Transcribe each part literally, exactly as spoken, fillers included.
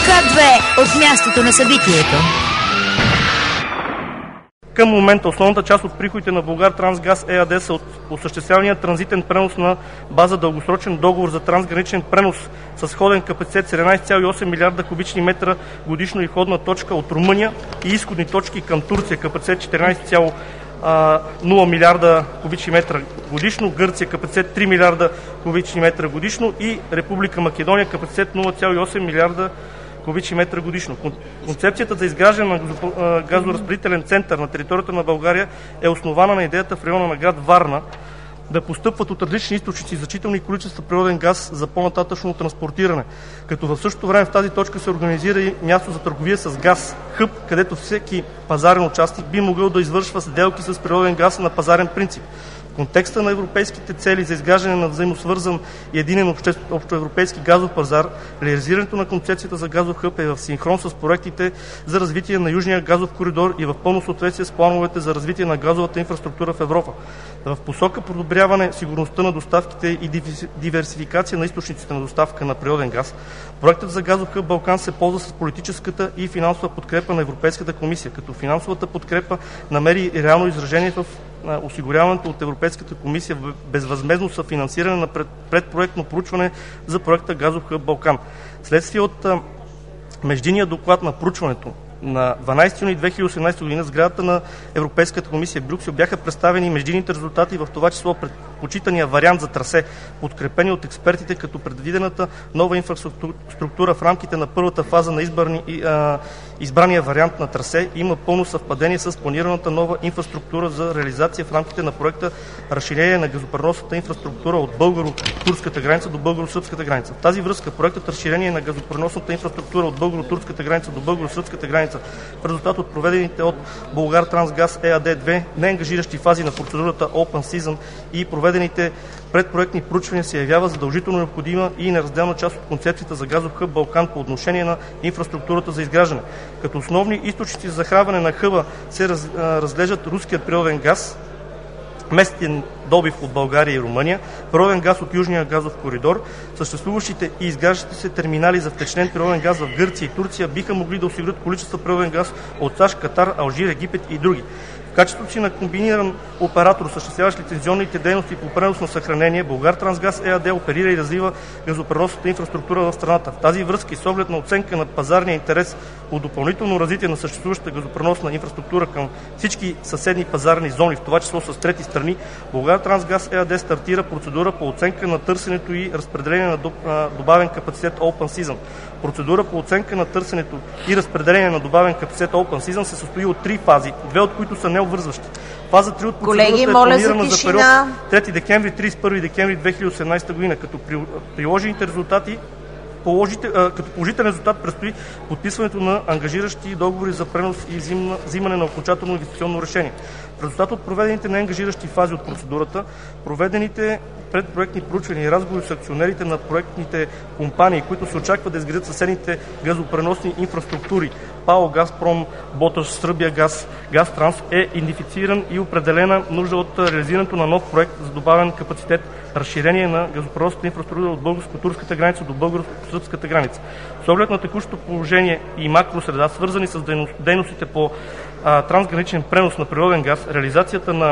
К две от мястото на събитието. Към момента основната част от приходите на Булгартрансгаз ЕАД са от осъществявания транзитен пренос на база дългосрочен договор за трансграничен пренос с входен капацитет седемнадесет цяло и осем милиарда кубични метра годишно и входна точка от Румъния и изходни точки към Турция капацитет четиринадесет цяло нула милиарда кубични метра годишно, Гърция капацитет три милиарда кубични метра годишно и Република Македония капацитет нула цяло и осем милиарда кубични метра годишно. Концепцията за изграждане на газоразпределителен център на територията на България е основана на идеята в района на град Варна да постъпват от различни източници значителни количества природен газ за по-нататъчно транспортиране, като в същото време в тази точка се организира и място за търговия с газ, хъб, където всеки пазарен участник би могъл да извършва сделки с природен газ на пазарен принцип. В контекста на европейските цели за изграждане на взаимосвързан и единен общоевропейски газов пазар, реализирането на концепцията за газов хъб е в синхрон с проектите за развитие на Южния газов коридор и в пълно съответствие с плановете за развитие на газовата инфраструктура в Европа. В посока подобряване сигурността на доставките и диверсификация на източниците на доставка на природен газ, проектът за газов хъб Балкан се ползва с политическата и финансова подкрепа на Европейската комисия, като финансовата подкрепа намери реално изражение в осигуряването от Европейската комисия безвъзмездно съфинансиране на предпроектно проучване за проекта Газов хъб Балкан. Следствие от междинния доклад на проучването на дванадесети юни две хиляди и осемнадесета година в сградата на Европейската комисия в Брюксел бяха представени междинните резултати, в това число предпочитания вариант за трасе, подкрепени от експертите, като предвидената нова инфраструктура в рамките на първата фаза на избрани, а, избрания вариант на трасе има пълно съвпадение с планираната нова инфраструктура за реализация в рамките на проекта разширение на газопреносната инфраструктура от българо-турската граница до българо-сръбската граница. В тази връзка проектът разширение на газопреносната инфраструктура от българо-турската граница до българо-сръбската граница в резултат от проведените от Булгартрансгаз ЕАД две неангажиращи фази на процедурата Open Season и проведените предпроектни проучвания се явява задължително необходима и неразделна част от концепцията за газов хъб Балкан по отношение на инфраструктурата за изграждане. Като основни източници за захранване на хъба се раз, разглеждат руският природен газ, местен добив от България и Румъния, природен газ от Южния газов коридор, съществуващите и изграждащите се терминали за втечнен природен газ в Гърция и Турция биха могли да осигурят количества природен газ от САЩ, Катар, Алжир, Египет и други. В качеството си на комбиниран оператор, осъществяващ лицензионните дейности по пренос на съхранение, Булгартрансгаз ЕАД оперира и развива газопреносната инфраструктура в страната. В тази връзка и с оглед на оценка на пазарния интерес от допълнително развитие на съществуващата газопреносна инфраструктура към всички съседни пазарни зони, в това число с трети страни, Булгартрансгаз ЕАД стартира процедура по оценка на търсенето и разпределение на добавен капацитет Open Season. Процедура по оценка на търсенето и разпределение на добавен капацитет Open Season се състои от три фази, две от които са необвързващи. Фаза три от процедурата Колеги, е планирана за, за период трети декември – тридесет и първи декември две хиляди и осемнадесета година, като при приложените резултати Положите, а, като положителен резултат предстои подписването на ангажиращи договори за пренос и взимна, взимане на окончателно инвестиционно решение. В резултат от проведените неангажиращи фази от процедурата, проведените предпроектни проучвания и разговори с акционерите на проектните компании, които се очаква да изградят съседните газопреносни инфраструктури ПАО, Газпром, Боташ, Сърбия газ, Газтранс, е идентифициран и определена нужда от реализирането на нов проект за добавен капацитет, разширение на газопреносната инфраструктура от българско-турската граница до българско-сръбската граница. С оглед на текущото положение и макросреда, свързани с дейностите по а, трансграничен пренос на природен газ, реализацията на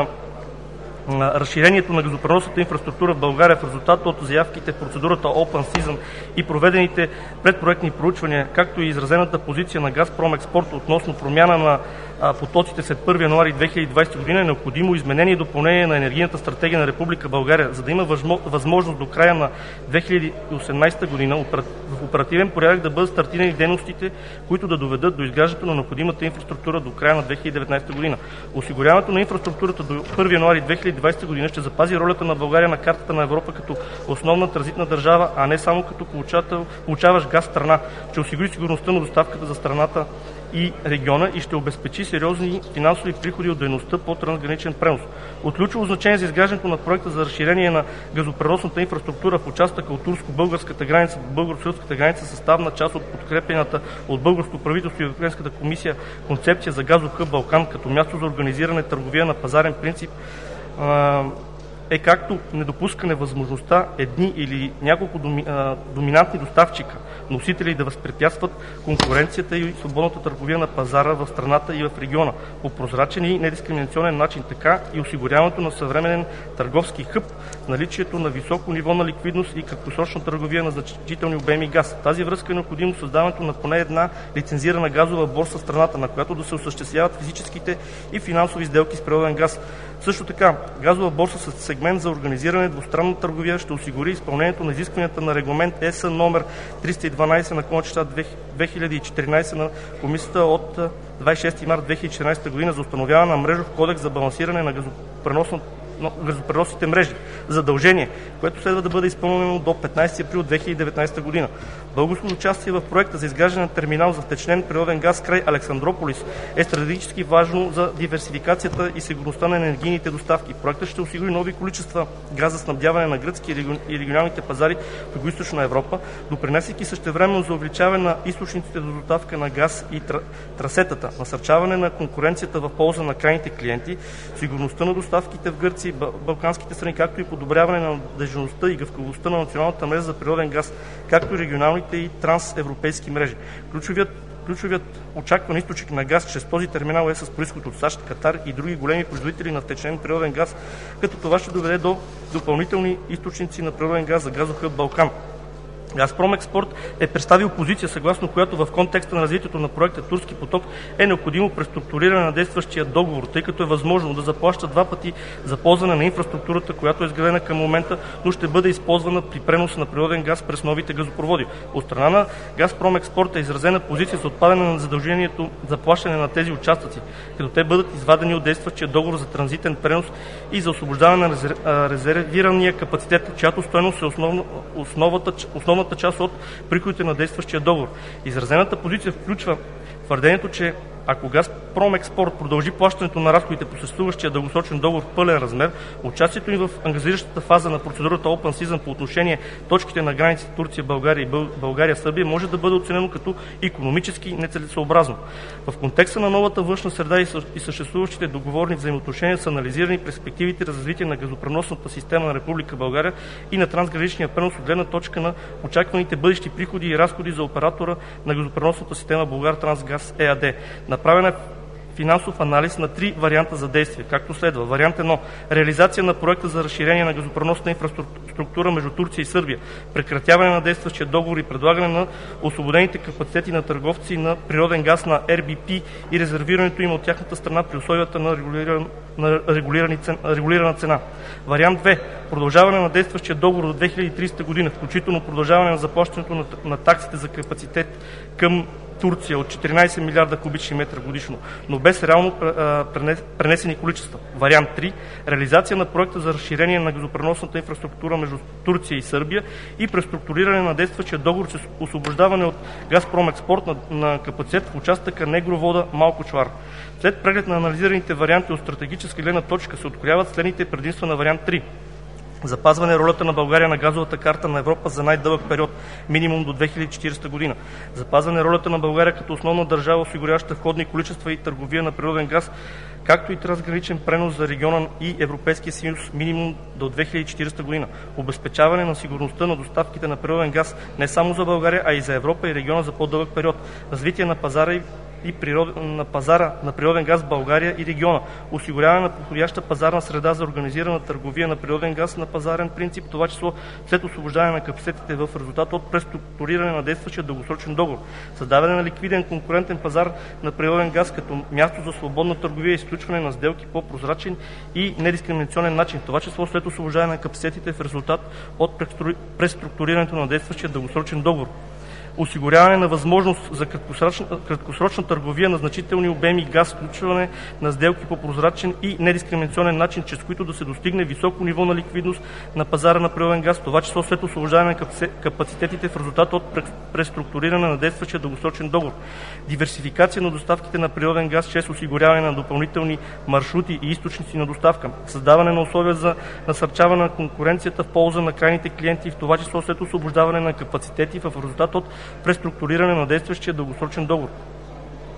разширението на газопреносната инфраструктура в България в резултат от заявките в процедурата Open Season и проведените предпроектни проучвания, както и изразената позиция на Газпром Експорт относно промяна на потоците след първи януари две хиляди и двадесета година, е необходимо изменение и допълнение на енергийната стратегия на Република България, за да има възможност до края на две хиляди и осемнадесета година в оперативен порядък да бъдат стартирани дейностите, които да доведат до изграждането на необходимата инфраструктура до края на две хиляди и деветнадесета година. Осигуряването на инфраструктурата до първи януари две хиляди и двадесета година ще запази ролята на България на картата на Европа като основна транзитна държава, а не само като получател, получаващ газ страна. Ще осигури сигурността на доставката за страната и региона и ще обезпечи сериозни финансови приходи от дейността по трансграничен пренос. От ключово значение за изграждането на проекта за разширение на газопреносната инфраструктура в участъка от турско-българската граница до българо-сръбската граница, съставна част от подкрепената от българското правителство и Европейската комисия концепция за газов хъб Балкан като място за организиране търговия на пазарен принцип, е както недопускане възможността едни или няколко доми, а, доминантни доставчика, носители да възпрепятстват конкуренцията и свободната търговия на пазара в страната и в региона по прозрачен и недискриминационен начин, така и осигуряването на съвременен търговски хъб, наличието на високо ниво на ликвидност и краткосрочна търговия на значителни обеми газ. В тази връзка е необходимо създаването на поне една лицензирана газова борса в страната, на която да се осъществяват физическите и финансови сделки с природен газ. Също така, газова борса с сегмент за организиране двустранна търговия ще осигури изпълнението на изискванията на регламент Е С номер триста и дванадесет на клончета две хиляди и четиринадесет на Комисията от двадесет и шести март две хиляди и четиринадесета година за установяване на мрежов кодекс за балансиране на газопреносната газопреносните мрежи. Задължение, което следва да бъде изпълнено до петнадесети април две хиляди и деветнадесета година. Българското участие в проекта за изграждане на терминал за втечнен природен газ край Александрополис е стратегически важно за диверсификацията и сигурността на енергийните доставки. Проектът ще осигури нови количества газ за снабдяване на гръцки и регионалните пазари в Югоизточна Европа, допринасяйки същевременно за увеличаване на източниците до доставка на газ и трасетата, насърчаване на конкуренцията в полза на крайните клиенти, сигурността на доставките в Гърция и Балканските страни, както и подобряване на надеждността и гъвкавостта на националната мрежа за природен газ, както и регионалните и трансевропейски мрежи. Ключовият Ключовият очакван източник на газ чрез този терминал е с произход от САЩ, Катар и други големи производители на втечнен природен газ, като това ще доведе до допълнителни източници на природен газ за газохъб Балкан. Газпром Експорт е представил позиция, съгласно която в контекста на развитието на проекта Турски поток е необходимо преструктуриране на действащия договор, тъй като е възможно да заплаща два пъти за ползване на инфраструктурата, която е изградена към момента, но ще бъде използвана при пренос на природен газ през новите газопроводи. От страна на Газпром Експорт е изразена позиция за отпадане на задължението за плащане на тези участъци, като те бъдат извадени от действащия договор за транзитен пренос и за освобождаване на резервирания капацитет, чиято стойност е основно, основата, основната част от приходите на действащия договор. Изразената позиция включва твърдението, че ако Газпром Експорт продължи плащането на разходите по съществуващия дългосрочен договор в пълен размер, участието им в ангажиращата фаза на процедурата Open Season по отношение точките на границите Турция, България и България-Сърбия може да бъде оценено като икономически нецелесъобразно. В контекста на новата външна среда и съществуващите договорни взаимоотношения са анализирани перспективите за развитие на газопреносната система на Република България и на трансграничния пренос от гледна точка на очакваните бъдещи приходи и разходи за оператора на газопреносната система Булгартрансгаз ЕАД. Направен е финансов анализ на три варианта за действие, както следва. Вариант едно. Реализация на проекта за разширение на газопреносна инфраструктура между Турция и Сърбия, прекратяване на действащия договор и предлагане на освободените капацитети на търговци на природен газ на Ар Би Пи и резервирането им от тяхната страна при условията на, регулиран, на регулирана цена. Вариант две. Продължаване на действащия договор до две хиляди и тридесета година, включително продължаване на заплащането на, на таксите за капацитет към Турция от четиринадесет милиарда кубични метра годишно, но без реално пренесени количества. Вариант три. Реализация на проекта за разширение на газопреносната инфраструктура между Турция и Сърбия и преструктуриране на действащия договор чрез освобождаване от Газпром Експорт на, на капацитет в участъка Негровода – Малко Чвар. След преглед на анализираните варианти от стратегическа гледна точка се открояват следните предимства на вариант три. Запазване ролята на България на газовата карта на Европа за най-дълъг период, минимум до две хиляди и четиридесета година. Запазване ролята на България като основна държава, осигуряваща входни количества и търговия на природен газ, както и трансграничен пренос за региона и Европейския съюз минимум до две хиляди и четиридесета година. Обезпечаване на сигурността на доставките на природен газ не само за България, а и за Европа и региона за по-дълъг период. Развитие на пазара и и природ... на пазара на природен газ в България и региона, осигуряване на подходяща пазарна среда за организирана търговия на природен газ на пазарен принцип, това число след освобождаване на капацитетите в резултат от преструктуриране на действащия дългосрочен договор, създаване на ликвиден конкурентен пазар на природен газ като място за свободна търговия и изключване на сделки по прозрачен и недискриминационен начин, това число след освобождаване на капацитетите в резултат от преструктурирането на действащия дългосрочен договор. Осигуряване на възможност за краткосрочна, краткосрочна търговия на значителни обеми газ, включване на сделки по прозрачен и недискриминационен начин, чрез които да се достигне високо ниво на ликвидност на пазара на природен газ, това число след освобождаване на капацитетите в резултат от преструктуриране на действащия дългосрочен договор. Диверсификация на доставките на природен газ чрез осигуряване на допълнителни маршрути и източници на доставка. Създаване на условия за насърчаване на конкуренцията в полза на крайните клиенти, в това число след освобождаване на капацитети в резултат от преструктуриране на действащия дългосрочен договор.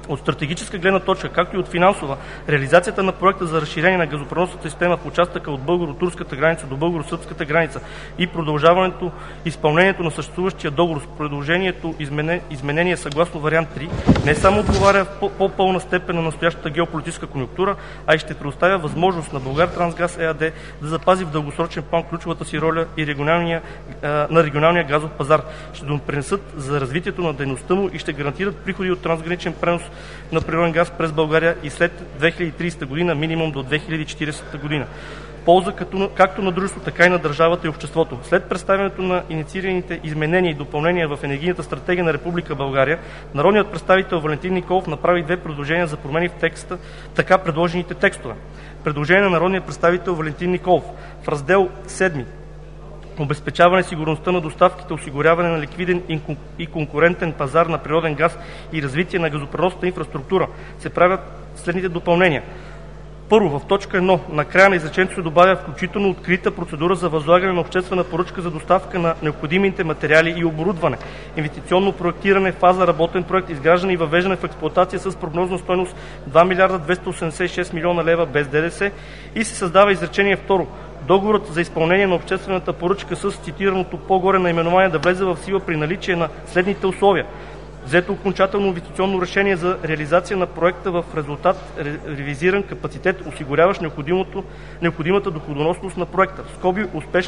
От стратегическа гледна точка, както и от финансова, реализацията на проекта за разширение на газопреносната система в участъка от българо-турската граница до българо-сръбската граница и продължаването изпълнението на съществуващия договор с предложението изменение съгласно вариант три не само отговаря в по-пълна степен на настоящата геополитическа конюнктура, а и ще предоставя възможност на Булгартрансгаз ЕАД да запази в дългосрочен план ключовата си роля и регионалния, на регионалния газов пазар, ще допринесат за развитието на дейността му и ще гарантират приходи от трансграничен пренос на природен газ през България и след две хиляди и тридесета година, минимум до две хиляди и четиридесета година. Полза като, както на дружеството, така и на държавата и обществото. След представянето на инициираните изменения и допълнения в енергийната стратегия на Република България, народният представител Валентин Николов направи две предложения за промени в текста, така предложените текстове. Предложение на народния представител Валентин Николов. В раздел седми обезпечаване сигурността на доставките, осигуряване на ликвиден и конкурентен пазар на природен газ и развитие на газопреносната инфраструктура се правят следните допълнения. Първо, в точка едно, на края на изречението се добавя включително открита процедура за възлагане на обществена поръчка за доставка на необходимите материали и оборудване, инвестиционно проектиране, фаза работен проект, изграждане и въвеждане в експлоатация с прогнозна стойност два милиарда двеста осемдесет и шест милиона лева без ДДС и се създава изречение второ. Договорът за изпълнение на обществената поръчка с цитираното по-горе наименование да влезе в сила при наличие на следните условия. Взето окончателно инвестиционно решение за реализация на проекта в резултат ревизиран капацитет, осигуряващ необходимата доходоносност на проекта. В скоби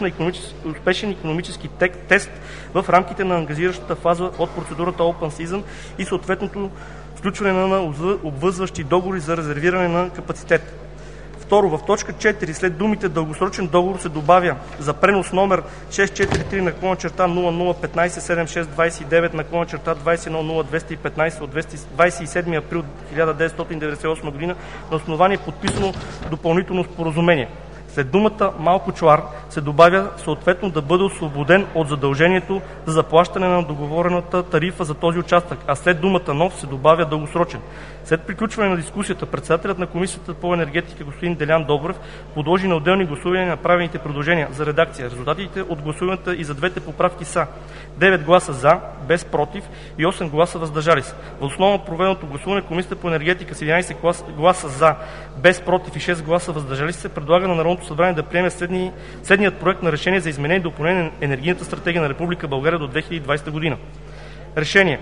успешен икономически тест в рамките на ангажиращата фаза от процедурата Open Season и съответното включване на обвързващи договори за резервиране на капацитет. Второ, в точка четири след думите дългосрочен договор се добавя за пренос номер шест четири три наклона черта нула нула петнайсет седемдесет и шест двайсет и девет наклона черта двайсет и едно нула двеста и петнайсет от двайсет и седми април хиляда деветстотин деветдесет и осма година на основание подписано допълнително споразумение. След думата малко чуар се добавя съответно да бъде освободен от задължението за заплащане на договорената тарифа за този участък, а след думата нов се добавя дългосрочен. След приключване на дискусията, председателят на Комисията по енергетика господин Делян Добрев подложи на отделни гласувания направените предложения за редакция. Резултатите от гласуването и за двете поправки са девет гласа за, без против и осем гласа въздържали се. Въз основа на проведеното гласуване Комисията по енергетика с единайсет гласа за, без против и шест гласа въздържали се предлага на Народното събрание да приеме следни, следният проект на решение за изменение и допълнение на енергийната стратегия на Република България до две хиляди и двайсета година. Решение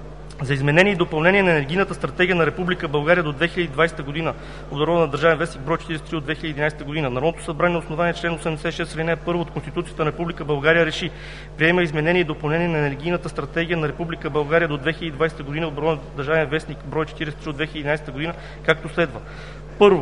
за изменение и допълнение на енергийната стратегия на Република България до две хиляди и двайсета година, обнародвана на Държавен вестник брой четирийсет и три от две хиляди и единайсета година. Народното събрание на основание член осемдесет и шест алинея първа от Конституцията на Република България реши: приема изменение и допълнение на енергийната стратегия на Република България до две хиляди и двайсета година, обнародвана на Държавен вестник брой четирийсет и три от две хиляди и единайсета година, както следва. Първо,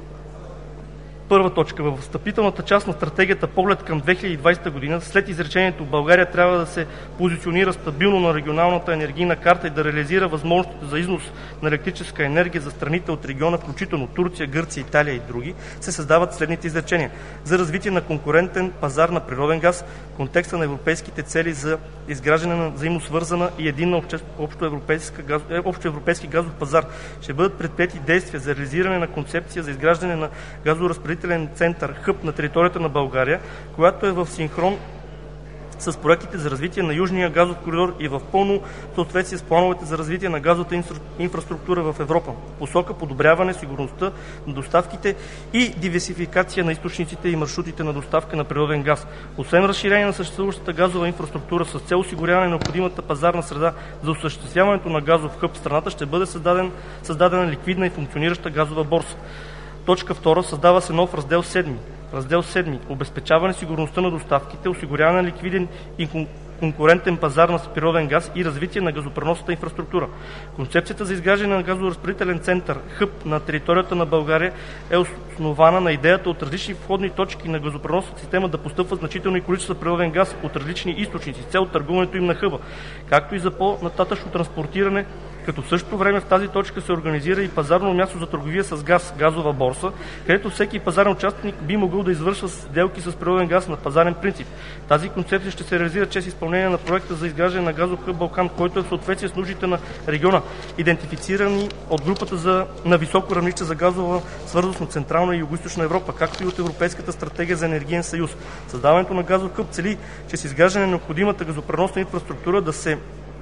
Първа точка. В встъпителната част на стратегията Поглед към две хиляди и двайсета година, след изречението България трябва да се позиционира стабилно на регионалната енергийна карта и да реализира възможностите за износ на електрическа енергия за страните от региона, включително Турция, Гърция, Италия и други, се създават следните изречения: за развитие на конкурентен пазар на природен газ в контекста на европейските цели за изграждане на взаимосвързана и единна общоевропейски газов пазар ще бъдат предприети действия за реализиране на концепция за изграждане на газоразпределителен център Хъб на територията на България, която е в синхрон с проектите за развитие на Южния газов коридор и в пълно съответствие с плановете за развитие на газовата инфраструктура в Европа, посока подобряване сигурността на доставките и диверсификация на източниците и маршрутите на доставка на природен газ. Освен разширение на съществуващата газова инфраструктура с цел осигуряване на необходимата пазарна среда за осъществяването на газов хъб в страната, ще бъде създаден, създадена ликвидна и функционираща газова борса. Точка втора. Създава се нов раздел седми. Раздел седми. Обезпечаване сигурността на доставките, осигуряване на ликвиден и конкурентен пазар на природен газ и развитие на газопреносната инфраструктура. Концепцията за изграждане на газоразпределителен център Хъб на територията на България е основана на идеята от различни входни точки на газопреносната система да постъпват значителни количества природен газ от различни източници с цел търгуването им на хъба, както и за по-нататъчно транспортиране, като в същото време в тази точка се организира и пазарно място за търговия с газ, газова борса, където всеки пазарен участник би могъл да извършва сделки с природен газ на пазарен принцип. Тази концепция ще се реализира чрез изпълнение на проекта за изграждане на газов хъб Балкан, който е в съответствие с нуждите на региона, идентифицирани от групата за, на високо равнище за газова свързаност на Централна и Югоизточна Европа, както и от Европейската стратегия за енергиен съюз. Създаването на газов хъб цели чрез изграждане на необходимата газопреносна инфраструктура да се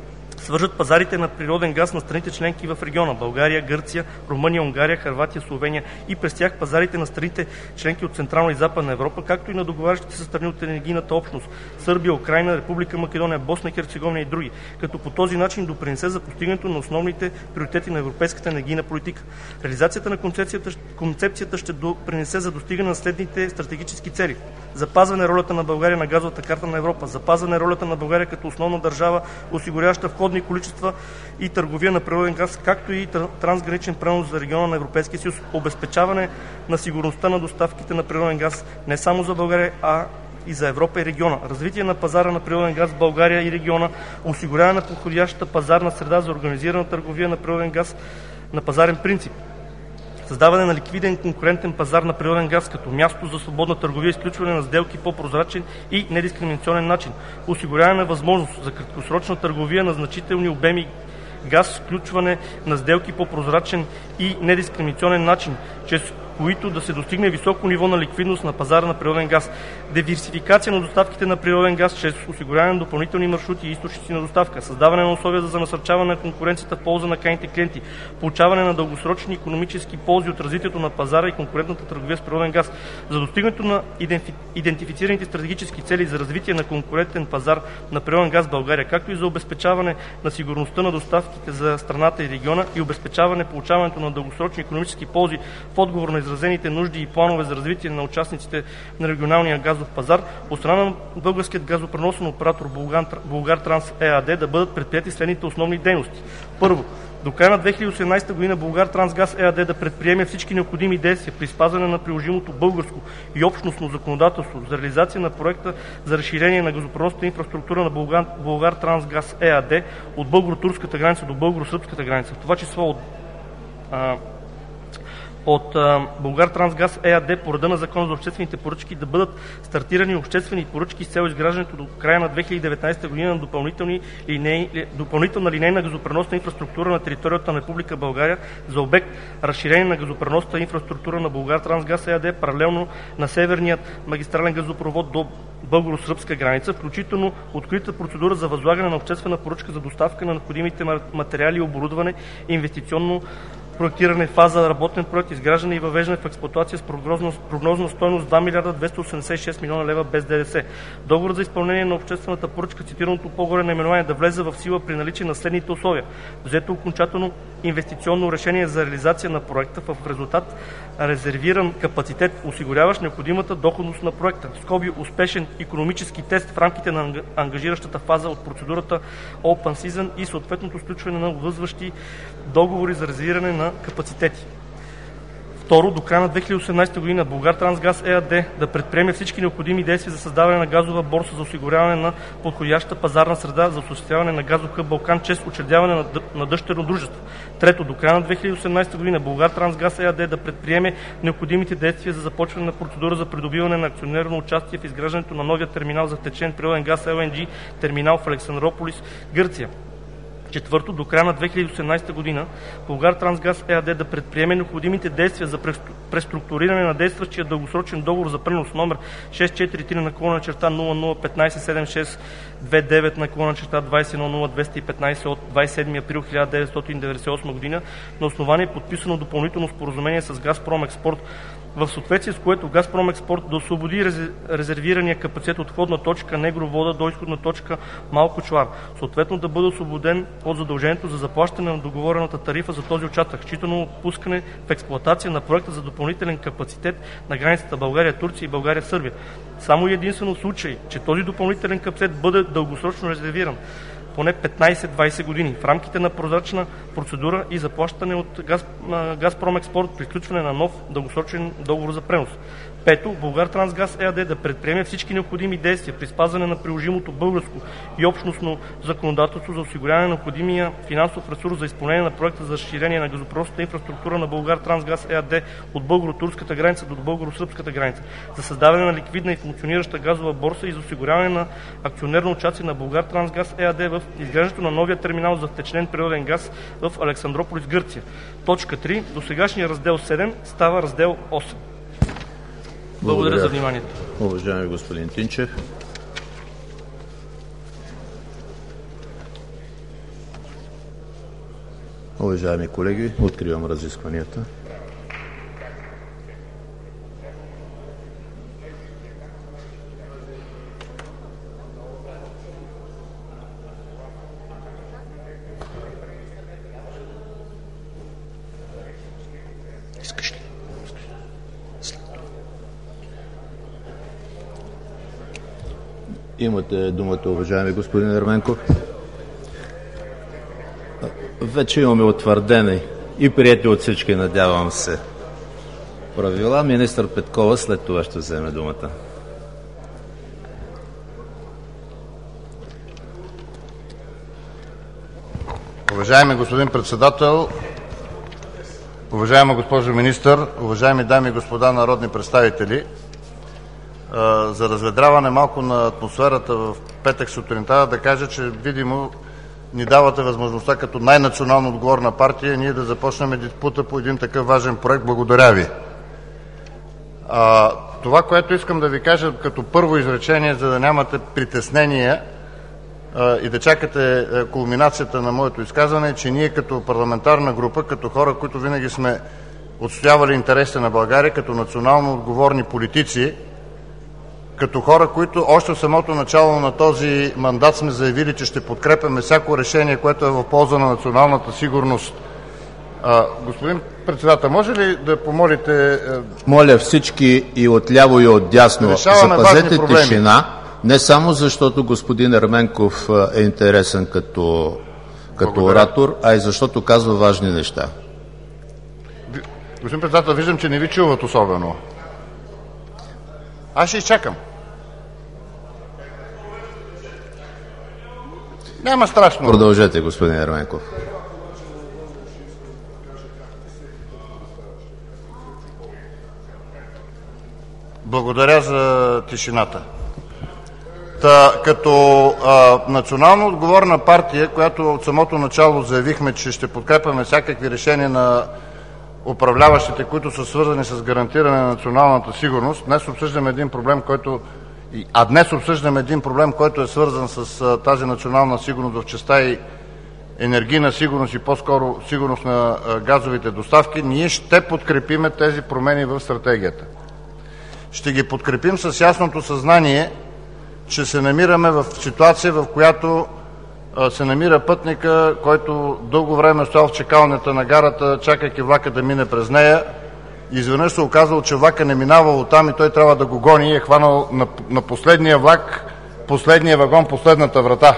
свържат пазарите на природен газ на страните членки в региона – България, Гърция, Румъния, Унгария, Хърватия, Словения и през тях пазарите на страните членки от Централна и Западна Европа, както и на договарящите се страни от енергийната общност – Сърбия, Украйна, Република Македония, Босна и Херцеговина и други, като по този начин допринесе за постигането на основните приоритети на европейската енергийна политика. Реализацията на концепцията, концепцията ще допринесе за достигане на следните стратегически цели: запазване ролята на България на газовата карта на Европа, запазване ролята на България като основна държава, осигуряваща входни количества и търговия на природен газ, както и трансграничен пренос за региона на Европейския съюз, обезпечаване на сигурността на доставките на природен газ не само за България, а и за Европа и региона, развитие на пазара на природен газ в България и региона, осигуряване на подходящата пазарна среда за организирана търговия на природен газ на пазарен принцип, създаване на ликвиден конкурентен пазар на природен газ като място за свободна търговия и изключване на сделки по прозрачен и недискриминационен начин, осигуряване на възможност за краткосрочна търговия на значителни обеми газ, включване на сделки по прозрачен и недискриминационен начин, чрез които да се достигне високо ниво на ликвидност на пазара на природен газ, диверсификация на доставките на природен газ чрез осигуряване на допълнителни маршрути и източници на доставка, създаване на условия за насърчаване на конкуренцията в полза на крайните клиенти, получаване на дългосрочни икономически ползи от развитието на пазара и конкурентната търговия с природен газ. За достигането на идентифицираните стратегически цели за развитие на конкурентен пазар на природен газ в България, както и за обезпечаване на сигурността на доставките за страната и региона и обезпечаване получаването на дългосрочни икономически ползи в отговор на изразените нужди и планове за развитие на участниците на регионалния газов пазар, от страна на българският газопреносен оператор Булгартранс ЕАД да бъдат предприети следните основни дейности. Първо, до края на две хиляди и осемнадесета година Булгартрансгаз ЕАД да предприеме всички необходими действия при спазване на приложимото българско и общностно законодателство за реализация на проекта за разширение на газопреносната инфраструктура на Булгартрансгаз ЕАД от българо-турската граница до българо-сръбската граница, в това число от а, от Булгартрансгаз ЕАД по реда на Закона за обществените поръчки да бъдат стартирани обществени поръчки с цел изграждането до края на две хиляди и деветнадесета година на допълнителни линей, допълнителна линейна газопреносна инфраструктура на територията на Република България за обект разширение на газопреносната инфраструктура на Булгартрансгаз ЕАД паралелно на северният магистрален газопровод до българо-сръбска граница, включително открита процедура за възлагане на обществена поръчка за доставка на необходимите материали и оборудване, инвестиционно проектиране, фаза, работен проект, изграждане и въвеждане в експлоатация с прогнозна, прогнозна стойност два милиарда двеста осемдесет и шест милиона лева без ДДС. Договорът за изпълнение на обществената поръчка, цитираното по-горе наименование, да влезе в сила при наличие на следните условия: взето окончателно инвестиционно решение за реализация на проекта, в резултат резервиран капацитет, осигуряващ необходимата доходност на проекта, в скоби успешен икономически тест в рамките на ангажиращата фаза от процедурата Open Season и съответното сключване на обвързващи договори за резервиране на капацитети. Второ, до края на две хиляди и осемнадесета година Булгартрансгаз ЕАД да предприеме всички необходими действия за създаване на газова борса за осигуряване на подходяща пазарна среда за осъществяване на газов хъб Балкан чрез учредяване на, на дъщерно дружество. Трето, до края на две хиляди и осемнадесета година Булгартрансгаз ЕАД да предприеме необходимите действия за започване на процедура за придобиване на акционерно участие в изграждането на новия терминал за втечнен природен газ Ел Ен Джи терминал в Александрополис, Гърция. Четвърто, до края на две хиляди и осемнадесета година Булгартрансгаз ЕАД да предприеме необходимите действия за преструктуриране на действащия дългосрочен договор за пренос номер шест четири три наклона черта нула нула петнадесет седемдесет и шест двадесет и девет наклона черта двадесет и едно нула двеста и петнадесет от двадесет и седми април хиляда деветстотин деветдесет и осма година на основание подписано допълнително споразумение с Газпром Експорт, в съответствие с което Газпром Експорт да освободи резервирания капацитет от входна точка Негровода до изходна точка Малко Чуар, съответно да бъде освободен от задължението за заплащане на договорената тарифа за този участък, считано от пускане в експлоатация на проекта за допълнителен капацитет на границата България-Турция и България-Сърбия. Само и единствено в случай, че този допълнителен капацитет бъде дългосрочно резервиран, поне петнадесет-двадесет години, в рамките на прозрачна процедура и заплащане от Газ, Газпром Експорт при сключване на нов дългосрочен договор за пренос. Пето, Булгартрансгаз ЕАД да предприеме всички необходими действия при спазване на приложимото българско и общностно законодателство за осигуряване на необходимия финансов ресурс за изпълнение на проекта за разширение на газопреносната инфраструктура на Булгартрансгаз ЕАД от българо-турската граница до българо-сръбската граница, за създаване на ликвидна и функционираща газова борса и за осигуряване на акционерно участие на Булгартрансгаз ЕАД в изграждането на новия терминал за втечнен природен газ в Александрополис, Гърция. Точка три. Досегашния раздел седем става раздел осем. Благодаря, Благодаря за вниманието. Уважаеми господин Тинчев. Уважаеми колеги, откривам разискванията. Имате думата, уважаеми господин Ерменков. Вече имаме утвърдени и приети от всички, надявам се, правила. Министър Петкова след това ще вземе думата. Уважаеми господин председател, уважаема госпожо министър, уважаеми дами и господа народни представители, за разведряване малко на атмосферата в петък сутринта да кажа, че видимо ни давате възможността като най-национално отговорна партия ние да започнем диспута по един такъв важен проект. Благодаря ви. А, това, което искам да ви кажа като първо изречение, за да нямате притеснения а, и да чакате а, кулминацията на моето изказване, е, че ние като парламентарна група, като хора, които винаги сме отстоявали интересите на България, като национално отговорни политици, като хора, които още в самото начало на този мандат сме заявили, че ще подкрепяме всяко решение, което е в полза на националната сигурност. А, господин председател, може ли да помолите... Моля всички и отляво и отдясно, запазете тишина, не само защото господин Ерменков е интересен като, като оратор, а и защото казва важни неща. Господин председател, виждам, че не ви чуват особено. Аз ще изчакам. Няма страшно. Продължете, господин Ерменков. Благодаря за тишината. Та, като а, национално отговорна партия, която от самото начало заявихме, че ще подкрепяме всякакви решения на управляващите, които са свързани с гарантиране на националната сигурност, днес обсъждаме един проблем, който а днес обсъждаме един проблем, който е свързан с а, тази национална сигурност в частта и енергийна сигурност и по-скоро сигурност на а, газовите доставки, ние ще подкрепиме тези промени в стратегията. Ще ги подкрепим с ясното съзнание, че се намираме в ситуация, в която а, се намира пътника, който дълго време е стоял в чакалнята на гарата, чакайки влака да мине през нея. Изведнъж се оказало, че влака не минава оттам и той трябва да го гони и е хванал на, на последния влак, последния вагон, последната врата.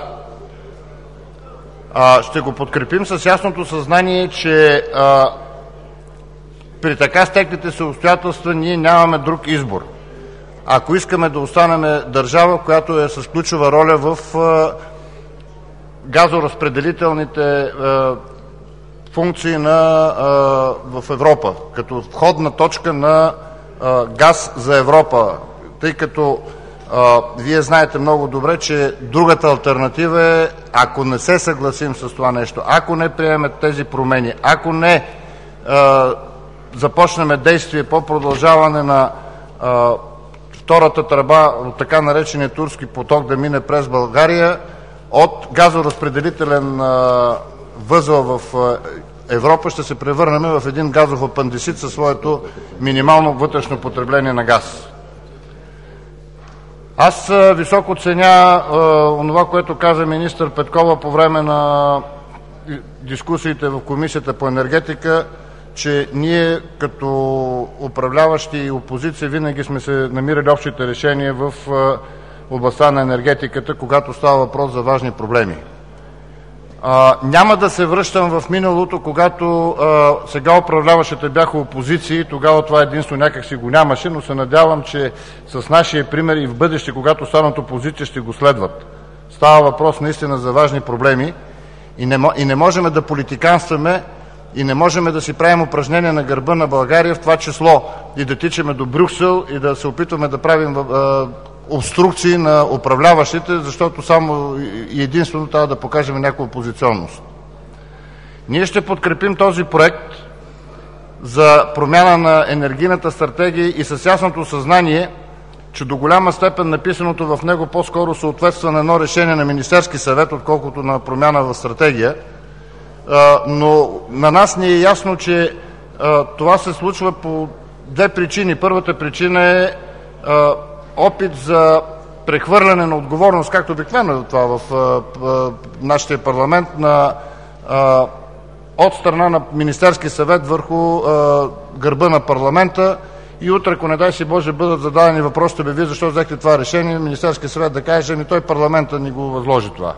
А, ще го подкрепим с ясното съзнание, че а, при така стеклите се обстоятелства ние нямаме друг избор. Ако искаме да останем държава, която е с ключова роля в а, газоразпределителните а, функции на, а, в Европа, като входна точка на а, газ за Европа, тъй като а, вие знаете много добре, че другата алтернатива е, ако не се съгласим с това нещо, ако не приемем тези промени, ако не а, започнем действие по продължаване на а, втората тръба от така наречения турски поток да мине през България, от газоразпределителен а, възел в а, Европа ще се превърнем в един газов апандисит със своето минимално вътрешно потребление на газ. Аз а, високо ценя а, онова, което каза министър Петкова по време на дискусиите в Комисията по енергетика, че ние като управляващи и опозиция винаги сме се намирали общите решения в а, областта на енергетиката, когато става въпрос за важни проблеми. А, няма да се връщам в миналото, когато а, сега управляващите бяха опозиции, тогава това единство някак си го нямаше, но се надявам, че с нашия пример и в бъдеще, когато станат опозиция, ще го следват. Става въпрос наистина за важни проблеми и не, и не можем да политиканстваме и не можем да си правим упражнения на гърба на България, в това число и да тичаме до Брюксел и да се опитваме да правим а, обструкции на управляващите, защото само и единствено трябва да покажем някаква опозиционност. Ние ще подкрепим този проект за промяна на енергийната стратегия и с ясното съзнание, че до голяма степен написаното в него по-скоро съответства на едно решение на Министерски съвет, отколкото на промяна в стратегия. но на нас ни е ясно, че това се случва по две причини. Първата причина е опит за прехвърляне на отговорност, както обикновено това в нашия парламент, на, от страна на Министерския съвет върху гърба на парламента. И утре, ако не дай си Боже, бъдат зададени въпросите: бе, вие защо взехте това решение, Министерския съвет да каже: ми той парламента ни го възложи това.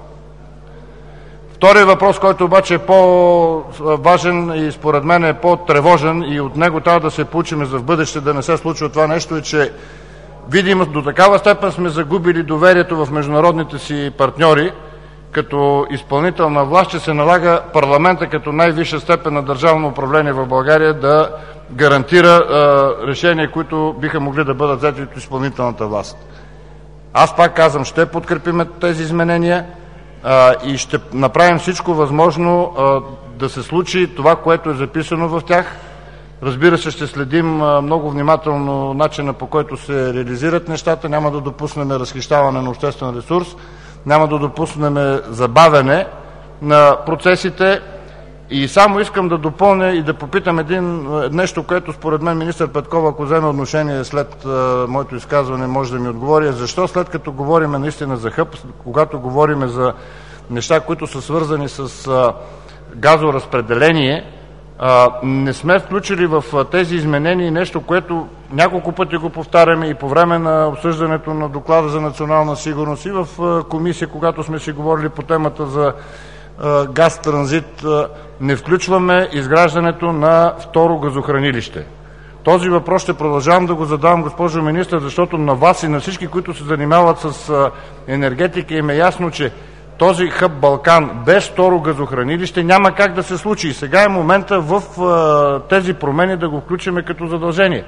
Вторият въпрос, който обаче е по-важен и според мен е по-тревожен и от него трябва да се получим за в бъдеще да не се случва това нещо, е, че видимо до такава степен сме загубили доверието в международните си партньори като изпълнителна власт, че се налага парламента като най-висша степен на държавно управление в България да гарантира а, решения, които биха могли да бъдат взети от изпълнителната власт. Аз пак казвам, ще подкрепим тези изменения а, и ще направим всичко възможно а, да се случи това, което е записано в тях. Разбира се, ще следим а, много внимателно начина, по който се реализират нещата. Няма да допуснем разхищаване на обществен ресурс, няма да допуснем забавяне на процесите. И само искам да допълня и да попитам един нещо, което според мен министър Петкова, ако вземе отношение след а, моето изказване, може да ми отговори. Защо след като говорим наистина за хъб, когато говорим за неща, които са свързани с а, газоразпределение, а, не сме включили в а, тези изменения нещо, което няколко пъти го повтаряме и по време на обсъждането на доклада за национална сигурност и в а, комисия, когато сме си говорили по темата за газ транзит, не включваме изграждането на второ газохранилище. Този въпрос ще продължавам да го задавам, госпожо министър, защото на вас и на всички, които се занимават с енергетика, им е ясно, че този хъб Балкан без второ газохранилище няма как да се случи. И сега е момента в тези промени да го включим като задължение.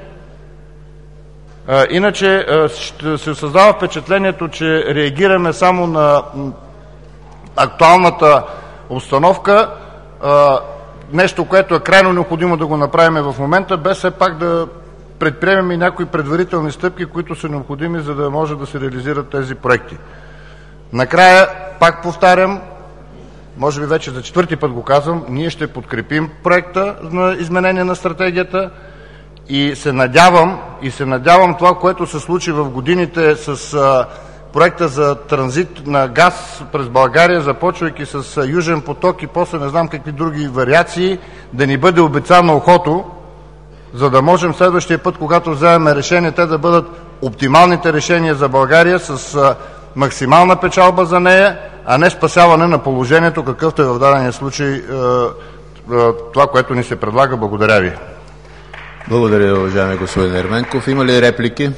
Иначе ще се създава впечатлението, че реагираме само на актуалната обстановка, нещо, което е крайно необходимо да го направим в момента, без все пак да предприемем и някои предварителни стъпки, които са необходими, за да може да се реализират тези проекти. Накрая, пак повтарям, може би вече за четвърти път го казвам, ние ще подкрепим проекта на изменение на стратегията и се надявам, и се надявам това, което се случи в годините с проекта за транзит на газ през България, започвайки с Южен поток и после не знам какви други вариации, да ни бъде обеца на ухото, за да можем следващия път, когато вземем решение, те да бъдат оптималните решения за България с максимална печалба за нея, а не спасяване на положението, какъвто е в дадения случай това, което ни се предлага. Благодаря ви. Благодаря, уважаеми господин Ерменков. Има ли реплики?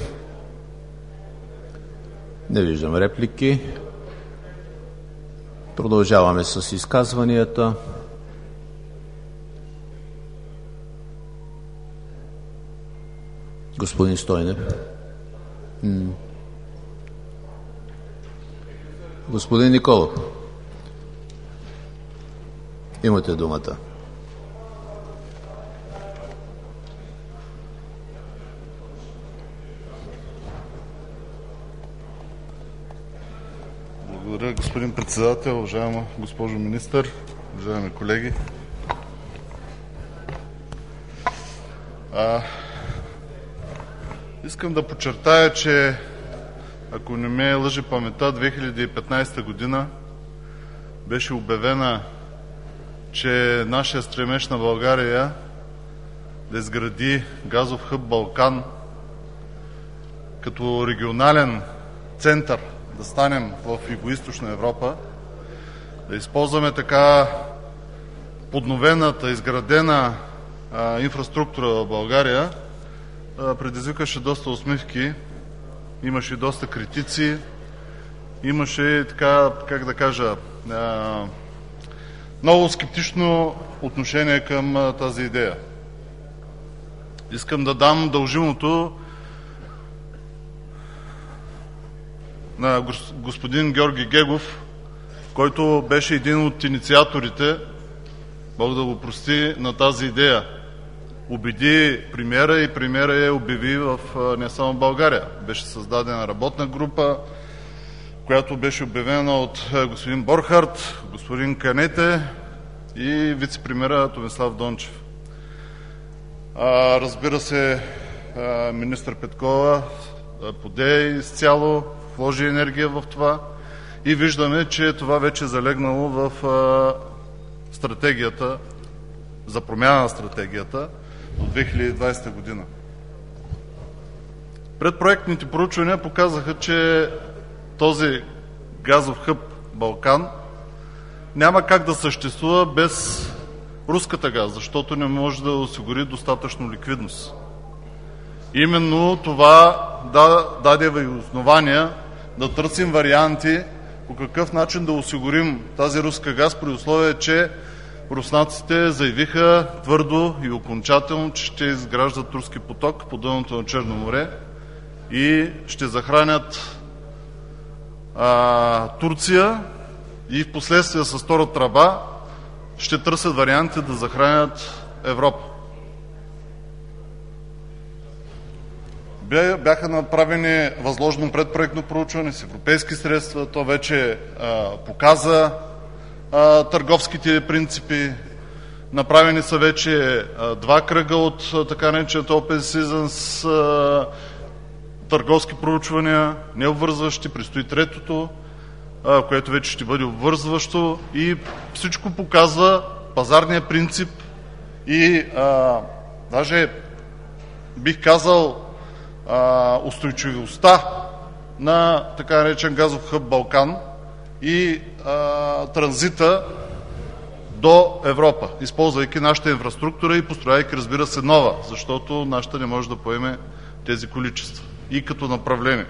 Не виждам реплики. Продължаваме с изказванията. Господин Стойнев. М- Господин Николов. Имате думата. Благодаря, господин председател, уважаема госпожо министър, уважаеми колеги. А, искам да подчертая, че ако не ме лъже паметта, две хиляди и петнадесета година беше обявена, че нашия стремеж на България да изгради газов хъб Балкан като регионален център, да станем в Югоизточна Европа, да използваме така подновената, изградена а, инфраструктура в България, а, предизвикаше доста усмивки, имаше доста критици, имаше така, как да кажа, а, много скептично отношение към а, тази идея. Искам да дам дължимото на господин Георги Гегов, който беше един от инициаторите, Бог да го прости, на тази идея. Убеди премиера и премиера я обяви в не само България. Беше създадена работна група, която беше обявена от господин Борхард, господин Канете и вице-премиера Томислав Дончев. А, разбира се, министър Петкова поде изцяло, вложи енергия в това и виждаме, че това вече е залегнало в а, стратегията, за промяна на стратегията до две хиляди и двадесета година. Предпроектните проучвания показаха, че този газов хъб Балкан няма как да съществува без руската газ, защото не може да осигури достатъчно ликвидност. Именно това да, даде и основания да търсим варианти по какъв начин да осигурим тази руска газ, при условие, че руснаците заявиха твърдо и окончателно, че ще изграждат турски поток по дъното на Черно море и ще захранят а, Турция и в последствие с втора тръба ще търсят варианти да захранят Европа. Бяха направени възложено предпроектно проучване с европейски средства. То вече а, показа а, търговските принципи. Направени са вече а, два кръга от а, така наречената Open Season с а, търговски проучвания, необвързващи. Предстои третото, а, което вече ще бъде обвързващо. И всичко показва пазарния принцип и а, даже бих казал а, устойчивостта на така наречен газов хъб Балкан и а, транзита до Европа, използвайки нашата инфраструктура и построяйки, разбира се, нова, защото нашата не може да поеме тези количества и като направление.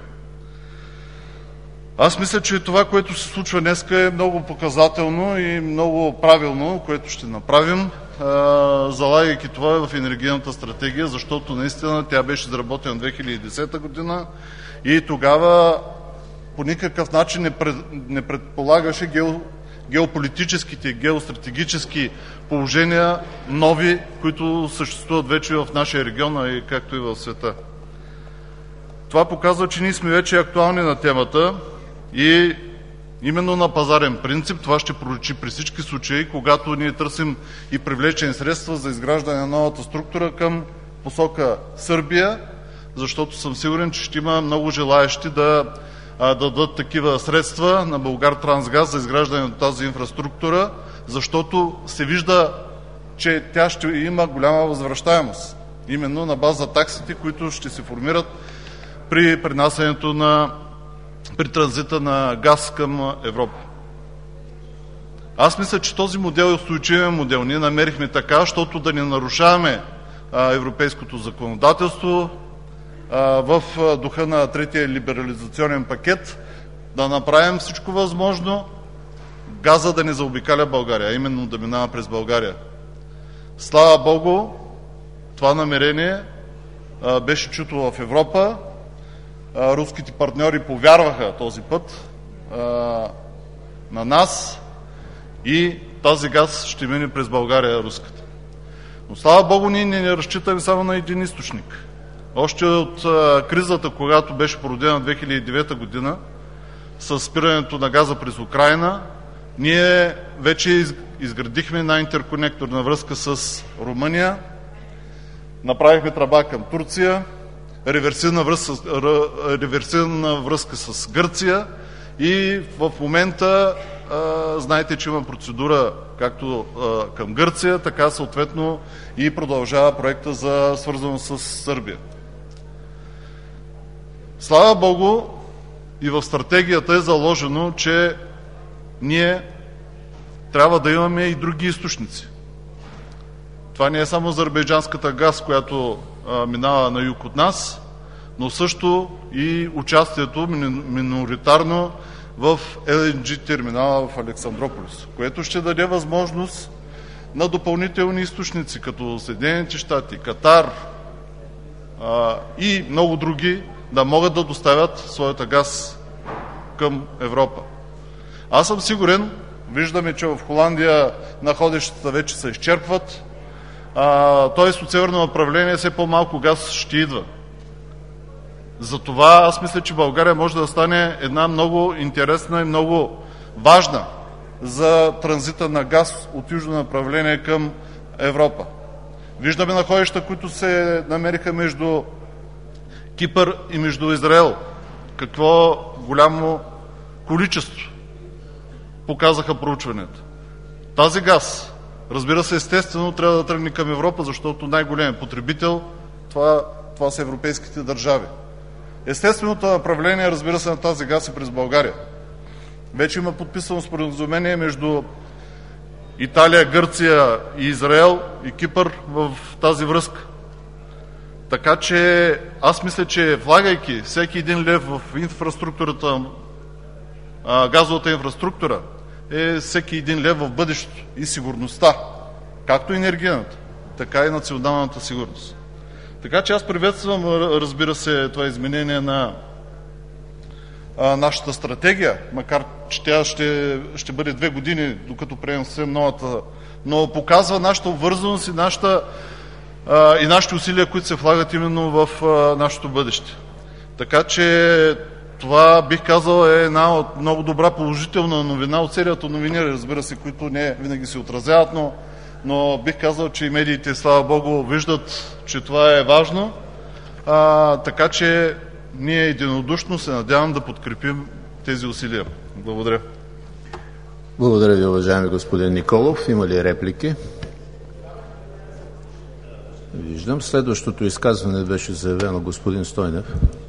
Аз мисля, че това, което се случва днес, е много показателно и много правилно, което ще направим, залагайки това в енергийната стратегия, защото наистина тя беше изработена в две хиляди и десета година и тогава по никакъв начин не, пред, не предполагаше гео, геополитическите и геостратегически положения нови, които съществуват вече в нашия регион, и както и в света. Това показва, че ние сме вече актуални на темата и именно на пазарен принцип това ще проличи при всички случаи, когато ние търсим и привлечем средства за изграждане на новата структура към посока Сърбия, защото съм сигурен, че ще има много желаещи да, да дадат такива средства на Булгартрансгаз за изграждане на тази инфраструктура, защото се вижда, че тя ще има голяма възвръщаемост, именно на база таксите, които ще се формират при пренасянето на при транзита на газ към Европа. Аз мисля, че този модел е устойчивен модел. Ние намерихме така, защото да не нарушаваме а, европейското законодателство а, в духа на третия либерализационен пакет, да направим всичко възможно газа да не заобикаля България, а именно да минава през България. Слава Богу, това намерение а, беше чуто в Европа. Руските партньори повярваха този път а, на нас и тази газ ще мине през България, руската. Но слава Богу, ние не разчитаме само на един източник. Още от а, кризата, когато беше породена две хиляди и девета година, с спирането на газа през Украйна, ние вече изградихме една интерконекторна връзка с Румъния, направихме тръба към Турция, реверсивна връзка, реверсивна връзка с Гърция и в момента а, знаете, че има процедура както а, към Гърция, така съответно и продължава проекта за свързано с Сърбия. Слава Богу, и в стратегията е заложено, че ние трябва да имаме и други източници. Това не е само азербайджанската газ, която а, минава на юг от нас, но също и участието миноритарно в Ел Ен Джи терминала в Александрополис, което ще даде възможност на допълнителни източници, като Съединените щати, Катар а, и много други, да могат да доставят своята газ към Европа. Аз съм сигурен, виждаме, че в Холандия находищата вече се изчерпват, т.е. от северно направление все по-малко газ ще идва. Затова аз мисля, че България може да стане една много интересна и много важна за транзита на газ от южно направление към Европа. Виждаме находища, които се намериха между Кипър и между Израел. Какво голямо количество показаха проучванията. Тази газ, разбира се, естествено трябва да тръгне към Европа, защото най-големият потребител това, това са европейските държави. Естественото направление, разбира се, на тази газ е през България. Вече има подписано споразумение между Италия, Гърция и Израел и Кипър в тази връзка. Така че аз мисля, че влагайки всеки един лев в инфраструктурата, газовата инфраструктура, е всеки един лев в бъдещето и сигурността, както енергийната, така и националната сигурност. Така че аз приветствам, разбира се, това изменение на а, нашата стратегия, макар че тя ще, ще бъде две години, докато приемем съвсем новата, но показва нашата обвързаност и, нашата, а, и нашите усилия, които се влагат именно в а, нашето бъдеще. Така че това, бих казал, е една от много добра положителна новина от серията новини, разбира се, които не винаги се отразяват, но, но бих казал, че и медиите, слава Богу, виждат, че това е важно. А, така че ние единодушно се надявам да подкрепим тези усилия. Благодаря. Благодаря ви, уважаеми господин Николов. Има ли реплики? Виждам. Следващото изказване беше заявено господин Стойнев.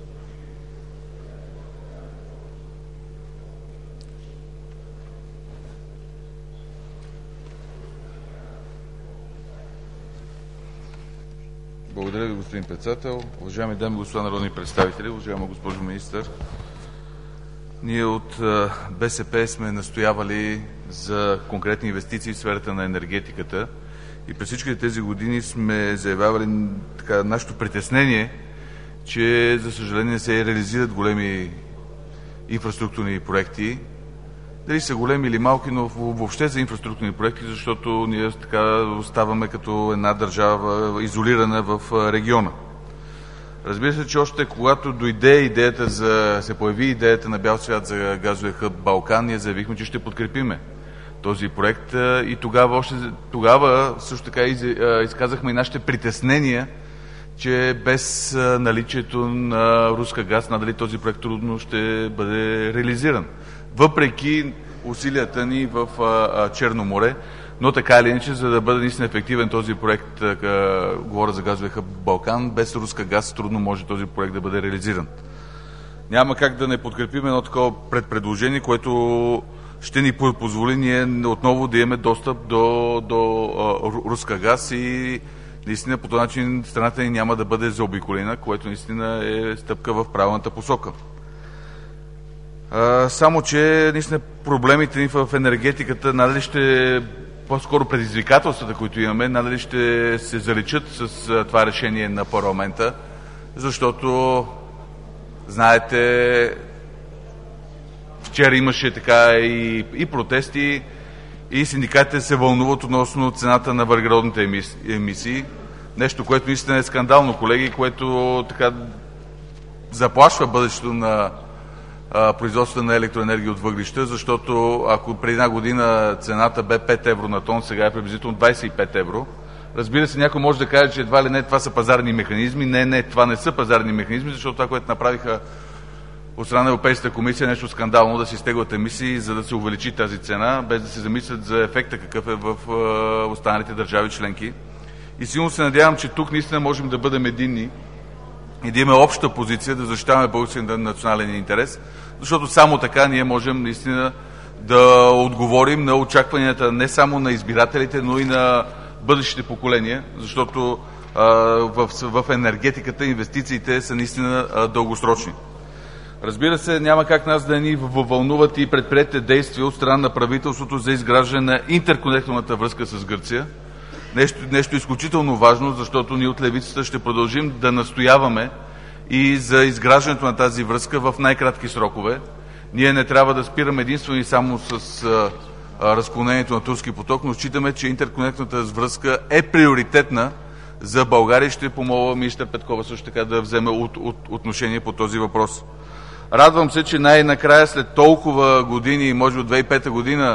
Благодаря ви, господин председател. Уважаеми дами и господа народни представители, уважаема госпожо министър, ние от БСП сме настоявали за конкретни инвестиции в сферата на енергетиката и през всичките тези години сме заявявали така, нашето притеснение, че за съжаление не се реализират големи инфраструктурни проекти. Дали са големи или малки, но въобще за инфраструктурни проекти, защото ние така оставаме като една държава изолирана в региона. Разбира се, че още когато дойде идеята за, се появи идеята на бял свят за газовия хъб Балкан, ние заявихме, че ще подкрепиме този проект и тогава, още, тогава също така изказахме и нашите притеснения, че без наличието на руска газ надали този проект трудно ще бъде реализиран. Въпреки усилията ни в а, Черно море, но така или иначе, за да бъде наистина ефективен този проект, а, говоря за газовия хъб Балкан, без руска газ трудно може този проект да бъде реализиран. Няма как да не подкрепим едно такова предпредложение, което ще ни позволи ние отново да имаме достъп до, до а, руска газ и наистина по този начин страната ни няма да бъде заобиколена, което наистина е стъпка в правилната посока. Uh, само, че наистина проблемите ни в енергетиката надали ще, по-скоро предизвикателствата, които имаме, надали ще се заличат с uh, това решение на парламента, защото, знаете, вчера имаше така и, и протести, и синдикатите се вълнуват относно цената на въглеродните емисии. Нещо, което наистина е скандално, колеги, което така заплашва бъдещето на производството на електроенергия от въглища, защото ако преди една година цената бе пет евро на тон, сега е приблизително двадесет и пет евро. Разбира се, някой може да каже, че едва ли не това са пазарни механизми. Не, не, това не са пазарни механизми, защото това, което направиха от страна на Европейската комисия, е нещо скандално да се изтеглят емисии, за да се увеличи тази цена, без да се замислят за ефекта какъв е в останалите държави членки. И силно се надявам, че тук наистина можем да бъдем единни и да имаме обща позиция, да защитаваме българския национален интерес, защото само така ние можем наистина да отговорим на очакванията не само на избирателите, но и на бъдещите поколения, защото а, в, в енергетиката инвестициите са наистина а, дългосрочни. Разбира се, няма как нас да ни вълнуват и предприетите действия от страна на правителството за изграждане на интерконекторната връзка с Гърция. Нещо, нещо изключително важно, защото ние от левицата ще продължим да настояваме и за изграждането на тази връзка в най-кратки срокове. Ние не трябва да спираме единствено и само с а, а, разклонението на Турски поток, но считаме, че интерконектната връзка е приоритетна за България. Ще помоля министър Петкова също така да вземе от, от, отношение по този въпрос. Радвам се, че най-накрая след толкова години, може от две хиляди и пета година,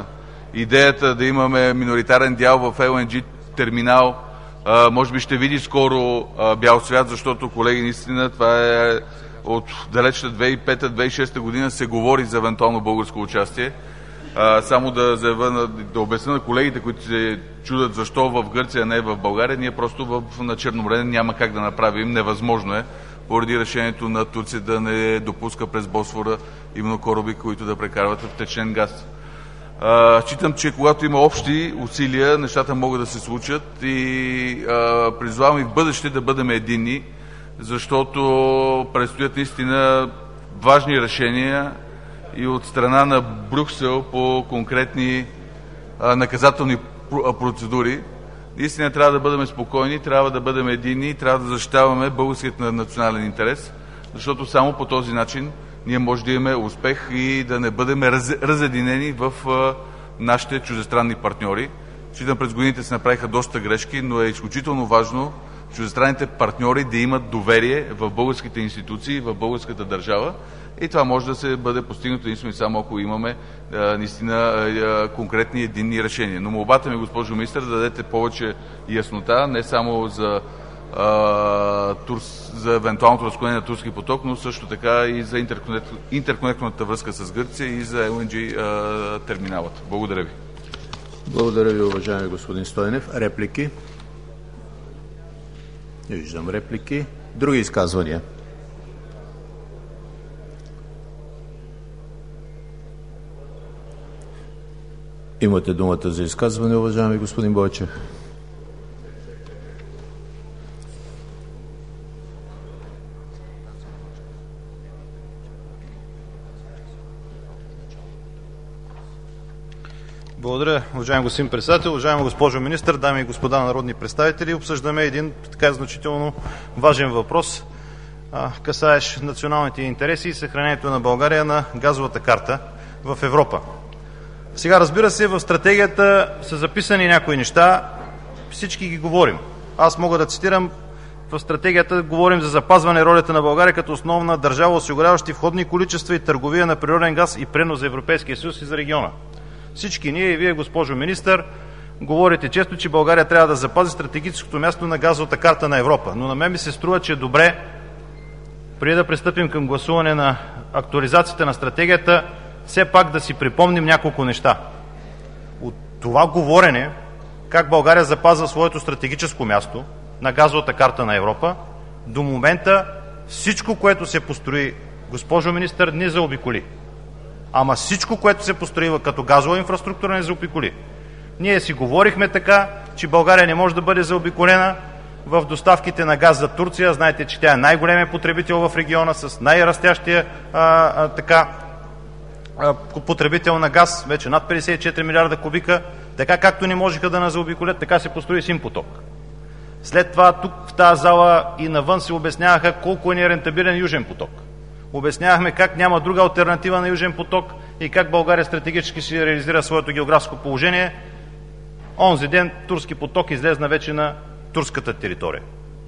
идеята да имаме миноритарен дял в Ел Ен Джи терминал, а, може би ще види скоро а, бял свят, защото, колеги, наистина това е от далечната две хиляди и пета - две хиляди и шеста година се говори за евентуално българско участие. А, само да, заявя, да обясня на колегите, които се чудят защо в Гърция, не в България, ние просто в, на Черно море няма как да направим, невъзможно е, поради решението на Турция да не допуска през Босфора именно кораби, които да прекарват втечнен газ. А, считам, че когато има общи усилия, нещата могат да се случат и а, призвавам и в бъдеще да бъдем единни, защото предстоят наистина важни решения и от страна на Брюксел по конкретни а, наказателни процедури. Наистина трябва да бъдем спокойни, трябва да бъдем единни, трябва да защитаваме българският национален интерес, защото само по този начин ние може да имаме успех и да не бъдем раз, разединени в а, нашите чуждестранни партньори. Считам, през годините се направиха доста грешки, но е изключително важно чуждестранните партньори да имат доверие в българските институции, в българската държава. И това може да се бъде постигнато единствено и само ако имаме а, наистина а, конкретни единни решения. Но молбата ми, госпожо министър, да дадете повече яснота, не само за, а, турс, за евентуалното разклонение на турски поток, но също така и за интерконект, интерконектната връзка с Гърция и за Ел Ен Джи а, терминалът. Благодаря ви. Благодаря ви, уважаеми господин Стойнев. Реплики? Не виждам реплики. Други изказвания? Имате думата за изказване, уважаеми господин Бойчев. Благодаря, уважаеми господин председател, уважаема госпожо министър, дами и господа народни представители. Обсъждаме един така значително важен въпрос, а, касаещ националните интереси и съхранението на България на газовата карта в Европа. Сега, разбира се, в стратегията са записани някои неща, всички ги говорим. Аз мога да цитирам, в стратегията говорим за запазване ролята на България като основна държава, осигуряващи входни количества и търговия на природен газ и пренос за Европейския съюз и за региона. Всички ние и вие, госпожо министър, говорите често, че България трябва да запази стратегическото място на газовата карта на Европа. Но на мен ми се струва, че е добре, преди да пристъпим към гласуване на актуализацията на стратегията, все пак да си припомним няколко неща. От това говорене, как България запазва своето стратегическо място на газовата карта на Европа, до момента всичко, което се построи, госпожо министър, не заобиколи. Ама всичко, което се построи като газова инфраструктура, не заобиколи. Ние си говорихме така, че България не може да бъде заобиколена в доставките на газ за Турция. Знаете, че тя е най-големият потребител в региона с най-растящия а, а, така а, потребител на газ, вече над петдесет и четири милиарда кубика. Така както не можеха да нас заобиколят, така се построи Син-поток. След това тук в тази зала и навън се обясняваха колко е нерентабилен Южен поток. Обяснявахме как няма друга алтернатива на Южен поток и как България стратегически си реализира своето географско положение. Онзи ден Турски поток излезна вече на турската територия.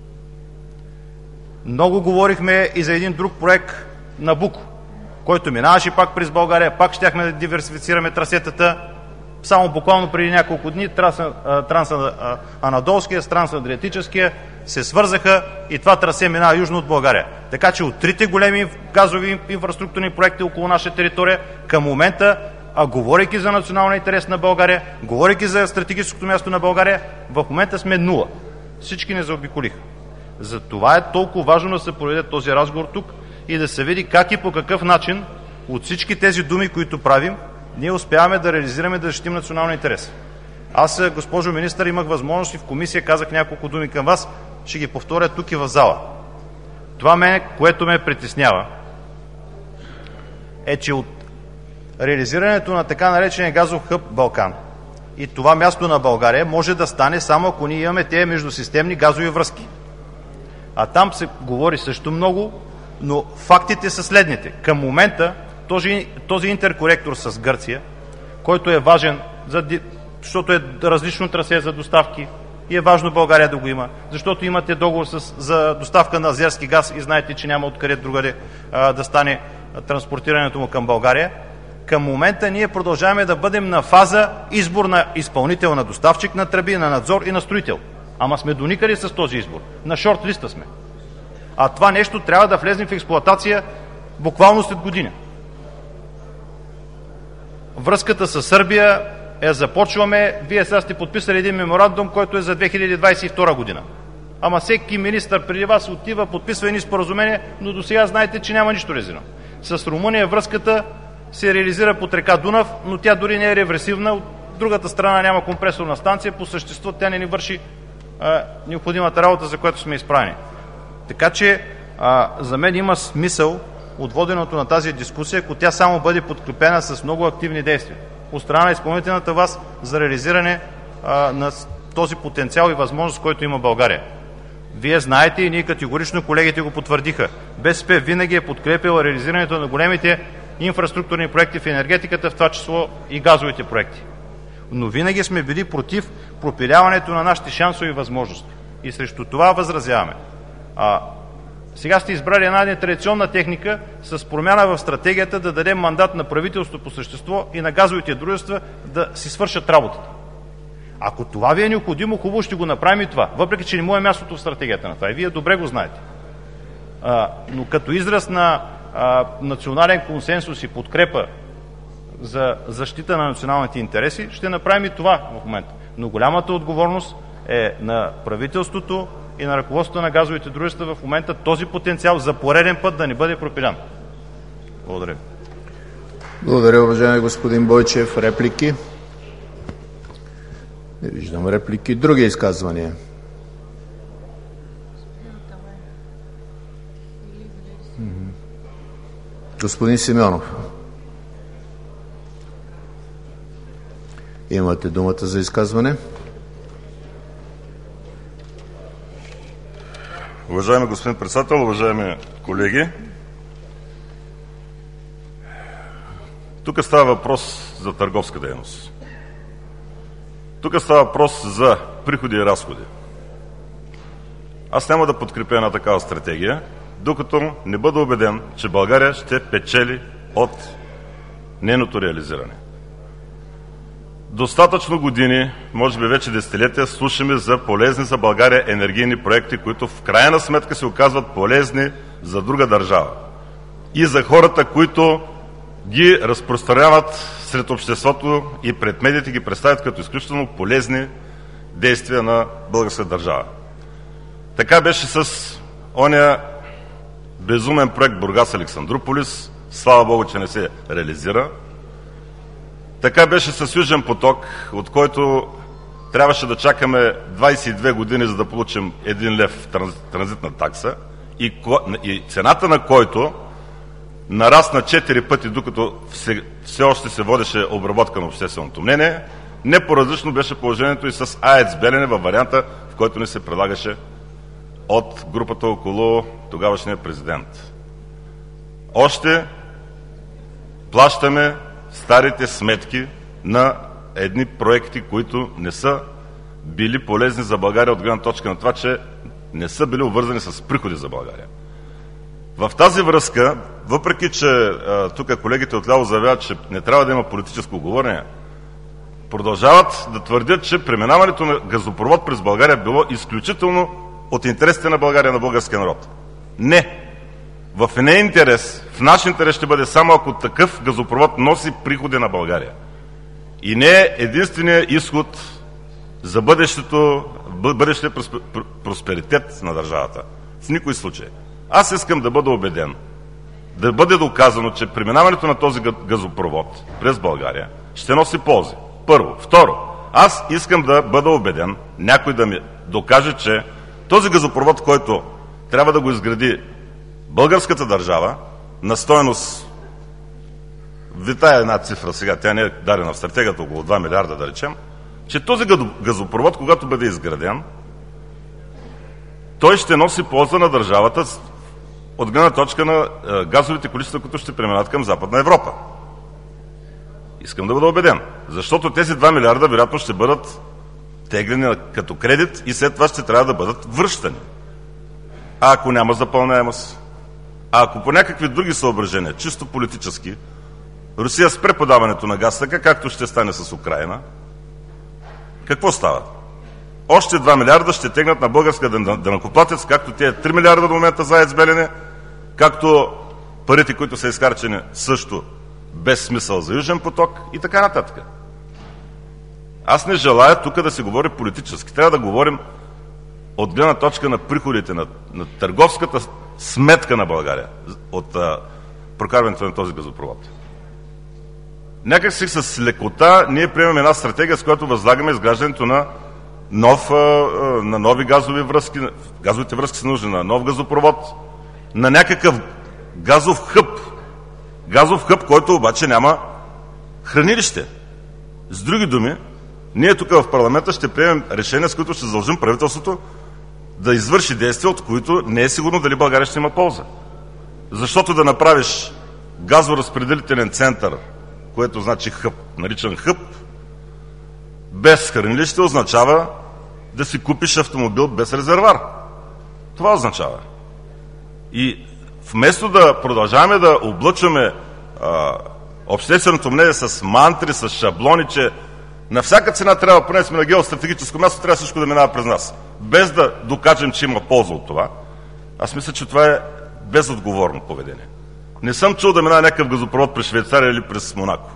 Много говорихме и за един друг проект Набуко, който минаваше пак през България, пак щяхме да диверсифицираме трасетата. Само буквално преди няколко дни трансанадолския с трансадриатическия се свързаха и това трасе минава южно от България. Така че от трите големи газови инфраструктурни проекти около наша територия към момента, а говорейки за националния интерес на България, говорейки за стратегическото място на България, в момента сме нула. Всички не заобиколиха. Затова е толкова важно да се проведе този разговор тук и да се види как и по какъв начин от всички тези думи, които правим, ние успяваме да реализираме, да защитим националния интерес. Аз, госпожо министър, имах възможност и в комисия казах няколко думи към вас, ще ги повторя тук и в зала. Това мене, което ме притеснява, е, че от реализирането на така наречения газов хъб Балкан и това място на България може да стане само ако ние имаме тези междусистемни газови връзки. А там се говори също много, но фактите са следните. Към момента този, този интерконектор с Гърция, който е важен, за, защото е различно трасе за доставки и е важно България да го има, защото имате договор с, за доставка на азерски газ и знаете, че няма откъде другаде а, да стане транспортирането му към България. Към момента ние продължаваме да бъдем на фаза избор на изпълнител, на доставчик на тръби, на надзор и на строител. Ама сме доникъде с този избор. На шорт листа сме. А това нещо трябва да влезе в експлоатация буквално след година. Връзката с Сърбия я започваме. Вие сега сте подписали един меморандум, който е за две хиляди двадесет и втора година. Ама всеки министър преди вас отива, подписва едни споразумения, но до сега знаете, че няма нищо резервно. С Румъния връзката се реализира под река Дунав, но тя дори не е реверсивна. От другата страна няма компресорна станция. По същество тя не ни върши а, необходимата работа, за която сме изправени. Така че а, за мен има смисъл от воденото на тази дискусия, ако тя само бъде подкрепена с много активни действия от страна на изпълнителната власт за реализиране а, на този потенциал и възможност, който има България. Вие знаете и ние категорично, колегите го потвърдиха. БСП винаги е подкрепила реализирането на големите инфраструктурни проекти в енергетиката, в това число и газовите проекти. Но винаги сме били против пропиляването на нашите шансове и възможности. И срещу това възразяваме. А, сега сте избрали една нетрадиционна техника с промяна в стратегията да дадем мандат на правителството по същество и на газовите дружества да си свършат работата. Ако това ви е необходимо, хубаво ще го направим и това. Въпреки че не му е мястото в стратегията на това. И вие добре го знаете. А, но като израз на а, национален консенсус и подкрепа за защита на националните интереси, ще направим и това в момента. Но голямата отговорност е на правителството и на ръководството на газовите дружества в момента този потенциал за пореден път да не бъде пропилян. Благодаря. Благодаря, уважаеми господин Бойчев. Реплики? Не виждам реплики. Други изказвания? Господин Симеонов, имате думата за изказване. Уважаеми господин председател, уважаеми колеги, тук става въпрос за търговска дейност. Тук става въпрос за приходи и разходи. Аз няма да подкрепя една такава стратегия, докато не бъда убеден, че България ще печели от нейното реализиране. Достатъчно години, може би вече десетилетия, слушаме за полезни за България енергийни проекти, които в крайна сметка се оказват полезни за друга държава. И за хората, които ги разпространяват сред обществото и пред медиите ги представят като изключително полезни действия на българска държава. Така беше с оня безумен проект Бургас-Александруполис. Слава Богу, че не се реализира. Така беше с Южен поток, от който трябваше да чакаме двадесет и две години, за да получим един лев транзитна такса и, и цената на който нарасна четири пъти, докато все, все още се водеше обработка на общественото мнение. Не по-различно беше положението и с АЕЦ Белене във варианта, в който ни се предлагаше от групата около тогавашния президент. Още плащаме старите сметки на едни проекти, които не са били полезни за България от гледна точка на това, че не са били обвързани с приходи за България. В тази връзка, въпреки че а, тук колегите отляво заявяват, че не трябва да има политическо говорене, продължават да твърдят, че преминаването на газопровод през България било изключително от интересите на България, на българския народ. Не! В не интерес, в наш интерес ще бъде само ако такъв газопровод носи приходи на България. И не е единственият изход за бъдещето, бъдещия просперитет на държавата. В никой случай. Аз искам да бъда убеден, да бъде доказано, че преминаването на този газопровод през България ще носи ползи. Първо. Второ, аз искам да бъда убеден, някой да ми докаже, че този газопровод, който трябва да го изгради българската държава, на стойност, витая една цифра сега, тя не е дадена в стратегията, около два милиарда да речем, че този газопровод, когато бъде изграден, той ще носи полза на държавата от гледна точка на газовите количества, които ще преминат към Западна Европа. Искам да бъда убеден, защото тези два милиарда вероятно ще бъдат теглени като кредит и след това ще трябва да бъдат връщани. А ако няма запълняемост, а ако по някакви други съображения, чисто политически, Русия спре подаването на газ, така както ще стане с Украйна, какво става? Още два милиарда ще тегнат на българска данъкоплатец, както тези три милиарда до момента за АЕЦ Белене, както парите, които са изхарчени също без смисъл за Южен поток и така нататък. Аз не желая тук да се говори политически. Трябва да говорим от гледна точка на приходите, на, на търговската сметка на България от а, прокарването на този газопровод. Някак си с лекота ние приемаме една стратегия, с която възлагаме изграждането на, нов, а, на нови газови връзки. Газовите връзки са нужни на нов газопровод, на някакъв газов хъб. Газов хъб, който обаче няма хранилище. С други думи, ние тук в парламента ще приемем решения, с които ще задължим правителството да извърши действия, от които не е сигурно дали България ще има полза. Защото да направиш газоразпределителен център, което значи хъб, наричан хъб, без хранилище означава да си купиш автомобил без резервар. Това означава. И вместо да продължаваме да облъчваме а, общественото мнение с мантри, с шаблони, че на всяка цена трябва, поне сме на геостратегическо място, трябва всичко да минава през нас, без да докажем, че има полза от това, аз мисля, че това е безотговорно поведение. Не съм чул да минава някакъв газопровод през Швейцария или през Монако.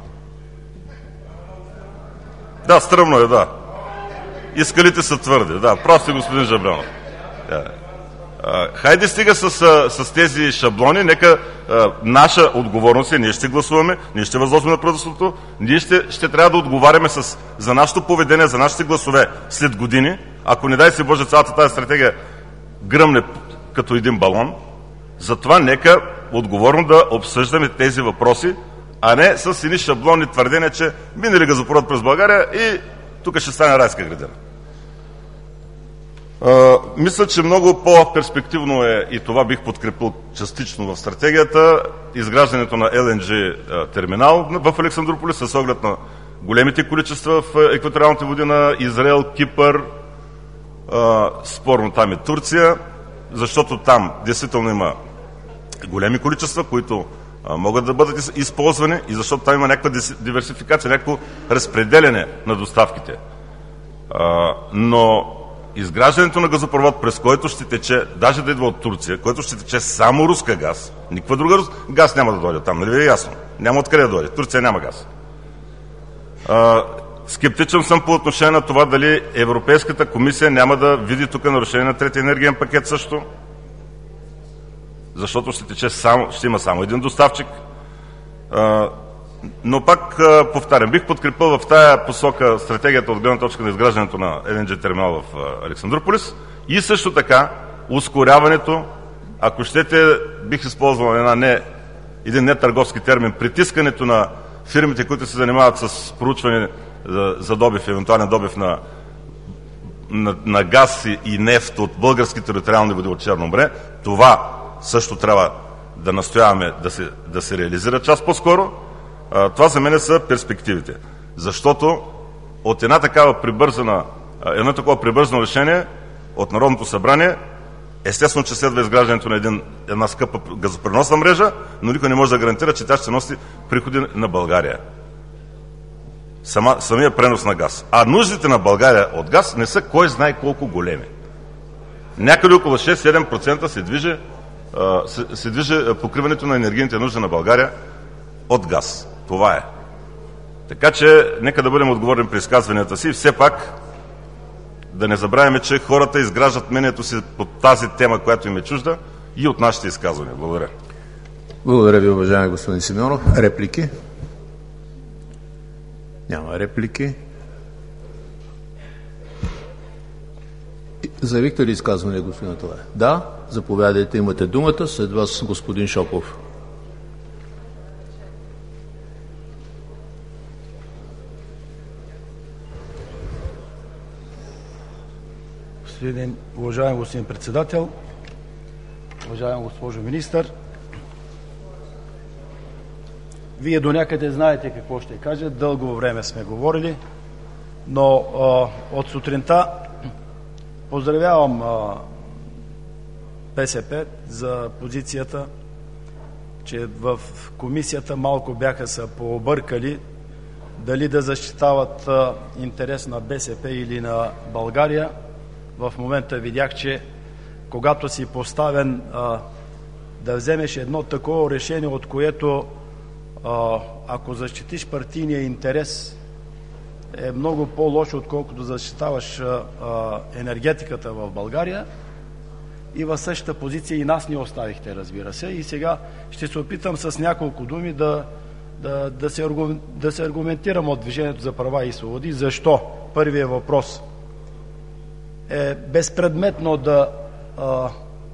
Да, стръмно е, да. И скалите са твърди, да. Просто господин Жаблянов. Да. Хайде стига с, с тези шаблони, нека а, наша отговорност е, ние ще гласуваме, ние ще възложим на правителството, ние ще, ще трябва да отговаряме с, за нашето поведение, за нашите гласове след години. Ако не дай си Боже цялата тази стратегия гръмне като един балон, затова нека отговорно да обсъждаме тези въпроси, а не с едни шаблонни твърдения, че минали газопровод през България и тук ще стане райска градина. Uh, мисля, че много по-перспективно е, и това бих подкрепил частично в стратегията, изграждането на Ел Ен Джи терминал в Александруполис с оглед на големите количества в екваториалните води на Израел, Кипър, uh, спорно там и Турция, защото там действително има големи количества, които uh, могат да бъдат използвани и защото там има някаква диверсификация, някакво разпределяне на доставките. Uh, но изграждането на газопровод, през който ще тече, даже да идва от Турция, който ще тече само руска газ, никаква друга рус... газ няма да дойде там, нали ви е ясно? Няма откъде да дойде. Турция няма газ. А, скептичен съм по отношение на това дали Европейската комисия няма да види тук нарушение на третия енергиен пакет също, защото ще тече само, ще има само един доставчик. А, Но пак повтарям, бих подкрепил в тая посока стратегията от гледна точка на изграждането на Ел Ен Джи терминал в Александруполис и също така ускоряването, ако щете, бих използвал една не, един не търговски термин, притискането на фирмите, които се занимават с проучване за, за добив, евентуален добив на, на, на газ и, и нефт от български териториални води от Черно море. Това също трябва да настояваме да се, да се реализира част по-скоро. Това за мен са перспективите. Защото от една такава прибързана, едно такова прибързано решение от Народното събрание, естествено, че следва изграждането на един, една скъпа газопреносна мрежа, но никой не може да гарантира, че тя ще носи приходи на България. Сама, самия пренос на газ. А нуждите на България от газ не са кой знае колко големи. Някъде около шест-седем процента се движи, се, се движи покриването на енергийните нужди на България от газ. Това е. Така че, нека да бъдем отговорни при изказванията си и все пак да не забравяме, че хората изграждат мнението си по тази тема, която им е чужда и от нашите изказвания. Благодаря. Благодаря ви, уважаеми господин Симеонов. Реплики? Няма реплики. Заявихте ли изказване, господин Аталай? Да, заповядайте, имате думата. След вас господин Шопов. Господин, уважаем господин председател, уважаема госпожо министър, вие до някъде знаете какво ще кажа, дълго време сме говорили, но а, от сутринта поздравявам а, Бе Се Пе за позицията, че в комисията малко бяха се пообъркали дали да защитават а, интерес на БСП или на България. В момента видях, че когато си поставен а, да вземеш едно такова решение, от което а, ако защитиш партийния интерес, е много по-лошо, отколкото защитаваш а, а, енергетиката в България. И в същата позиция и нас не оставихте, разбира се. И сега ще се опитам с няколко думи да, да, да, се, да се аргументирам от Движението за права и свободи. Защо? Първият въпрос е безпредметно да, а,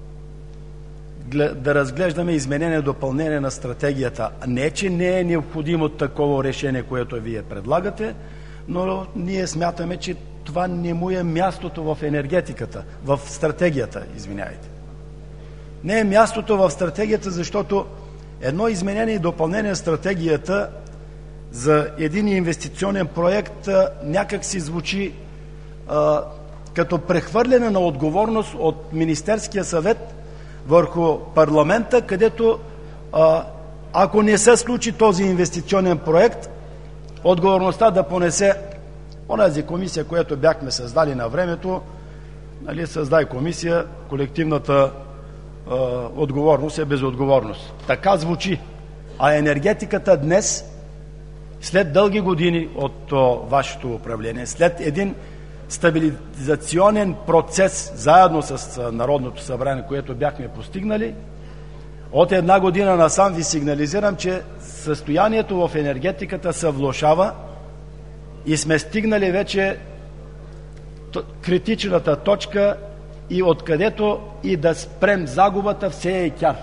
да разглеждаме изменение и допълнение на стратегията. Не, че не е необходимо такова решение, което вие предлагате, но ние смятаме, че това не му е мястото в енергетиката, в стратегията, извиняйте. Не е мястото в стратегията, защото едно изменение и допълнение на стратегията за един инвестиционен проект някак си звучи а, като прехвърляне на отговорност от Министерския съвет върху парламента, където а, ако не се случи този инвестиционен проект, отговорността да понесе онази комисия, която бяхме създали на времето, нали, създай комисия, колективната е, отговорност е безотговорност. Така звучи. А енергетиката днес, след дълги години от о, вашето управление, след един стабилизационен процес, заедно с Народното събрание, което бяхме постигнали, от една година насам ви сигнализирам, че състоянието в енергетиката се влошава и сме стигнали вече критичната точка и откъдето и да спрем загубата все е кяр.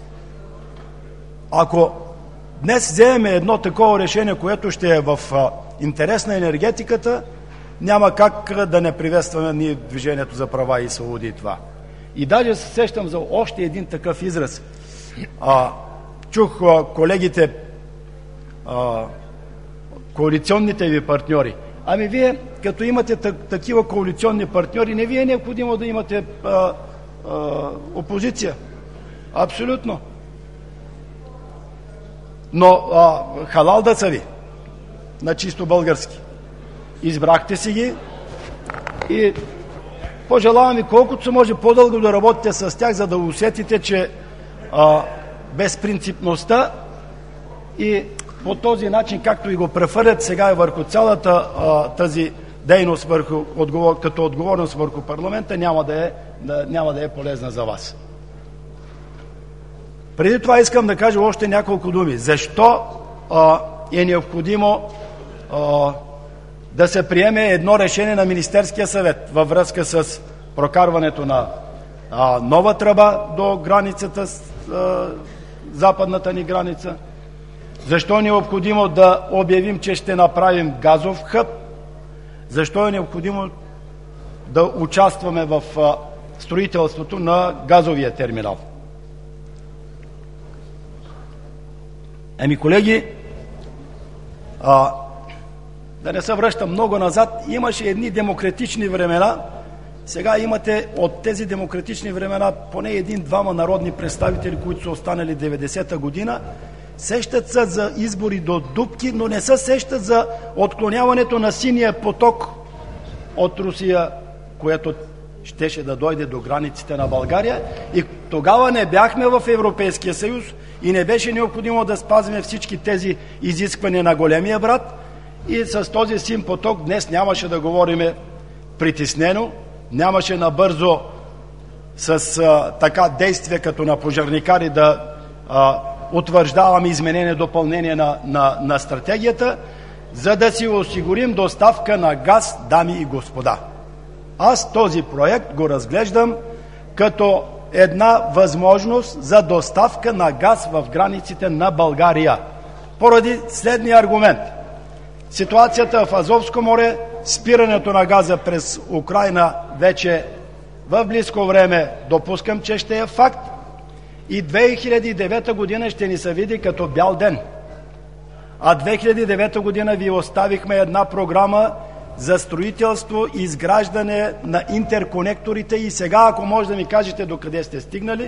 Ако днес вземем едно такова решение, което ще е в интерес на енергетиката, няма как да не приветстваме ние Движението за права и свободи това. И даже се сещам за още един такъв израз. А, чух а, колегите, а, коалиционните ви партньори. Ами вие, като имате такива коалиционни партньори, не ви е необходимо да имате а, а, опозиция. Абсолютно. Но а, халал да са ви, на чисто български. Избрахте си ги и пожелавам ви колкото се може по-дълго да работите с тях, за да усетите, че а, безпринципността и по този начин, както и го прехвърлят сега и върху цялата а, тази дейност, върху, отговор, като отговорност върху парламента, няма да, е, да, няма да е полезна за вас. Преди това искам да кажа още няколко думи. Защо а, е необходимо а, да се приеме едно решение на Министерския съвет във връзка с прокарването на а, нова тръба до границата, с, а, западната ни граница? Защо е необходимо да обявим, че ще направим газов хъб? Защо е необходимо да участваме в а, строителството на газовия терминал? Еми, колеги, а, да не се връщам много назад, имаше едни демократични времена. Сега имате от тези демократични времена поне един-двама народни представители, които са останали деветдесета година, сещат се за избори до дупки, но не се сещат за отклоняването на синия поток от Русия, което щеше да дойде до границите на България. И тогава не бяхме в Европейския съюз и не беше необходимо да спазваме всички тези изисквания на големия брат. И с този син поток днес нямаше да говориме притеснено, нямаше набързо с а, така действия като на пожарникари да а, утвърждаваме изменение, допълнение на, на, на стратегията, за да си осигурим доставка на газ, дами и господа. Аз този проект го разглеждам като една възможност за доставка на газ в границите на България. Поради следния аргумент. Ситуацията в Азовско море, спирането на газа през Украйна вече в близко време допускам, че ще е факт. И две хиляди и девета година ще ни се види като бял ден. А две хиляди и девета година ви оставихме една програма за строителство и изграждане на интерконекторите и сега, ако може да ми кажете докъде сте стигнали,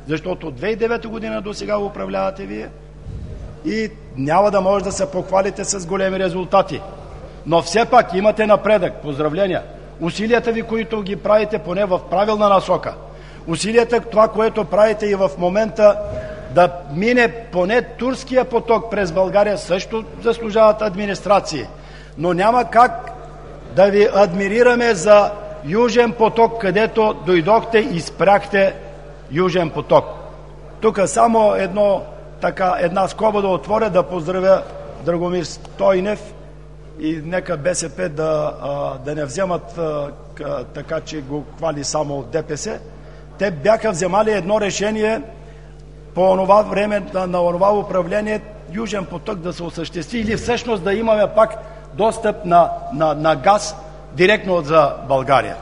Защото от две хиляди и девета година до сега управлявате вие и няма да може да се похвалите с големи резултати. Но все пак имате напредък. Поздравления! Усилията ви, които ги правите поне в правилна насока, усилията, това, което правите и в момента да мине поне турския поток през България, също заслужават администрации. Но няма как да ви адмирираме за Южен поток, където дойдохте и спряхте Южен поток. Тук само едно, така, една скоба да отворя, да поздравя Драгомир Стойнев и нека БСП да, да не вземат така, че го хвали само от ДПС. Те бяха вземали едно решение по онова време на онова управление Южен поток да се осъществи или всъщност да имаме пак достъп на, на, на газ директно за България.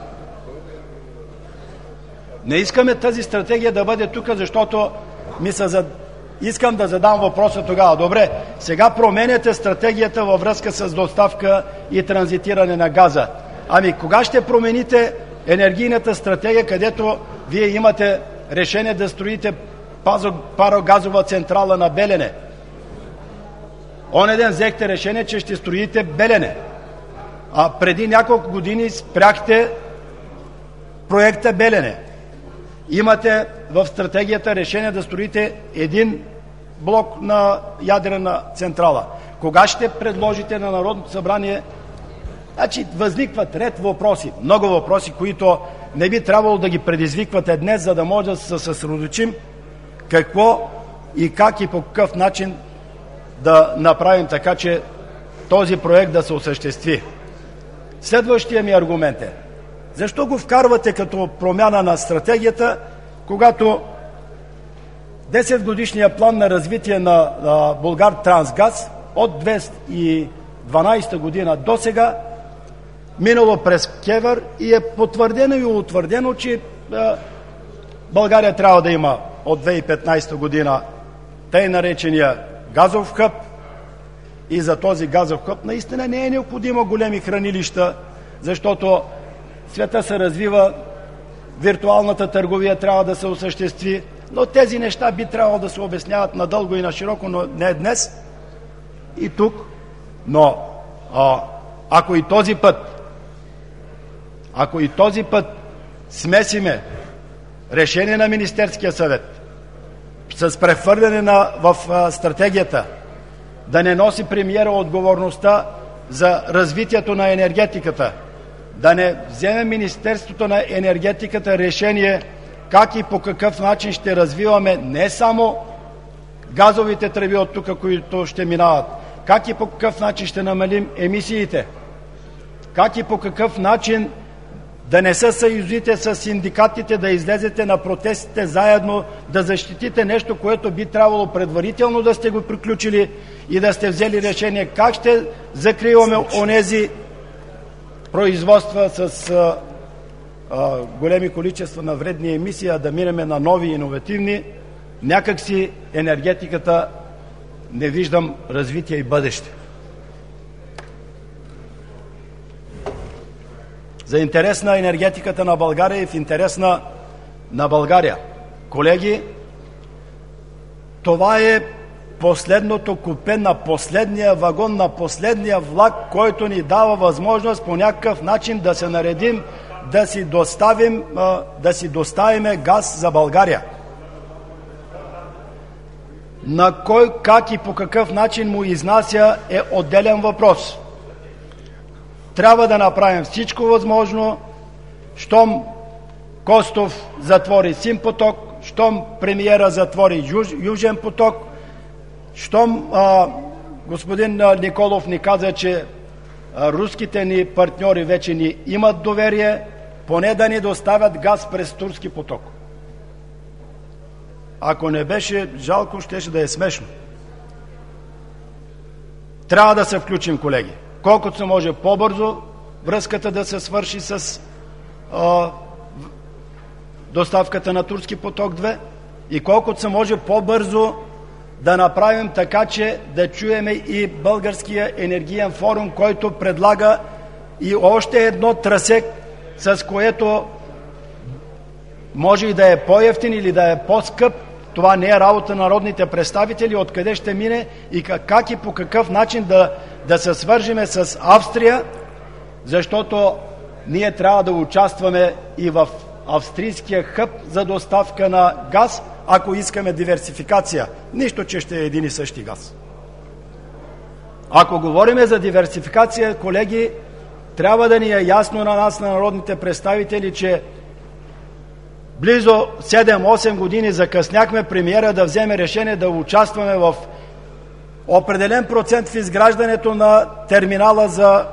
Не искаме тази стратегия да бъде тук, защото ми се зад... искам да задам въпроса тогава. Добре, сега променяте стратегията във връзка с доставка и транзитиране на газа. Ами кога ще промените енергийната стратегия, където вие имате решение да строите парогазова централа на Белене? Онзи ден взехте решение, че ще строите Белене. А преди няколко години спряхте проекта Белене. Имате в стратегията решение да строите един блок на ядрена централа. Кога ще предложите на Народното събрание? Значи възникват ред въпроси, много въпроси, които не би трябвало да ги предизвиквате днес, за да може да се съсредоточим какво и как и по какъв начин да направим така, че този проект да се осъществи. Следващия ми аргумент е: защо го вкарвате като промяна на стратегията, когато десет годишния план на развитие на, на Булгартрансгаз от две хиляди и дванадесета година до сега минало през КЕВР и е потвърдено и утвърдено, че а, България трябва да има от две хиляди и петнадесета година тъй наречения газов хъб, и за този газов хъб наистина не е необходимо големи хранилища, защото света се развива, виртуалната търговия трябва да се осъществи, но тези неща би трябвало да се обясняват надълго и на широко, но не днес и тук. Но а, ако и този път ако и този път смесиме решение на Министерския съвет с прехвърляне на, в а, стратегията, да не носи премиера отговорността за развитието на енергетиката, да не вземе Министерството на енергетиката решение как и по какъв начин ще развиваме не само газовите тръби от тук, които ще минават, как и по какъв начин ще намалим емисиите, как и по какъв начин да не се съюзите с синдикатите, да излезете на протестите заедно, да защитите нещо, което би трябвало предварително да сте го приключили и да сте взели решение как ще закриваме онези производства с а, а, големи количества на вредни емисии, а да минеме на нови иновативни. Някакси енергетиката не виждам развитие и бъдеще. За интерес на енергетиката на България и в интерес на, на България. Колеги, това е последното купе на последния вагон, на последния влак, който ни дава възможност по някакъв начин да се наредим, да си доставим, да си доставиме газ за България. На кой, как и по какъв начин му изнася е отделен въпрос. Трябва да направим всичко възможно, щом Костов затвори Син поток, щом премиера затвори Юж, Южен поток, щом а, господин а, Николов ни каза, че а, руските ни партньори вече ни имат доверие, поне да ни доставят газ през турски поток. Ако не беше жалко, щеше да е смешно. Трябва да се включим, колеги. Колкото се може по-бързо връзката да се свърши с а, доставката на турски поток две и колкото се може по-бързо да направим така, че да чуеме и Българския енергиен форум, който предлага и още едно трасе, с което може и да е по-евтин или да е по-скъп. Това не е работа на народните представители, откъде ще мине и как, как и по какъв начин да, да се свържиме с Австрия, защото ние трябва да участваме и в австрийския хъб за доставка на газ, ако искаме диверсификация. Нищо, че ще е един и същи газ. Ако говорим за диверсификация, колеги, трябва да ни е ясно на нас, на народните представители, че близо седем-осем години закъсняхме премиера да вземе решение да участваме в определен процент в изграждането на терминала за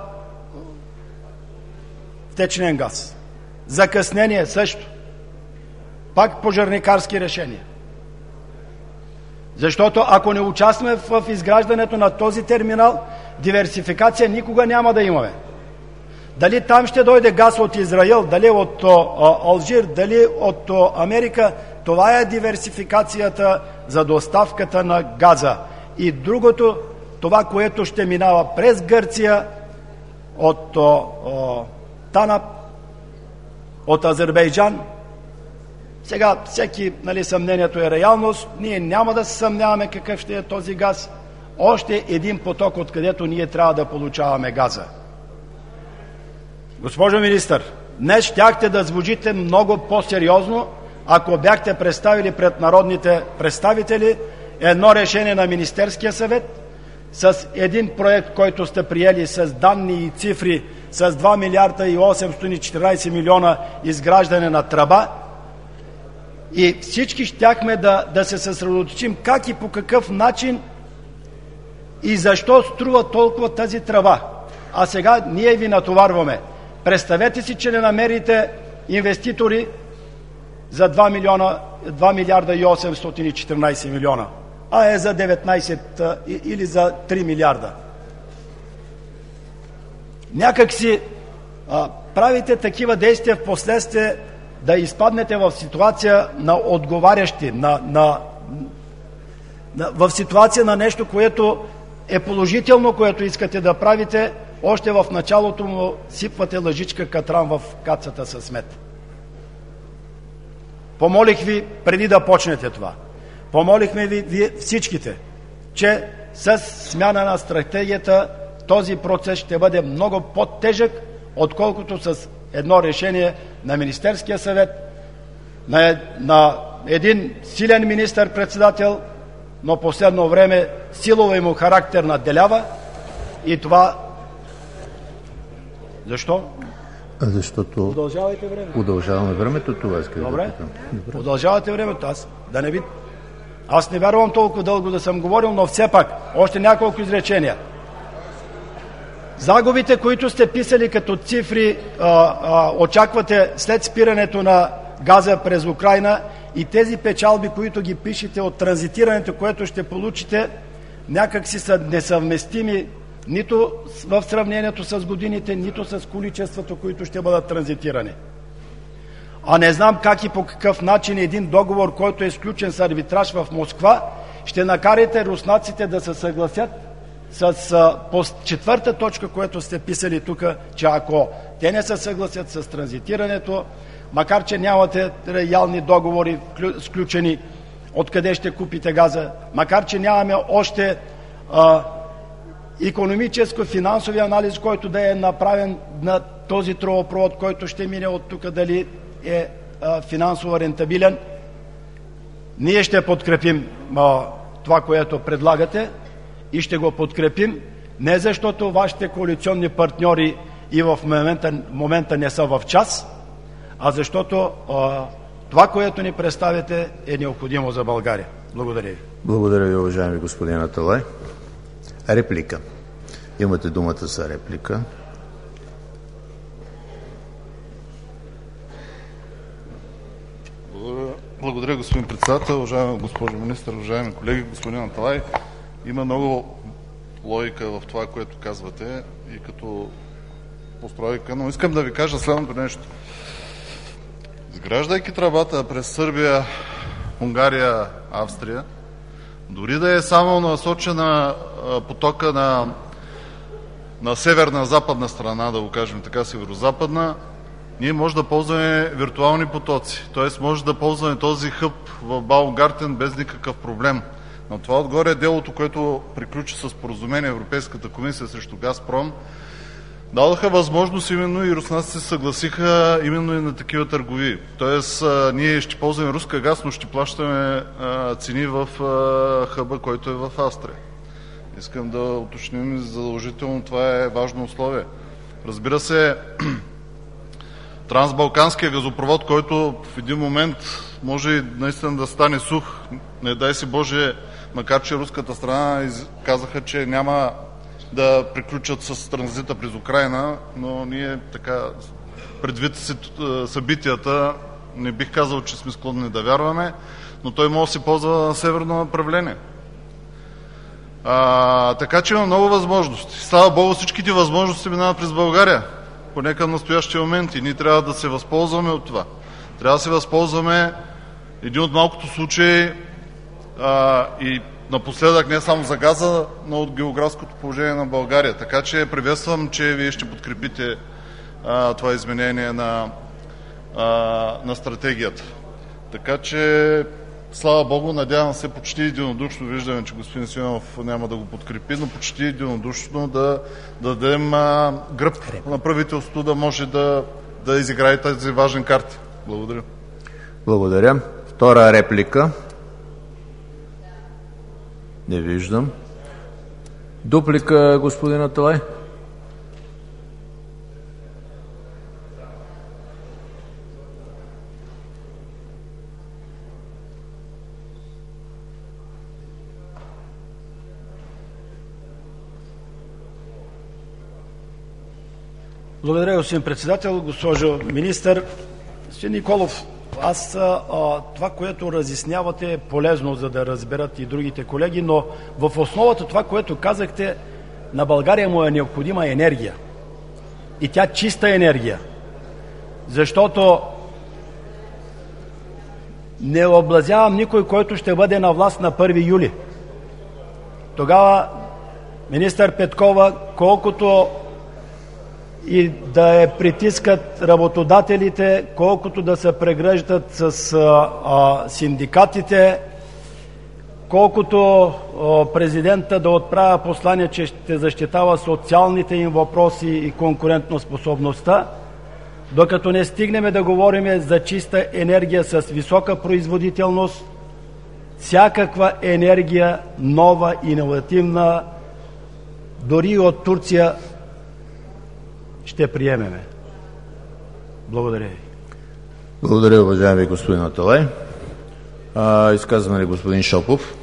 втечнен газ. Закъснение също. Пак пожарникарски решения. Защото ако не участваме в изграждането на този терминал, диверсификация никога няма да имаме. Дали там ще дойде газ от Израил, дали от Алжир, дали от Америка, това е диверсификацията за доставката на газа. И другото, това, което ще минава през Гърция, от о, о, Танап, от Азербайджан. Сега всеки, нали, съмнението е реалност. Ние няма да се съмняваме какъв ще е този газ. Още един поток, откъдето ние трябва да получаваме газа. Госпожо министър, днес щяхте да звучите много по-сериозно, ако бяхте представили пред народните представители едно решение на Министерския съвет с един проект, който сте приели с данни и цифри, с два милиарда и осемстотин и четиринадесет милиона изграждане на тръба, и всички щяхме да, да се съсредоточим как и по какъв начин и защо струва толкова тази тръба. А сега ние ви натоварваме. Представете си, че не намерите инвеститори за два милиона, два милиарда и осемстотин и четиринадесет милиона, а е за деветнадесет или за три милиарда. Някак си а, правите такива действия в последствие да изпаднете в ситуация на отговарящи, на, на, на, в ситуация на нещо, което е положително, което искате да правите, още в началото му сипвате лъжичка катран в кацата с мед. Помолих ви преди да почнете това. Помолихме ви вие всичките, че с смяна на стратегията този процес ще бъде много по-тежък, отколкото с едно решение на Министерския съвет, на, на един силен министър-председател, но последно време силова му характер надделява и това... Защо? Защото... Удължавайте времето. Удължаваме времето, това искам. Добре. Добре. Удължавате времето. Аз да не ви... Аз не вярвам толкова дълго да съм говорил, но все пак, още няколко изречения. Загубите, които сте писали като цифри, а, а, очаквате след спирането на газа през Украйна и тези печалби, които ги пишете от транзитирането, което ще получите, някак си са несъвместими нито в сравнението с годините, нито с количеството, които ще бъдат транзитирани. А не знам как и по какъв начин един договор, който е сключен с арбитраж в Москва, ще накарате руснаците да се съгласят с а, по четвърта точка, което сте писали тук, че ако те не се съгласят с транзитирането, макар че нямате реални договори сключени, откъде ще купите газа, макар че нямаме още а, икономическо-финансови анализ, който да е направен на този тръбопровод, който ще мине от тук, дали е а, финансово рентабилен, ние ще подкрепим а, това, което предлагате, и ще го подкрепим, не защото вашите коалиционни партньори и в момента, момента не са в час, а защото а, това, което ни представите, е необходимо за България. Благодаря ви. Благодаря ви, уважаеми господин Аталай. Реплика. Имате думата за реплика. Благодаря, Благодаря господин председател, уважаема госпожо министър, уважаеми колеги, господин Аталай. Има много логика в това, което казвате и като постройка, но искам да ви кажа следното нещо. Изграждайки тръбата през Сърбия, Унгария, Австрия, дори да е само насочена потока на, на северна-западна страна, да го кажем така, северо-западна, ние може да ползваме виртуални потоци, т.е. може да ползваме този хъб в Баумгартен без никакъв проблем. Но това отгоре е делото, което приключи с споразумение Европейската комисия срещу Газпром, дадоха възможност именно и руснаците се съгласиха именно и на такива търговии. Тоест, а, ние ще ползваме руска газ, но ще плащаме а, цени в а, хъба, който е в Австрия. Искам да уточним задължително, това е важно условие. Разбира се, трансбалканския газопровод, който в един момент може наистина да стане сух, не дай си Боже, макар че руската страна казаха, че няма да приключат с транзита през Украйна, но ние така, предвид събитията, не бих казал, че сме склонни да вярваме, но той може да се ползва на северно направление. А, така че има много възможности. Слава Богу, всичките възможности минават през България, поне към настоящия момент, и ние трябва да се възползваме от това. Трябва да се възползваме един от малкото случаи а, и напоследък не само за газа, но от географското положение на България. Така че приветствам, че вие ще подкрепите а, това изменение на, а, на стратегията. Така че, слава Богу, надявам се почти единодушно, виждаме, че господин Симеонов няма да го подкрепи, но почти единодушно да, да дадем а, гръб на правителството да може да, да изиграе тази важен карти. Благодаря. Благодаря. Втора реплика? Не виждам. Дуплика, господин Аталай? Благодаря, господин председател, госпожо министър. Господин Николов, аз а, това, което разяснявате, е полезно, за да разберат и другите колеги, но в основата това, което казахте, на България му е необходима енергия. И тя чиста енергия. Защото не облазявам никой, който ще бъде на власт на първи юли. Тогава министър Петкова, колкото и да я притискат работодателите, колкото да се прегръждат с а, а, синдикатите, колкото а, президента да отправя послание, че ще защитава социалните им въпроси и конкурентоспособността, докато не стигнем да говорим за чиста енергия с висока производителност, всякаква енергия, нова, иновативна, дори от Турция, ще приемеме. Благодаря ви. Благодаря, уважаеми господин Аталай. А, изказване ли господин Шопов?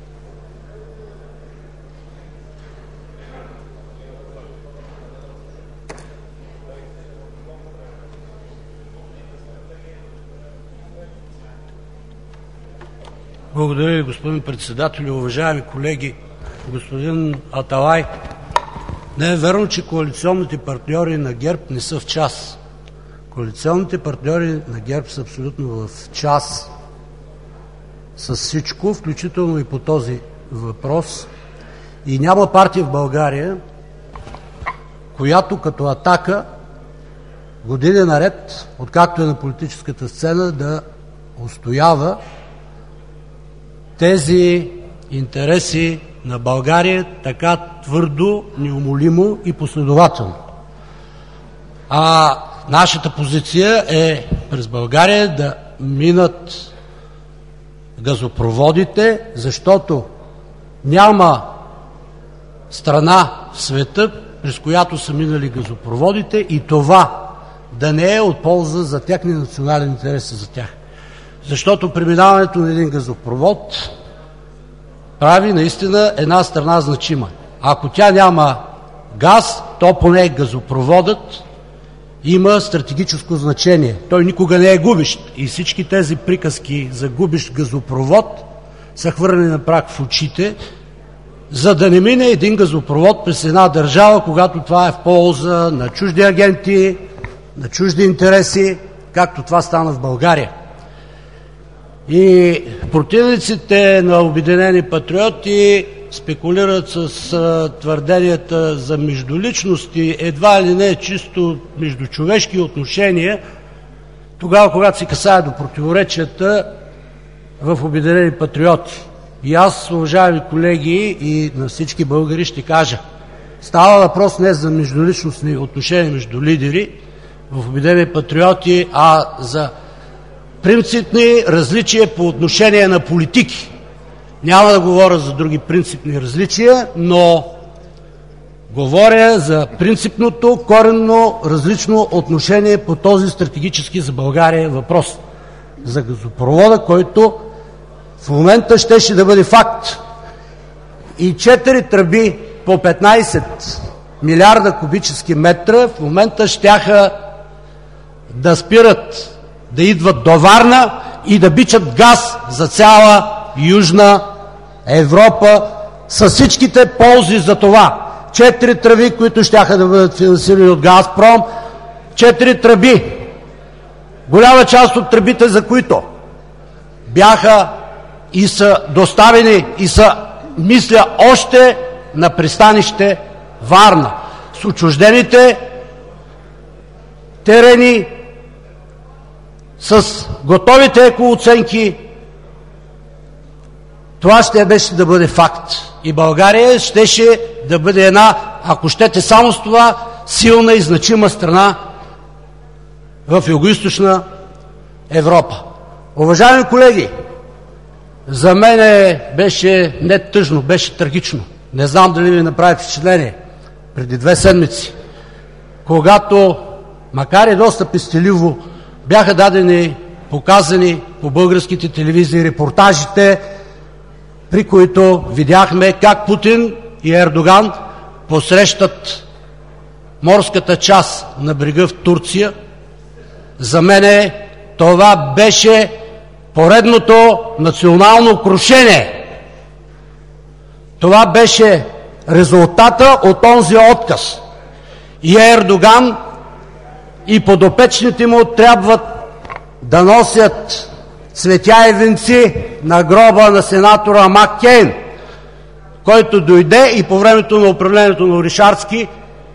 Благодаря ви, господин председател, уважаеми колеги. Господин Аталай, не е верно, че коалиционните партньори на ГЕРБ не са в час. Коалиционните партньори на ГЕРБ са абсолютно в час с всичко, включително и по този въпрос. И няма партия в България, която като Атака години наред, откакто е на политическата сцена, да устоява тези интереси на България така твърдо, неумолимо и последователно. А нашата позиция е през България да минат газопроводите, защото няма страна в света, през която са минали газопроводите, и това да не е от полза за техния национален интерес за тях. Защото преминаването на един газопровод прави наистина една страна значима. Ако тя няма газ, то поне газопроводът има стратегическо значение. Той никога не е губещ. И всички тези приказки за губещ газопровод са хвърлени на прах в очите, за да не мине един газопровод през една държава, когато това е в полза на чужди агенти, на чужди интереси, както това стана в България. И противниците на Обединени патриоти спекулират с а, твърденията за междуличности, едва ли не чисто междучовешки отношения, тогава, когато се касае до противоречията в Обединени патриоти. И аз, уважаеми колеги, и на всички българи ще кажа, става въпрос не за междуличностни отношения между лидери в Обединени патриоти, а за принципни различия по отношение на политики. Няма да говоря за други принципни различия, но говоря за принципното, коренно различно отношение по този стратегически за България въпрос. За газопровода, който в момента щеше да бъде факт. И четири тръби по петнайсет милиарда кубически метра в момента щяха да спират да идват до Варна и да бичат газ за цяла Южна Европа с всичките ползи за това. Четири тръби, които щяха да бъдат финансирани от Газпром, четири тръби, голяма част от тръбите, за които бяха и са доставени и са, мисля, още на пристанище Варна. С отчуждените терени, с готовите екооценки, това ще беше да бъде факт. И България щеше да бъде една, ако щете само с това, силна и значима страна в Югоизточна Европа. Уважаеми колеги, за мен беше не тъжно, беше трагично. Не знам дали ви направи впечатление. Преди две седмици, когато, макар и доста пестеливо, бяха дадени, показани по българските телевизии репортажите, при които видяхме как Путин и Ердоган посрещат морската част на брега в Турция. За мене това беше поредното национално крушение. Това беше резултата от онзи отказ. И Ердоган и подопечните му трябват да носят цветя и венци на гроба на сенатора Маккейн, който дойде и по времето на управлението на Орешарски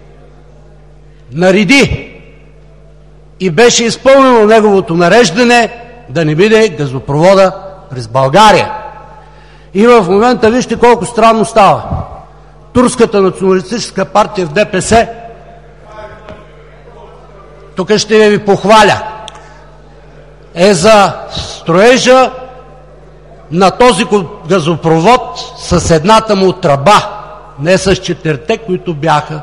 нареди и беше изпълнено неговото нареждане да не биде газопровода през България. И в момента вижте колко странно става. Турската националистическа партия в ДПС, тук ще ви похваля, е за строежа на този газопровод с едната му тръба, не с четирите, които бяха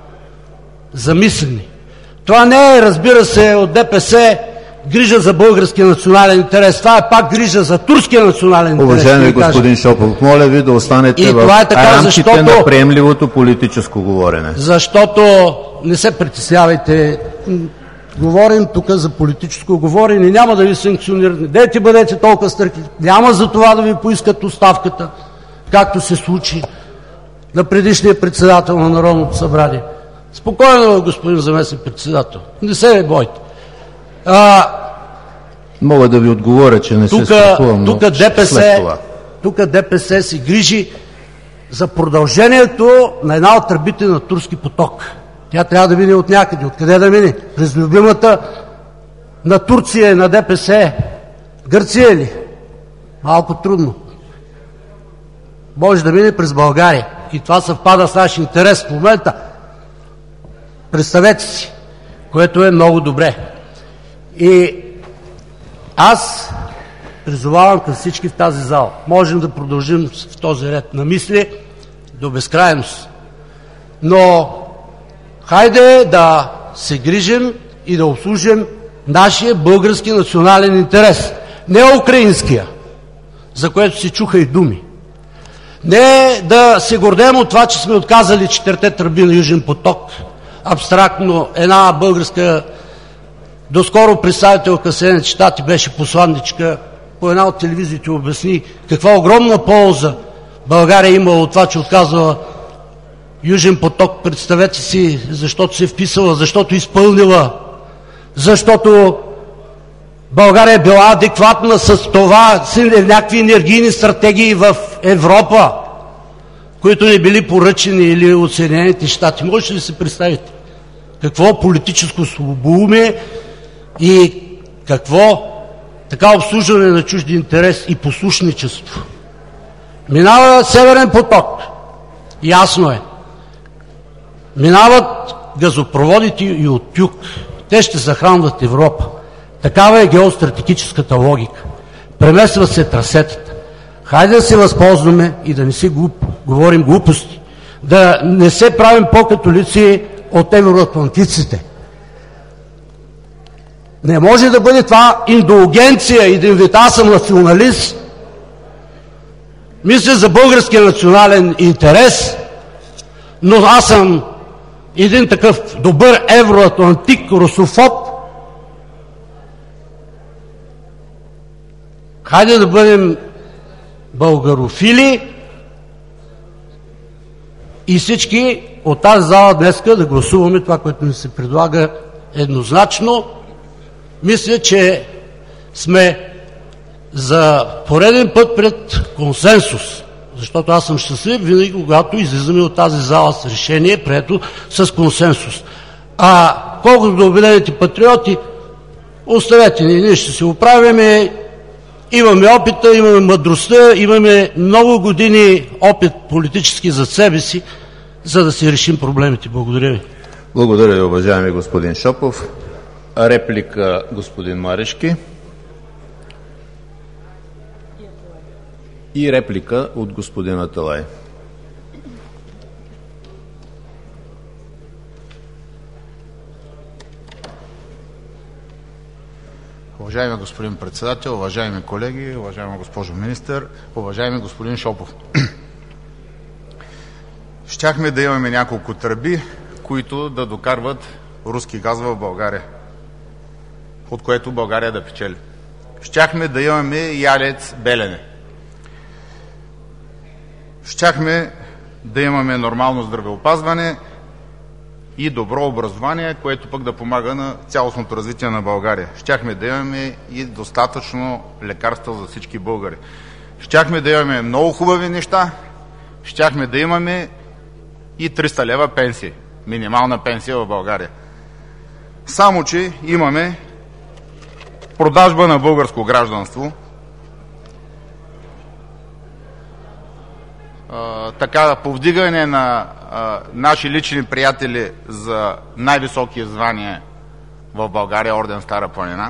замислени. Това не е, разбира се, от ДПС грижа за българския национален интерес. Това е пак грижа за турския национален интерес. Уважаеми господин Шопов, моля ви да останете и в е така, рамките защото, на приемливото политическо говорене. Защото не се притеснявайте. Говорим тук за политическо говорене, няма да ви санкционирате. Дайте бъдете толкова стърки. Няма за това да ви поискат оставката, както се случи на предишния председател на Народното събрание. Спокойно, господин заместник председател. Не се бойте. А, Мога да ви отговоря, че не тука, се страхувам, но тук ДПС, тук ДПС се грижи за продължението на една от тръбите на Турски поток. Тя трябва да мине от някъде. Откъде да мине? През любимата на Турция, на ДПС. Гърция ли? Малко трудно. Може да мине през България. И това съвпада с нашия интерес в момента. Представете си, което е много добре. И аз призовавам към всички в тази зала. Можем да продължим в този ред на мисли до безкрайност. Но хайде да се грижим и да обслужим нашия български национален интерес. Не украинския, за което се чуха и думи. Не да се гордеем от това, че сме отказали четирите тръби на Южен поток. Абстрактно една българска доскоро представителка в Съединените щати беше посланничка, по една от телевизиите обясни каква огромна полза България имала от това, че отказала Южен поток. Представете си, защото се е вписала, защото изпълнила, защото България е била адекватна с това, с някакви енергийни стратегии в Европа. които не били поръчени или от Съединените щати. Можете ли си представите какво политическо слабоумие и какво така обслужване на чужди интерес и послушничество. Минава Северен поток. Ясно е. Минават газопроводите и от юг. Те ще захранват Европа. Такава е геостратегическата логика. Преместват се трасетата. Хайде да се възползваме и да не си глуп, говорим глупости. Да не се правим по-католици от евроатлантиците. Не може да бъде това индулгенция и да им вита, аз съм националист. Мисля за българския национален интерес, но аз съм един такъв добър евроатлантик, русофоб. Хайде да бъдем българофили и всички от тази зала днеска да гласуваме това, което ни се предлага еднозначно. Мисля, че сме за пореден път пред консенсус, защото аз съм щастлив винаги, когато излизаме от тази зала с решение, прието с консенсус. А колкото до Обединените патриоти, оставете ни, ние ще се оправяме, имаме опита, имаме мъдростта, имаме много години опит политически за себе си, за да си решим проблемите. Благодаря ви. Благодаря ви, уважаеми господин Шопов. Реплика, господин Марешки. И реплика от господин Аталай. Уважаеми господин председател, уважаеми колеги, уважаема госпожо министър, уважаеми господин Шопов. Щяхме да имаме няколко тръби, които да докарват руски газ в България, от което България да печели. Щяхме да имаме Ялец Белене. Щяхме да имаме нормално здравеопазване и добро образование, което пък да помага на цялостното развитие на България. Щяхме да имаме и достатъчно лекарства за всички българи. Щяхме да имаме много хубави неща. Щяхме да имаме и триста лева пенсия, минимална пенсия в България. Само че имаме продажба на българско гражданство, а, така повдигане на а, наши лични приятели за най-високи звания в България, орден Стара планина,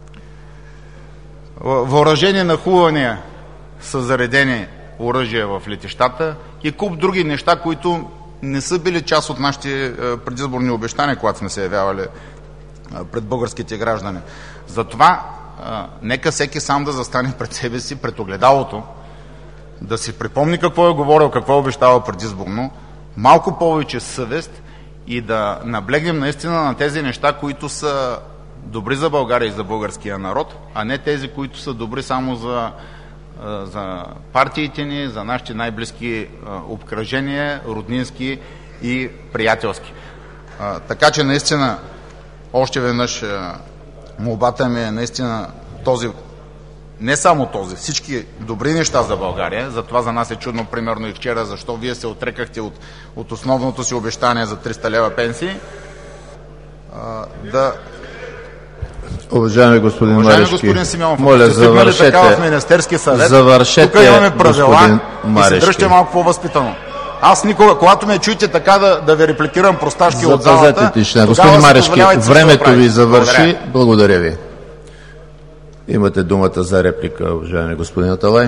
въоръжение на нахлувания са заредени оръжия в летищата и куп други неща, които не са били част от нашите предизборни обещания, когато сме се явявали пред българските граждани. Затова а, нека всеки сам да застане пред себе си, пред огледалото, да си припомни какво е говорил, какво е обещавал предизборно, малко повече съвест и да наблегнем наистина на тези неща, които са добри за България и за българския народ, а не тези, които са добри само за, за партиите ни, за нашите най-близки обкръжения, роднински и приятелски. А, така че наистина още веднъж молбата ми е наистина този, не само този, всички добри неща за България. Затова за нас е чудно, примерно и вчера, защо вие се отрекахте от, от основното си обещание за триста лева пенсии. А, да... Уважаеми господин Уважаеми Марешки, господин Симеонов, моля, ще стигнали така в завършете, Министерски съвет, завършете, тук имаме правила господин и се Марешки. дръжте малко по-възпитано. Аз никога, когато ме чуете така да, да ви репликирам просташки от залата, тишина. Господин Марешки, времето ви завърши. Благодаря. Благодаря ви. Имате думата за реплика, уважаеми господин Аталай.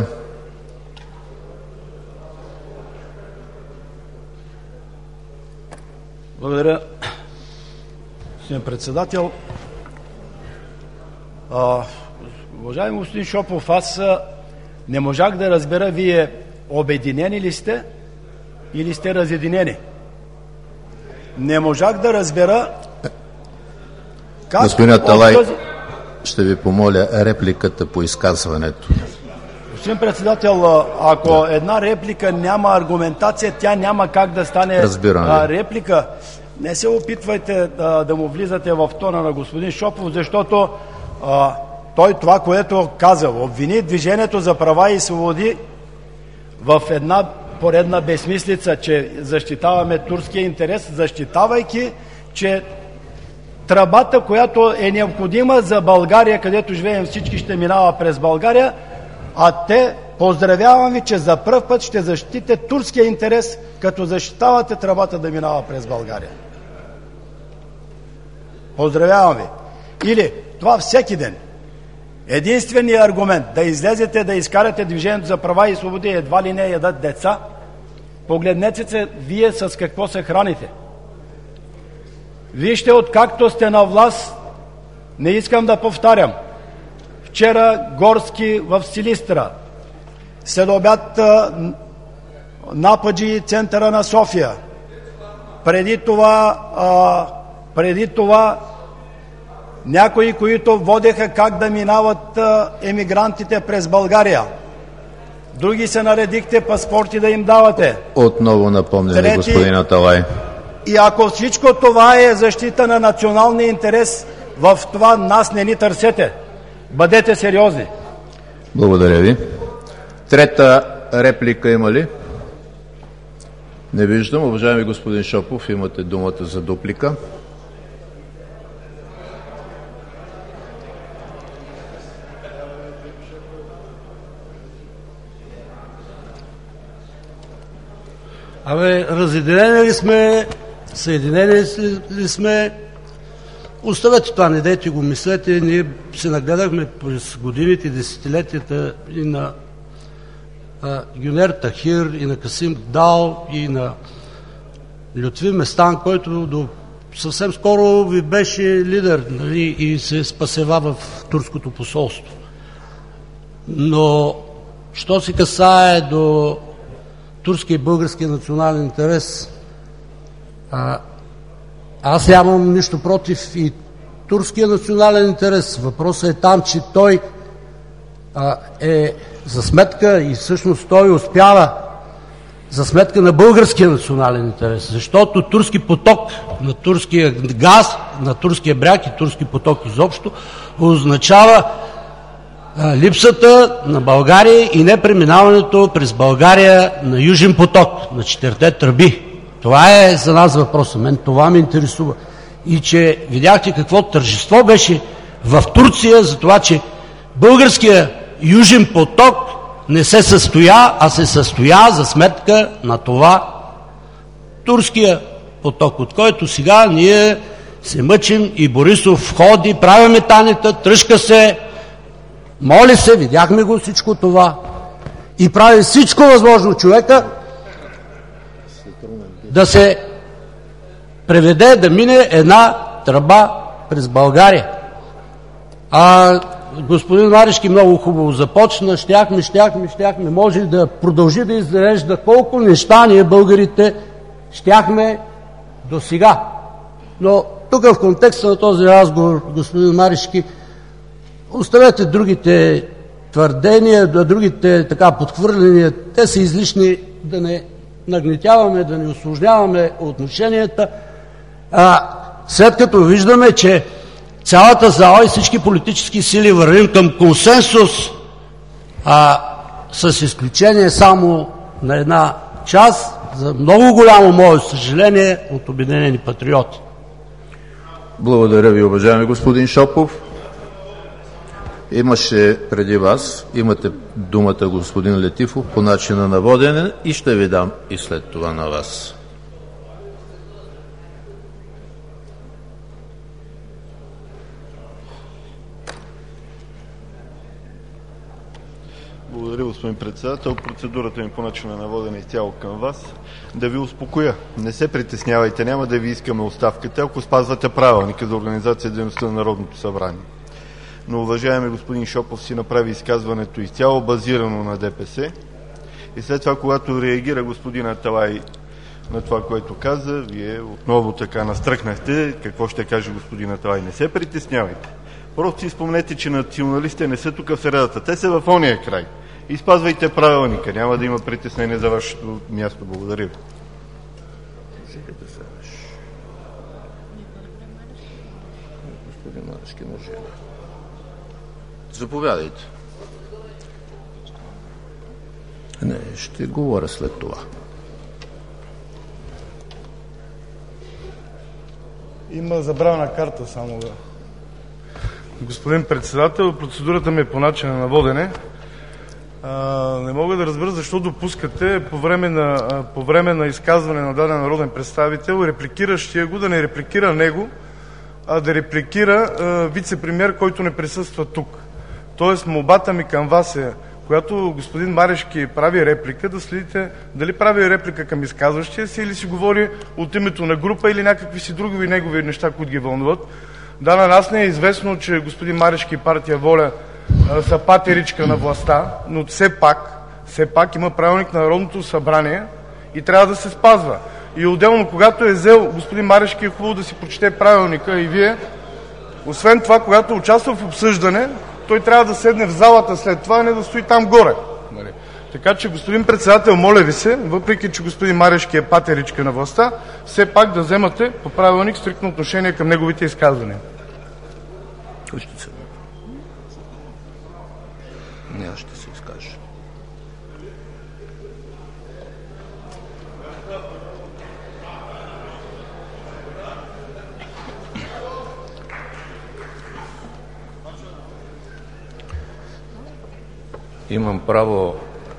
Благодаря, господин председател. А, уважаеми господин Шопов, аз не можах да разбера, вие обединени ли сте или сте разединени? Не можах да разбера как... Господин Аталай, този... ще ви помоля репликата по изказването. Господин председател, ако една реплика няма аргументация, тя няма как да стане а, реплика. Не се опитвайте а, да му влизате в тона на господин Шопов, защото а, той това, което казал, обвини Движението за права и свободи в една поредна безсмислица, че защитаваме турския интерес, защитавайки, че тръбата, която е необходима за България, където живеем всички, ще минава през България, а те, поздравявам ви, че за пръв път ще защитите турския интерес, като защитавате тръбата да минава през България. Поздравявам ви. Или това всеки ден. Единственият аргумент да излезете, да изкарате Движението за права и свободи, едва ли не ядат деца, погледнете се вие с какво се храните. Вижте, откакто сте на власт, не искам да повтарям. Вчера Горски в Силистра, след обяд Нападжи, центъра на София. Преди това, а, преди това някои, които водеха как да минават а, емигрантите през България. Други се наредихте паспорти да им давате. Отново напомняме, Трети... господин Аталай. И ако всичко това е защита на националния интерес, в това нас не ни търсете. Бъдете сериозни. Благодаря ви. Трета реплика има ли? Не виждам. Уважаеми господин Шопов, имате думата за дуплика. Абе, разединени ли сме, съединени ли сме, оставете това, не дейте го мислете. Ние се нагледахме през годините, десетилетията и на а, Гюнер Тахир, и на Касим Дал, и на Лютви Местан, който до съвсем скоро ви беше лидер, нали, и се спасева в турското посолство. Но, що се касае до турския и българския национален интерес, а, аз нямам нищо против и турския национален интерес. Въпросът е там, че той а, е за сметка и всъщност той успява за сметка на българския национален интерес, защото турски поток на турския газ, на турския бряг и турски поток изобщо означава а, липсата на България и не преминаването през България на Южен поток, на четирите тръби. Това е за нас въпросът. Мен това ме интересува. И че видяхте какво тържество беше в Турция за това, че българския Южен поток не се състоя, а се състоя за сметка на това турския поток, от който сега ние се мъчим и Борисов ходи, прави метанита, тръжка се, моли се, видяхме го всичко това и прави всичко възможно човека да се преведе, да мине една тръба през България. А господин Марешки много хубаво започна, щяхме, щяхме, щяхме, може да продължи да изрежда колко неща ние българите щяхме до сега. Но тук в контекста на този разговор, господин Марешки, оставете другите твърдения, другите така подхвърляния, те са излишни, да не нагнетяваме, да не усложняваме отношенията, а, след като виждаме, че цялата зала и всички политически сили вървим към консенсус, а, с изключение само на една част, за много голямо мое съжаление, от Обединени патриоти. Благодаря ви, уважаеми господин Шопов. Имаше преди вас, имате думата, господин Летифов, по начина на водене и ще ви дам и след това на вас. Благодаря, господин председател. Процедурата ми по начина на водене изцяло към вас. Да ви успокоя. Не се притеснявайте, няма да ви искаме оставката, ако спазвате правилника за организация и дейността на Народното събрание. Но уважаеми господин Шопов си направи изказването изцяло базирано на ДПС и след това, когато реагира господин Аталай на това, което каза, вие отново така настръхнахте. Какво ще каже господин Аталай? Не се притеснявайте. Просто си спомнете, че националистите не са тук в средата. Те са в ония край. И спазвайте правилника. Няма да има притеснение за вашето място. Благодаря ви. Господин Марешки, може ли? Заповядайте. Не, ще говоря след това. Има забравена карта само. Да. Господин председател, процедурата ми е по начина на водене. А, не мога да разбера защо допускате по време, на, по време на изказване на даден народен представител репликиращия го да не репликира него, а да репликира вице-премиер, който не присъства тук. Тоест молбата ми към вас е, когато господин Марешки прави реплика, да следите дали прави реплика към изказващия си или си говори от името на група или някакви си други негови неща, които ги вълнуват. Да, на нас не е известно, че господин Марешки и партия ВОЛЯ а, са патеричка на властта, но все пак, все пак има правилник на Народното събрание и трябва да се спазва. И отделно, когато е взел господин Марешки, е хубаво да си прочете правилника и вие. Освен това, когато участва в обсъждане, той трябва да седне в залата след това, а не да стои там горе. Така че, господин председател, моля ви се, въпреки че господин Марешки е патеричка на властта, все пак да вземате по правилник стриктно отношение към неговите изказвания. Кой ще се... Не, аз ще се изкажа. Имам право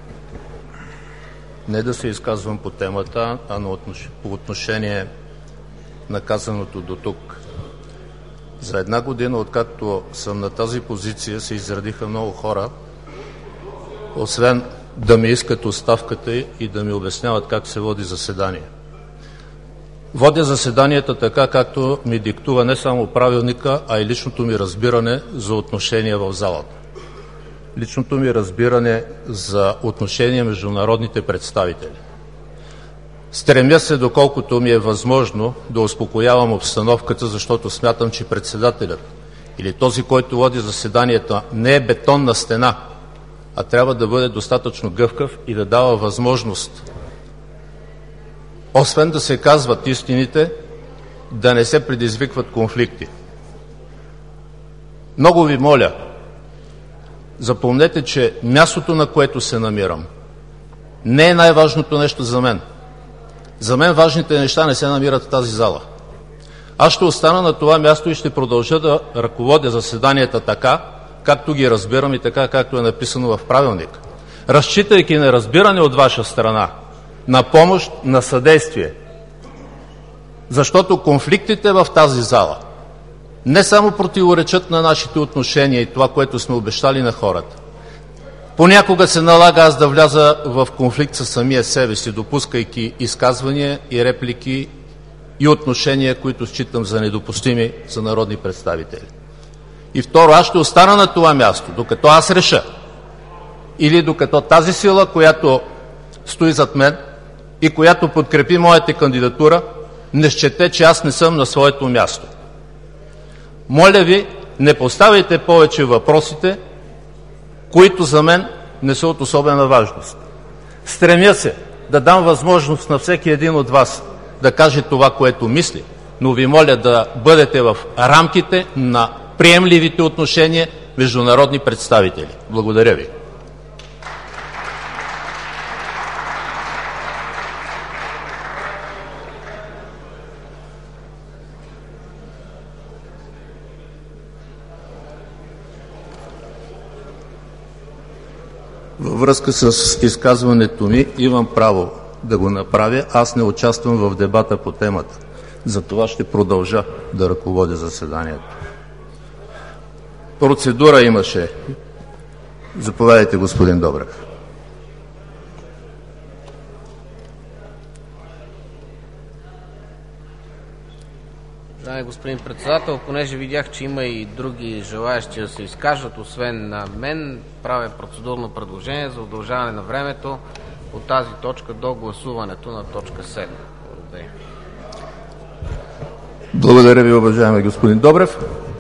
не да се изказвам по темата, а по отношение на казаното до тук. За една година, откакто съм на тази позиция, се изредиха много хора, освен да ми искат оставката и да ми обясняват как се води заседание. Водя заседанията така, както ми диктува не само правилника, а и личното ми разбиране за отношения в залата. Личното ми разбиране за отношения между народните представители. Стремя се, доколкото ми е възможно, да успокоявам обстановката, защото смятам, че председателят или този, който води заседанията, не е бетонна стена, а трябва да бъде достатъчно гъвкав и да дава възможност, освен да се казват истините, да не се предизвикват конфликти. Много ви моля, запомнете, че мястото, на което се намирам, не е най-важното нещо за мен. За мен важните неща не се намират в тази зала. Аз ще остана на това място и ще продължа да ръководя заседанията така, както ги разбирам и така, както е написано в правилник. Разчитайки на разбиране от ваша страна, на помощ, на съдействие. Защото конфликтите в тази зала не само противоречат на нашите отношения и това, което сме обещали на хората. Понякога се налага аз да вляза в конфликт със самия себе си, допускайки изказвания и реплики и отношения, които считам за недопустими за народни представители. И второ, аз ще остана на това място, докато аз реша. Или докато тази сила, която стои зад мен и която подкрепи моята кандидатура, не счете, че аз не съм на своето място. Моля ви, не поставяйте повече въпросите, които за мен не са от особена важност. Стремя се да дам възможност на всеки един от вас да каже това, което мисли, но ви моля да бъдете в рамките на приемливите отношения между народни представители. Благодаря ви. Във връзка с изказването ми имам право да го направя. Аз не участвам в дебата по темата. Затова ще продължа да ръководя заседанието. Процедура имаше. Заповядайте, господин Добрев. Уважаеми господин председател, понеже видях, че има и други желаящи да се изкажат, освен на мен, правя процедурно предложение за удължаване на времето от тази точка до гласуването на точка седма. Благодаря. Благодаря ви, уважаеми господин Добрев.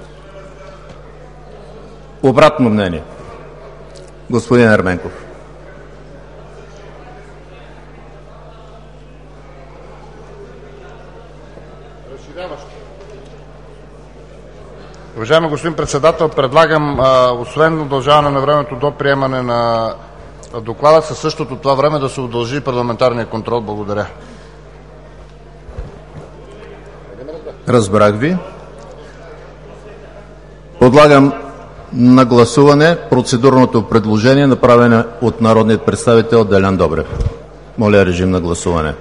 Обратно мнение. Господин Ерменков. Уважаеми господин председател, предлагам, а, освен удължаване на времето до приемане на докладът със същото това време да се удължи парламентарния контрол. Благодаря. Разбрах ви. Подлагам на гласуване процедурното предложение, направено от народния представител Делян Добрев. Моля, режим на гласуване.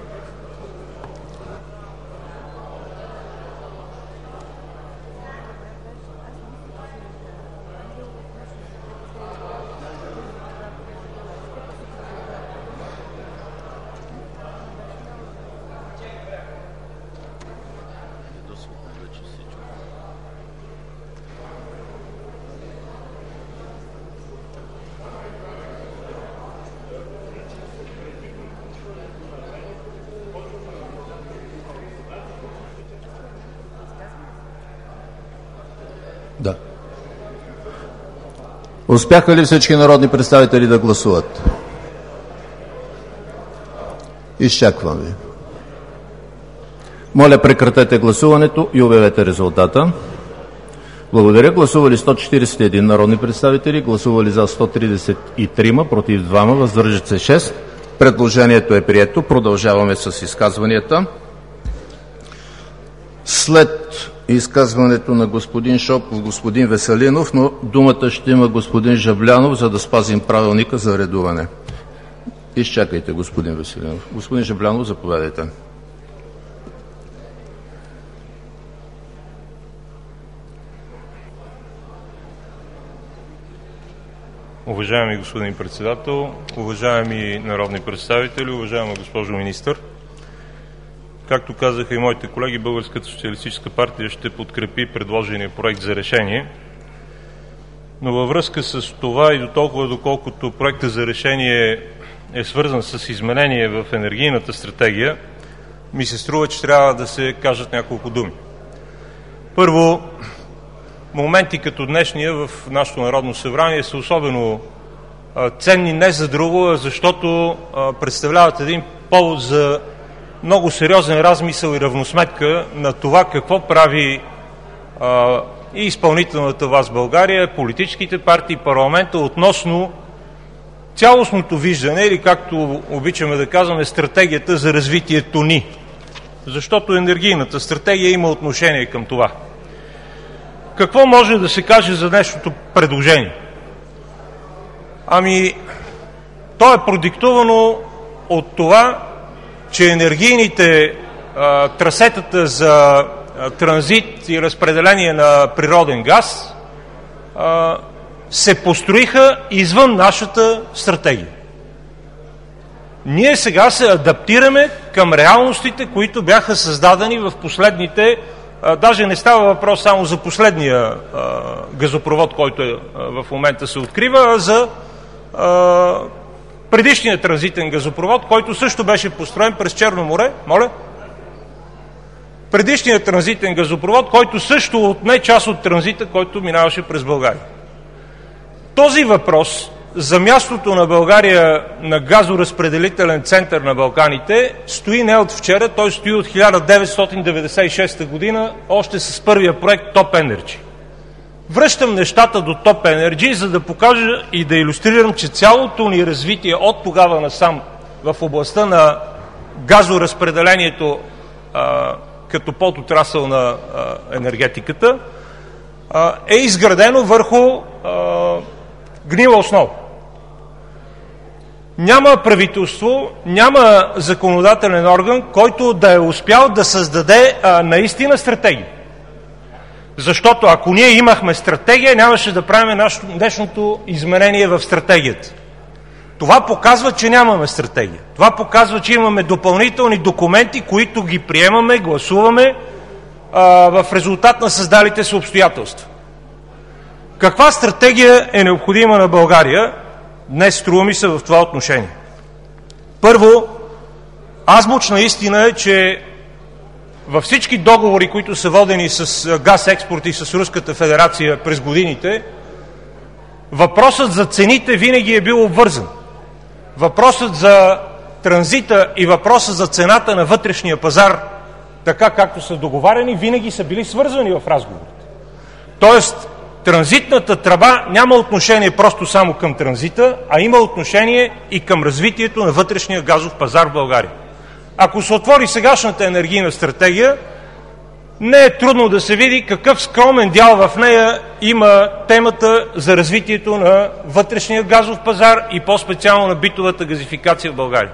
Да. Успяха ли всички народни представители да гласуват? Изчаквам ви. Моля, прекратете гласуването и обявете резултата. Благодаря. Гласували сто четиридесет и един народни представители, гласували за сто тридесет и три, против двама, въздържат се шест. Предложението е прието. Продължаваме с изказванията. След изказването на господин Шопов, господин Веселинов, но думата ще има господин Жаблянов, за да спазим правилника за редуване. Изчакайте, господин Веселинов. Господин Жаблянов, заповядайте. Уважаеми господин председател, уважаеми народни представители, уважаема госпожо министър, както казаха и моите колеги, Българската социалистическа партия ще подкрепи предложения проект за решение. Но във връзка с това и до толкова, доколкото проектът за решение е свързан с изменение в енергийната стратегия, ми се струва, че трябва да се кажат няколко думи. Първо, моменти като днешния в нашето Народно събрание са особено а, ценни не за друго, а защото а, представляват един повод за много сериозен размисъл и равносметка на това какво прави а, и изпълнителната власт в България, политическите партии, парламента относно цялостното виждане или, както обичаме да казваме, стратегията за развитието ни. Защото енергийната стратегия има отношение към това. Какво може да се каже за днешното предложение? Ами, то е продиктувано от това, че енергийните а, трасетата за а, транзит и разпределение на природен газ а, се построиха извън нашата стратегия. Ние сега се адаптираме към реалностите, които бяха създадени в последните, а, даже не става въпрос само за последния а, газопровод, който е, а, в момента се открива, а за а, предишният транзитен газопровод, който също беше построен през Черно море. Моля? Предишният транзитен газопровод, който също отне част от транзита, който минаваше през България. Този въпрос за мястото на България на газоразпределителен център на Балканите стои не от вчера, той стои от хиляда деветстотин деветдесет и шеста година, още с първия проект Топ Energy. Връщам нещата до Топ Energy, за да покажа и да илюстрирам, че цялото ни развитие от тогава насам в областта на газоразпределението а, като подотрасъл на а, енергетиката а, е изградено върху а, гнила основа. Няма правителство, няма законодателен орган, който да е успял да създаде а, наистина стратегия. Защото ако ние имахме стратегия, нямаше да правим нашето днешното изменение в стратегията. Това показва, че нямаме стратегия. Това показва, че имаме допълнителни документи, които ги приемаме, гласуваме а, в резултат на създалите се обстоятелства. Каква стратегия е необходима на България? Днес струва ми се в това отношение. Първо, азбучна истина е, че във всички договори, които са водени с газ експорт и с Руската федерация през годините, въпросът за цените винаги е бил обвързан. Въпросът за транзита и въпросът за цената на вътрешния пазар, така както са договарени, винаги са били свързани в разговорите. Тоест, Транзитната тръба няма отношение просто само към транзита, а има отношение и към развитието на вътрешния газов пазар в България. Ако се отвори сегашната енергийна стратегия, не е трудно да се види какъв скромен дял в нея има темата за развитието на вътрешния газов пазар и по-специално на битовата газификация в България.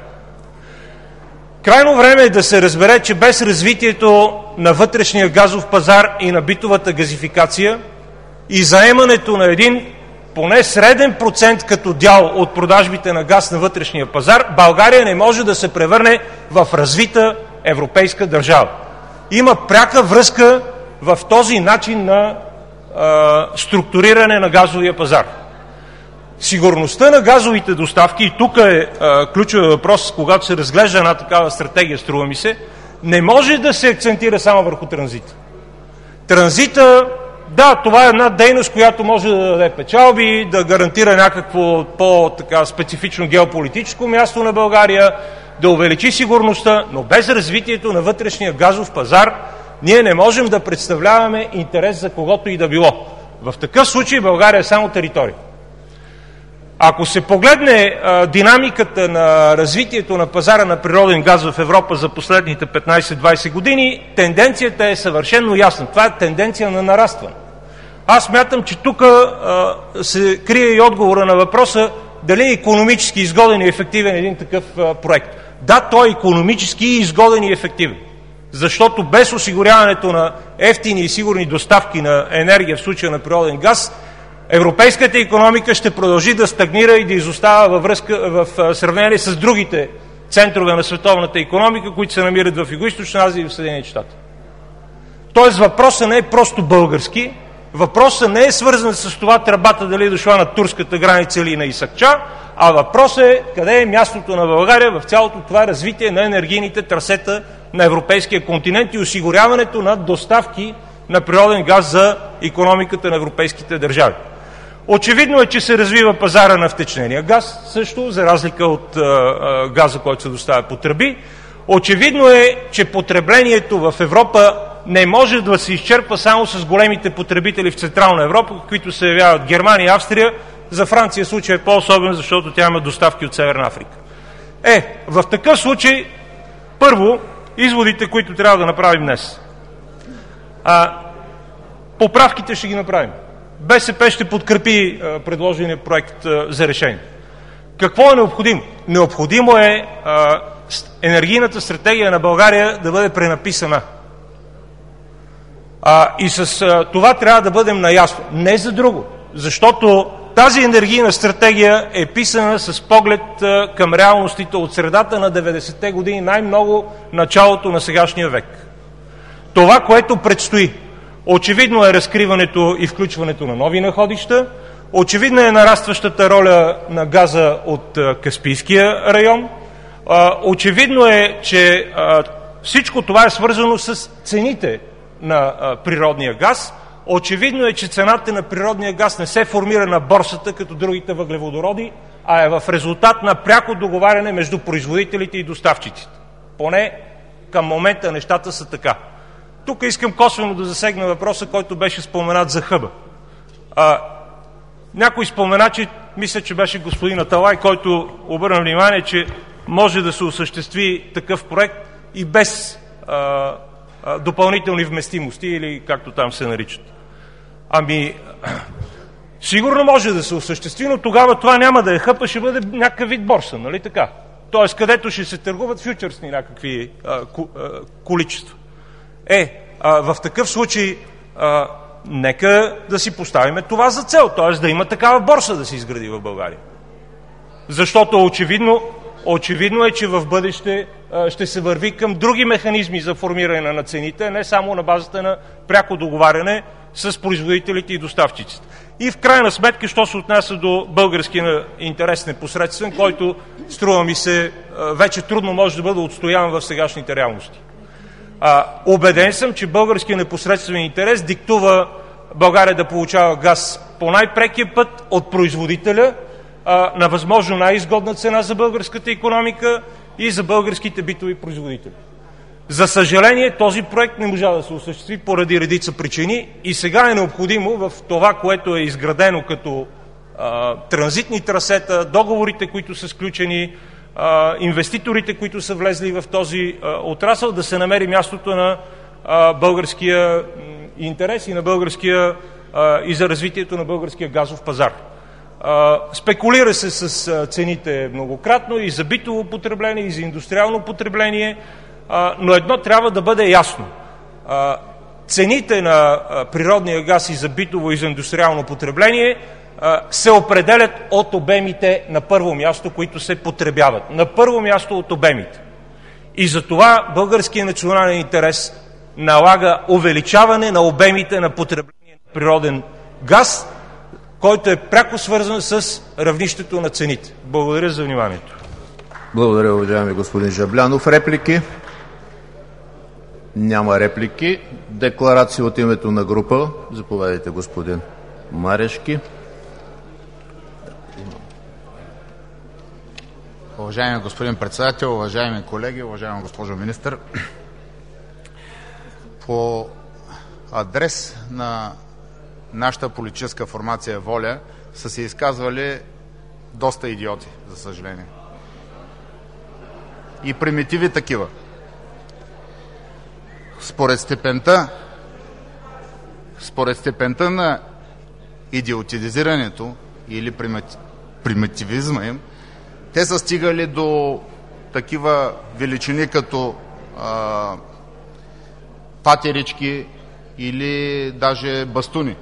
Крайно време е да се разбере, че без развитието на вътрешния газов пазар и на битовата газификация и заемането на един поне среден процент като дял от продажбите на газ на вътрешния пазар, България не може да се превърне в развита европейска държава. Има пряка връзка в този начин на а, структуриране на газовия пазар. Сигурността на газовите доставки, и тук е а, ключов въпрос, когато се разглежда една такава стратегия, струва ми се, не може да се акцентира само върху транзита. Транзита, да, това е една дейност, която може да даде печалби, да гарантира някакво по-специфично геополитическо място на България, да увеличи сигурността, но без развитието на вътрешния газов пазар ние не можем да представляваме интерес за когото и да било. В такъв случай България е само територия. Ако се погледне а, динамиката на развитието на пазара на природен газ в Европа за последните петнайсет-двайсет години, тенденцията е съвършено ясна. Това е тенденция на нарастване. Аз смятам, че тук се крие и отговора на въпроса дали е икономически изгоден и ефективен един такъв а, проект. Да, той е икономически изгоден и ефективен, защото без осигуряването на евтини и сигурни доставки на енергия, в случая на природен газ, европейската икономика ще продължи да стагнира и да изостава във връзка, в сравнение с другите центрове на световната икономика, които се намират в Югоизточна Азия и в Съединените щати. Тоест въпросът не е просто български, въпросът не е свързан с това тръбата дали е дошла на турската граница или на Исакча, а въпросът е къде е мястото на България в цялото това развитие на енергийните трасета на европейския континент и осигуряването на доставки на природен газ за икономиката на европейските държави. Очевидно е, че се развива пазара на втечнения газ също, за разлика от а, а, газа, който се доставя по тръби. Очевидно е, че потреблението в Европа не може да се изчерпва само с големите потребители в Централна Европа, които се явяват Германия и Австрия. За Франция случай е по-особен, защото тя има доставки от Северна Африка. Е, в такъв случай, първо, изводите, които трябва да направим днес. А, поправките ще ги направим. БСП ще подкрепи а, предложения проект а, за решение. Какво е необходимо? Необходимо е а, енергийната стратегия на България да бъде пренаписана. А, и с а, това трябва да бъдем наясно. Не за друго. Защото тази енергийна стратегия е писана с поглед а, към реалностите от средата на деветдесетте години, най-много началото на сегашния век. Това, което предстои, очевидно е разкриването и включването на нови находища, очевидно е нарастващата роля на газа от а, Каспийския район, а, очевидно е, че а, всичко това е свързано с цените на а, природния газ. Очевидно е, че цената на природния газ не се формира на борсата като другите въглеводороди, а е в резултат на пряко договаряне между производителите и доставчиците. Поне към момента нещата са така. Тук искам косвено да засегна въпроса, който беше споменат за хъба. А, някой спомена, че мисля, че беше господин Аталай, който обърна внимание, че може да се осъществи такъв проект и без а, а, допълнителни вместимости, или както там се наричат. Ами, сигурно може да се осъществи, но тогава това няма да е хъб, а ще бъде някакъв вид борса, нали така? Тоест, където ще се търгуват фьючерсни някакви а, ку, а, количества. Е, а, в такъв случай а, нека да си поставим това за цел, т.е. да има такава борса да се изгради в България. Защото очевидно, очевидно е, че в бъдеще а, ще се върви към други механизми за формиране на цените, не само на базата на пряко договаряне с производителите и доставчиците. И в крайна сметка, що се отнася до българския интерес непосредствен, който, струва ми се, вече трудно може да бъде отстояван в сегашните реалности. А, убеден съм, че българския непосредствен интерес диктува България да получава газ по най-прекия път от производителя а, на възможно най-изгодна цена за българската икономика и за българските битови производители. За съжаление, този проект не можа да се осъществи поради редица причини и сега е необходимо в това, което е изградено като а, транзитни трасета, договорите, които са сключени, а, инвеститорите, които са влезли в този а, отрасъл, да се намери мястото на а, българския интерес и на българския а, и за развитието на българския газов пазар. А, спекулира се с а, цените многократно и за битово потребление, и за индустриално потребление, а, но едно трябва да бъде ясно. А, цените на а, природния газ и за битово и за индустриално потребление а, се определят от обемите на първо място, които се потребяват. На първо място от обемите. И за това българският национален интерес налага увеличаване на обемите на потребление на природен газ, който е пряко свързан с равнището на цените. Благодаря за вниманието. Благодаря, уважаеми господин Жаблянов. Реплики? Няма реплики. Декларация от името на група. Заповядайте, господин Марешки. Уважаеми господин председател, уважаеми колеги, уважаема госпожо министър, по адрес на нашата политическа формация ВОЛЯ са се изказвали доста идиоти, за съжаление. И примитиви такива. Според степента според степента на идиотизирането или примитивизма им, те са стигали до такива величини като а, патерички или даже бастуни.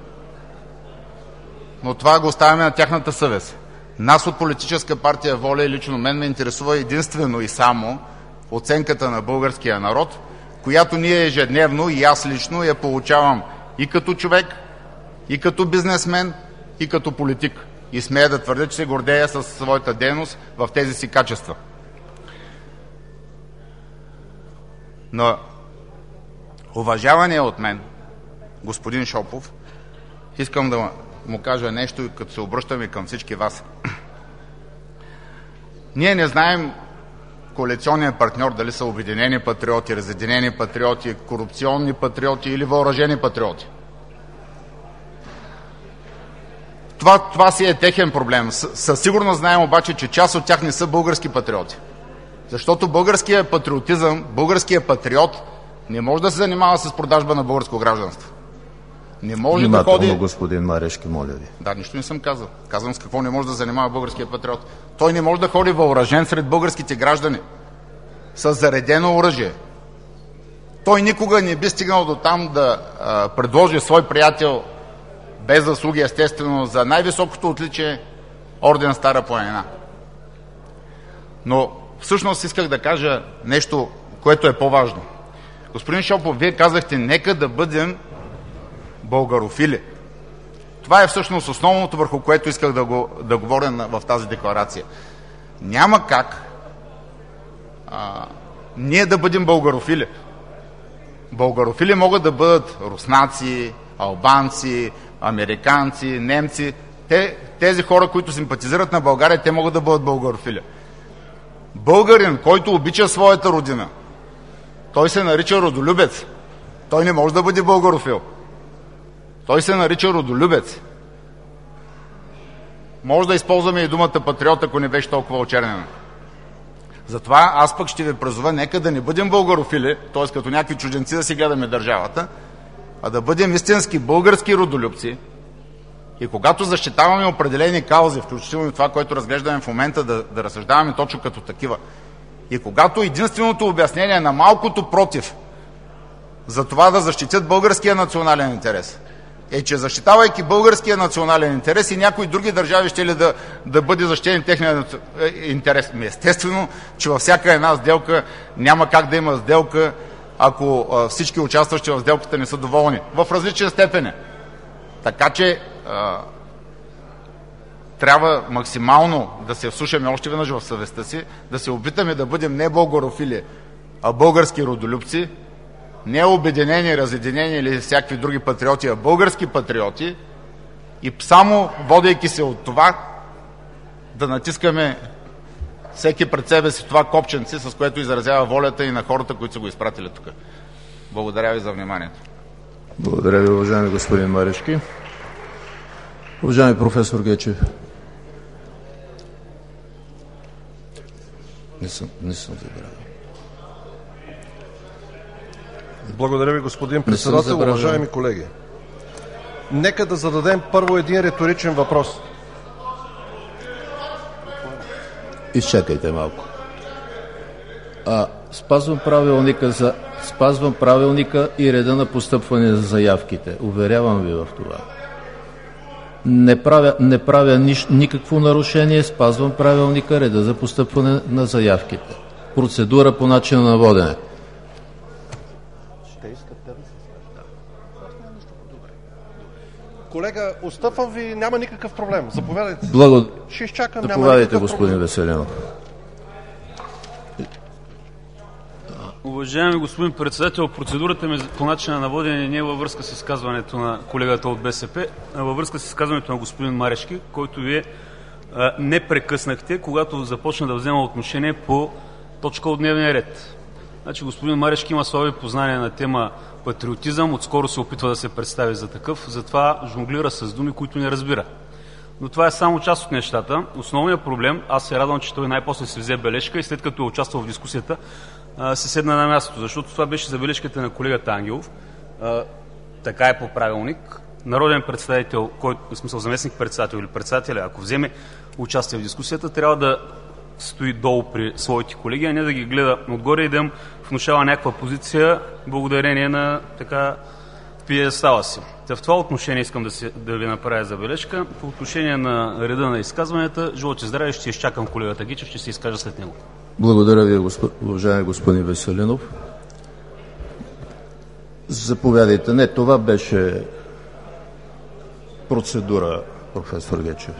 Но това го оставяме на тяхната съвест. Нас от политическа партия ВОЛЯ и лично мен ме интересува единствено и само оценката на българския народ, която ние ежедневно и аз лично я получавам и като човек, и като бизнесмен, и като политик. И смея да твърдя, че се гордея със своята дейност в тези си качества. Но уважаване от мен, господин Шопов, искам да му кажа нещо, като се обръщаме към всички вас. Ние не знаем коалиционният партньор дали са обединени патриоти, разединени патриоти, корупционни патриоти или въоръжени патриоти. Това, това си е техен проблем. Със сигурност знаем обаче, че част от тях не са български патриоти. Защото българският патриотизъм, българският патриот не може да се занимава с продажба на българско гражданство. Не може да ходи... господин Марешки, моля ви. Да, нищо не съм казал. Казвам с какво не може да занимава българския патриот. Той не може да ходи въоръжен сред българските граждани с заредено оръжие. Той никога не би стигнал до там да а, предложи свой приятел, без заслуги естествено, за най-високото отличие орден Стара планина. Но всъщност исках да кажа нещо, което е по-важно. Господин Шопов, вие казахте, нека да бъдем българофили. Това е всъщност основното, върху което исках да, го, да говоря в тази декларация. Няма как а, ние да бъдем българофили. Българофили могат да бъдат руснаци, албанци, американци, немци. Те, тези хора, които симпатизират на България, те могат да бъдат българофили. Българин, който обича своята родина, той се нарича родолюбец. Той не може да бъде българофил. Той се нарича родолюбец. Може да използваме и думата патриот, ако не беше толкова очернена. Затова аз пък ще ви призова, нека да не бъдем българофили, т.е. като някакви чужденци да си гледаме държавата, а да бъдем истински български родолюбци и когато защитаваме определени каузи, включително и това, което разглеждаме в момента, да, да разсъждаваме точно като такива. И когато единственото обяснение на малкото против за това да защитят българския национален интерес е, че защитавайки българския национален интерес и някои други държави ще ли да, да бъде защитен техния интерес. Естествено, че във всяка една сделка няма как да има сделка, ако а, всички участващи в сделката не са доволни. В различен степени. Така че а, трябва максимално да се вслушаме още веднъж в съвестта си, да се опитаме да бъдем не българофили, а български родолюбци, не обединени, разединени или всякакви други патриоти, а български патриоти и само водейки се от това да натискаме всеки пред себе си това копченце, с което изразява волята и на хората, които са го изпратили тук. Благодаря ви за вниманието. Благодаря ви, уважаеми господин Марешки. Уважаеми професор Гечев. Не съм, не съм забравил. Благодаря ви, господин председател. Уважаеми колеги, нека да зададем първо един риторичен въпрос. Изчакайте малко. А, спазвам правилника за спазвам правилника и реда на постъпване за заявките. Уверявам ви в това. Не правя, не правя ниш, никакво нарушение, спазвам правилника, реда за постъпване на заявките. Процедура по начин на водене. Колега, отстъпвам ви, няма никакъв проблем. Заповядайте. Благодаря. Ще изчакам, няма Заповядайте, никакъв господин проблем. Веселинов. Уважаеми господин председател, процедурата ми по начина на водене не е във връзка с изказването на колегата от БСП, а във връзка с изказването на господин Марешки, който вие а, не прекъснахте, когато започна да взема отношение по точка от дневния ред. Значи господин Марешки има слаби познания на тема патриотизъм, отскоро се опитва да се представи за такъв, затова жонглира с думи, които не разбира. Но това е само част от нещата. Основният проблем, аз се радвам, че той най-после се взе бележка и след като е участвал в дискусията, се седна на мястото, защото това беше забележката на колегата Ангелов. Така е по правилник. Народен представител, който, в смисъл заместник председател или председателя, ако вземе участие в дискусията, трябва да стои долу при своите колеги, а не да ги гледа отгоре и да им внушава някаква позиция благодарение на така пиедестала си. Та в това отношение искам да, си, да ви направя забележка. По отношение на реда на изказванията, живот и здраве, ще изчакам колегата Гечев, ще се изкажа след него. Благодаря ви, госпо... уважаеми господин Веселинов. Заповядайте. Не, това беше процедура, професор Гечев.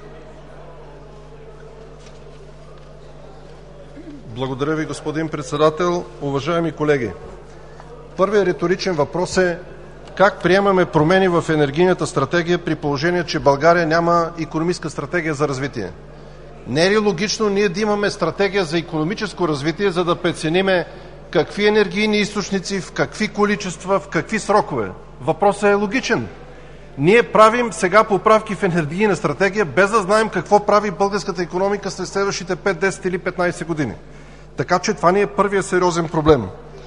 Благодаря ви, господин председател. Уважаеми колеги, първият риторичен въпрос е: как приемаме промени в енергийната стратегия при положение, че България няма икономическа стратегия за развитие? Не е ли логично ние да имаме стратегия за икономическо развитие, за да прецениме какви енергийни източници, в какви количества, в какви срокове? Въпросът е логичен. Ние правим сега поправки в енергийна стратегия, без да знаем какво прави българската икономика след следващите пет, десет или петнайсет години. Така че това ни е първият сериозен проблем.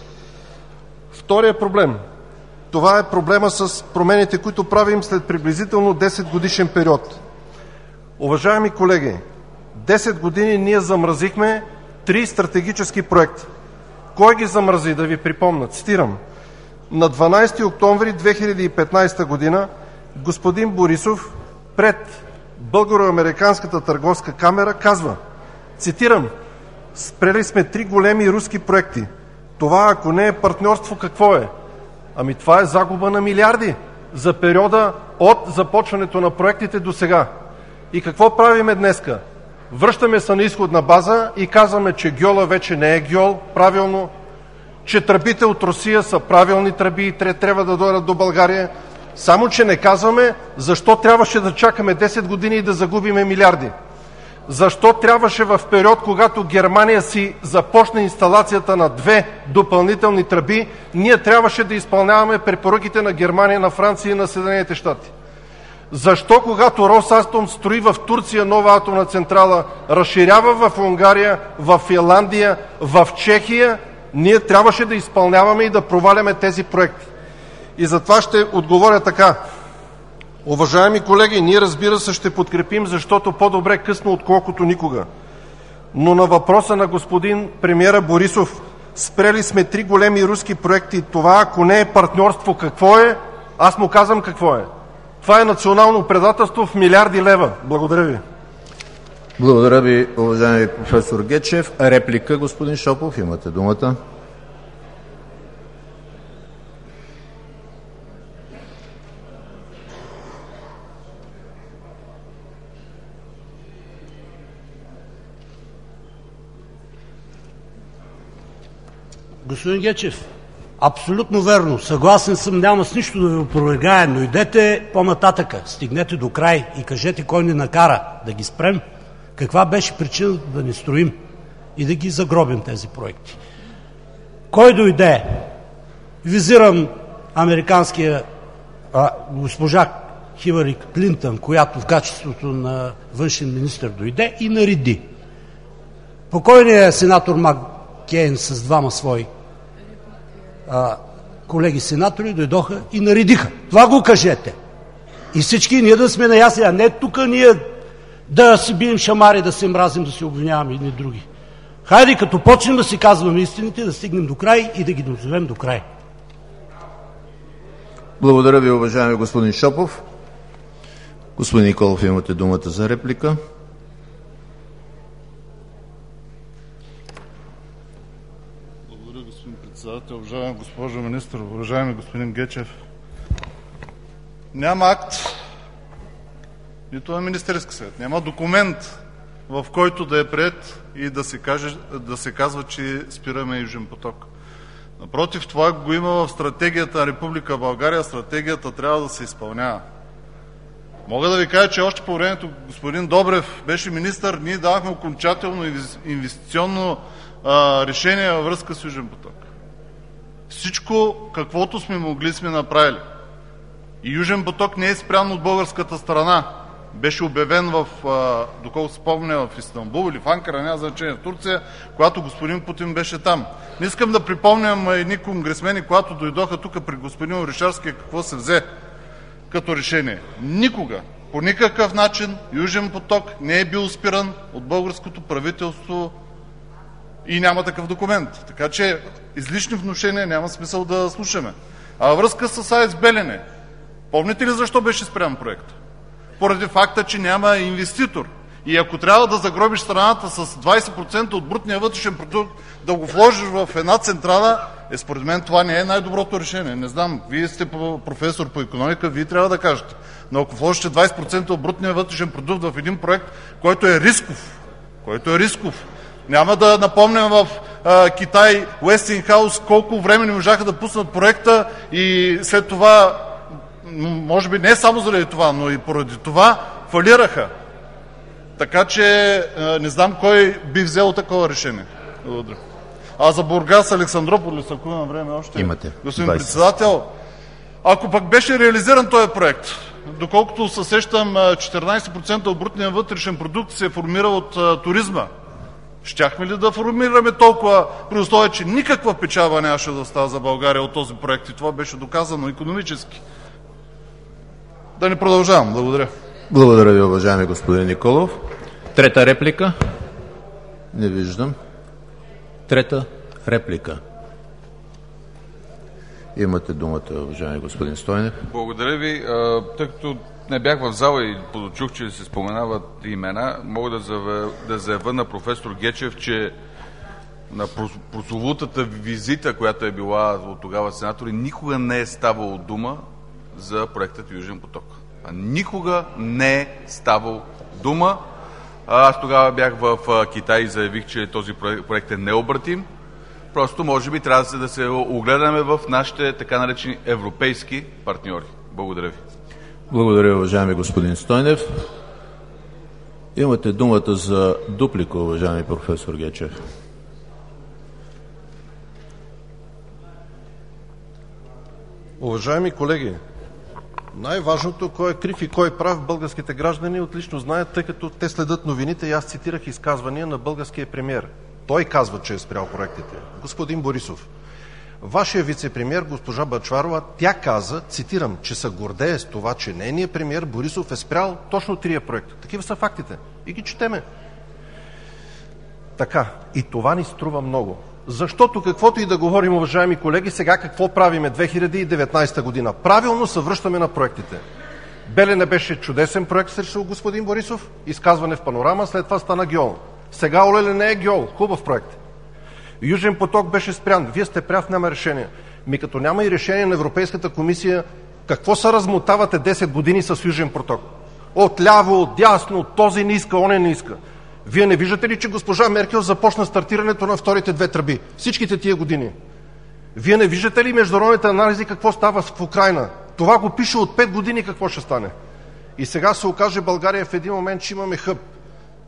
Вторият проблем. Това е проблема с промените, които правим след приблизително десет годишен период. Уважаеми колеги, десет години ние замразихме три стратегически проекта. Кой ги замрази, да ви припомня? Цитирам. На дванайсети октомври две хиляди и петнайсета година господин Борисов пред Българо-американската търговска камера казва, цитирам: спрели сме три големи руски проекти. Това, ако не е партньорство, какво е? Ами това е загуба на милиарди за периода от започването на проектите до сега. И какво правиме днеска? Връщаме се на изходна база и казваме, че гьола вече не е гьол, правилно, че тръбите от Русия са правилни тръби и трябва да дойдат до България. Само че не казваме защо трябваше да чакаме десет години и да загубиме милиарди. Защо трябваше в период, когато Германия си започна инсталацията на две допълнителни тръби, ние трябваше да изпълняваме препоръките на Германия, на Франция и на Съединените щати? Защо, когато Росатом строи в Турция нова атомна централа, разширява в Унгария, в Финландия, в Чехия, ние трябваше да изпълняваме и да проваляме тези проекти? И затова ще отговоря така. Уважаеми колеги, ние разбира се ще подкрепим, защото по-добре късно, отколкото никога. Но на въпроса на господин премиера Борисов, спрели сме три големи руски проекти, това ако не е партньорство, какво е? Аз му казвам какво е. Това е национално предателство в милиарди лева. Благодаря ви. Благодаря ви, уважаеми професор Гечев. Реплика, господин Шопов, имате думата. Господин Гечев, абсолютно верно. Съгласен съм, няма с нищо да ви опровергая, но идете по-нататъка. Стигнете до край и кажете кой ни накара да ги спрем. каква беше причината да не строим и да ги загробим тези проекти. Кой дойде? Визирам американския а, госпожа Хилари Клинтън, която в качеството на външен министър дойде и нареди. Покойният сенатор Маккейн с двама свои а, колеги сенатори дойдоха и наредиха. Това го кажете. И всички ние да сме наясни, а не тук ние да си бием шамари, да се мразим, да се обвиняваме едни други. Хайде, като почнем да си казваме истините, да стигнем до край и да ги дозовем до край. Благодаря ви, уважаеми господин Шопов. Господин Николов, имате думата за реплика. Благодаря, господин председател. Уважаема госпожо министър, уважаеми господин Гечев. Няма акт, нито на Министерски съвет, няма документ, в който да е приет и да се, каже, да се казва, че спираме Южен поток. Напротив, това го има в стратегията на Република България. Стратегията трябва да се изпълнява. Мога да ви кажа, че още по времето господин Добрев беше министър, ние давахме окончателно инвестиционно а, решение във връзка с Южен поток. Всичко, каквото сме могли, сме направили. И Южен поток не е спрян от българската страна. Беше обявен в, доколко спомня, в Истанбул или в Анкара, няма значение, в Турция, когато господин Путин беше там. Не искам да припомням едни конгресмени, когато дойдоха тук при господин Орешарски, какво се взе като решение. Никога, по никакъв начин Южен поток не е бил спиран от българското правителство и няма такъв документ. Така че излишни внушения няма смисъл да слушаме. А във връзка с АЕЦ Белене, помните ли защо беше спрян проект? Поради факта, че няма инвеститор. И ако трябва да загробиш страната с двайсет процента от брутния вътрешен продукт, да го вложиш в една централа, е, според мен това не е най-доброто решение. Не знам, вие сте професор по икономика, вие трябва да кажете. Но ако вложите двайсет процента от брутния вътрешен продукт в един проект, който е рисков, който е рисков, няма да напомням в а, Китай, Westinghouse, колко време не можаха да пуснат проекта и след това, може би не само заради това, но и поради това фалираха. Така че не знам кой би взел такова решение. Благодаря. А за Бургас, Александрополис, ако имам време още, имате. Господин двайсет председател, ако пък беше реализиран този проект, доколкото се сещам, четиринайсет процента от брутния вътрешен продукт се формира от а, туризма. Щяхме ли да формираме толкова, при условие, че никаква печалба нямаше да става за България от този проект и това беше доказано икономически? Да не продължавам. Благодаря. Благодаря ви, уважаеми господин Николов. Трета реплика? Не виждам. Трета реплика. Имате думата, уважаеми господин Стойнев. Благодаря ви. Тъй като не бях в зала и подочух, че се споменават имена, мога да заявя, да заявя на професор Гечев, че на прословутата визита, която е била от тогава сенатори, никога не е ставало дума за проектът Южен поток. А никога не е ставало дума. Аз тогава бях в Китай и заявих, че този проект е необратим. Просто може би трябва да се огледаме в нашите така наречени европейски партньори. Благодаря ви. Благодаря, уважаеми господин Стойнев. Имате думата за дуплика, уважаеми професор Гечев. Уважаеми колеги, най-важното кой е крив и кой е прав, българските граждани отлично знаят, тъй като те следят новините и аз цитирах изказвания на българския премиер. Той казва, че е спрял проектите. Господин Борисов, вашия вице-премиер, госпожа Бъчварова, тя каза, цитирам, че се гордее с това, че нейният премиер Борисов е спрял точно трия проекта. Такива са фактите. И ги четеме. Така, и това ни струва много. Защото каквото и да говорим, уважаеми колеги, сега какво правиме две хиляди и деветнайсета година? Правилно се връщаме на проектите. Белене беше чудесен проект срещу господин Борисов, изказване в Панорама, след това стана геол. Сега Олеле не е геол, хубав проект. Южен поток беше спрян. Вие сте прав, няма решение. Ми като няма и решение на Европейската комисия, какво се размотавате десет години с Южен поток? Отляво, отдясно, този не иска, оне не иска. Вие не виждате ли, че госпожа Меркел започна стартирането на вторите две тръби? Всичките тия години. Вие не виждате ли международните анализи какво става в Украйна? Това го пише от пет години какво ще стане. И сега се окаже България в един момент, че имаме хъб.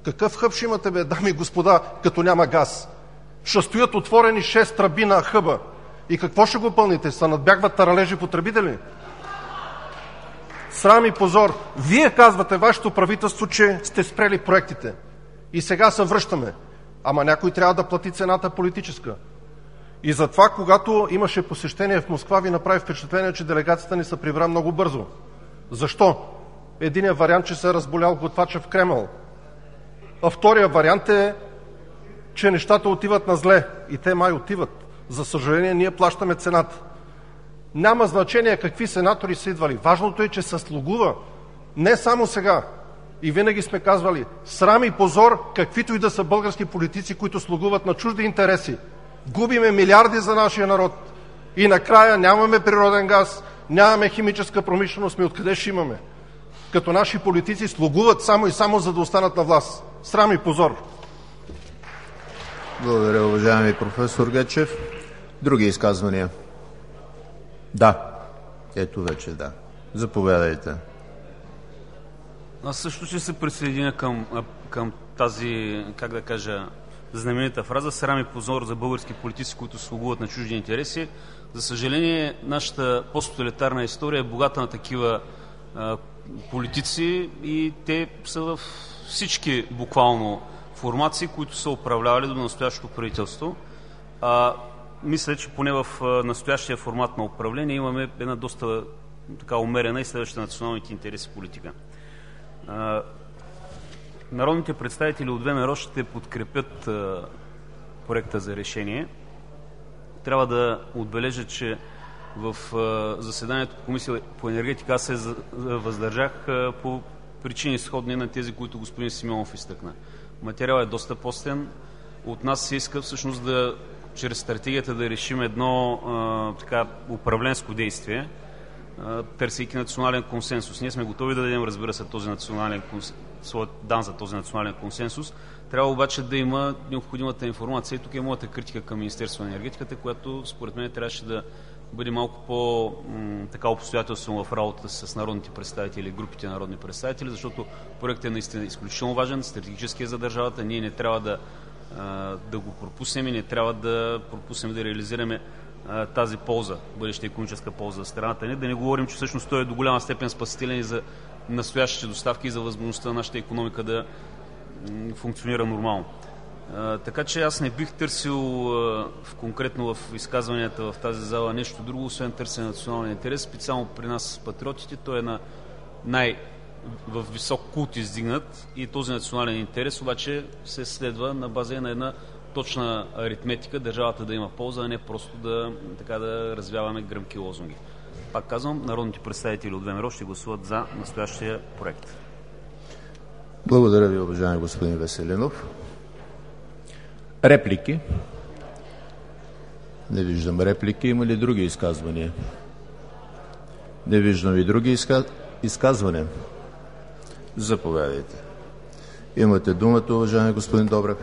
Какъв хъб ще имате, бе, дами и господа, като няма газ? Ще стоят отворени шест тръби на хъба. И какво ще го пълните? Са надбягват таралежи потребители? Срам и позор. Вие казвате, вашето правителство, че сте спрели проектите. И сега се връщаме. Ама някой трябва да плати цената политическа. И затова, когато имаше посещение в Москва, ви направи впечатление, че делегацията ни се прибра много бързо. Защо? Единият вариант, че се е разболял готвача в Кремъл. А втория вариант е, че нещата отиват на зле. И те май отиват. За съжаление, ние плащаме цената. Няма значение какви сенатори са идвали. Важното е, че се слугува. Не само сега. И винаги сме казвали, срам и позор, каквито и да са български политици, които слугуват на чужди интереси. Губиме милиарди за нашия народ. И накрая нямаме природен газ, нямаме химическа промишленост, ми откъде ще имаме? Като наши политици слугуват само и само за да останат на власт. Срам и позор. Благодаря, уважаеми професор Гечев. Други изказвания? Да. Ето вече да. Заповядайте. Аз също ще се присъединя към, към тази, как да кажа, знаменита фраза срам и позор за български политици, които слугуват на чужди интереси. За съжаление, нашата посттоталитарна история е богата на такива а, политици и те са в всички буквално формации, които са управлявали до настоящото правителство. А, мисля, че поне в настоящия формат на управление имаме една доста така умерена и следваща националните интереси политика. А, народните представители от ВМРО ще подкрепят а, проекта за решение. Трябва да отбележа, че в а, заседанието по комисия по енергетика аз се въздържах а, по причини сходни на тези, които господин Симеонов изтъкна. Материалът е доста постен. От нас се иска всъщност да чрез стратегията да решим едно а, така управленско действие, а, търсейки национален консенсус. Ние сме готови да дадем, разбира се, този национален консенсус, своят дан за този национален консенсус. Трябва обаче да има необходимата информация. И тук е моята критика към Министерството на енергетиката, която според мен трябваше да бъде малко по-така обстоятелствено в работата с народните представители и групите народни представители, защото проектът е наистина изключително важен, стратегически е за държавата. Ние не трябва да, да го пропуснем и не трябва да пропуснем да реализираме тази полза, бъдеща икономическа полза за страната ни. Да не говорим, че всъщност той е до голяма степен спасителен и за настоящите доставки и за възможността на нашата икономика да функционира нормално. А, така че аз не бих търсил а, в, конкретно в изказванията в тази зала нещо друго, освен търсене на националния интерес. Специално при нас патриотите той е на най- в висок култ издигнат и този национален интерес обаче се следва на база на една точна аритметика, държавата да има полза, а не просто да, така, да развяваме гръмки лозунги. Пак казвам, народните представители от ВМРО ще гласуват за настоящия проект. Благодаря ви, уважаеми господин Веселинов. Реплики? Не виждам реплики. Има ли други изказвания? Не виждам и други изка... изказвания. Заповядайте. Имате думата, уважаеми господин Добрев.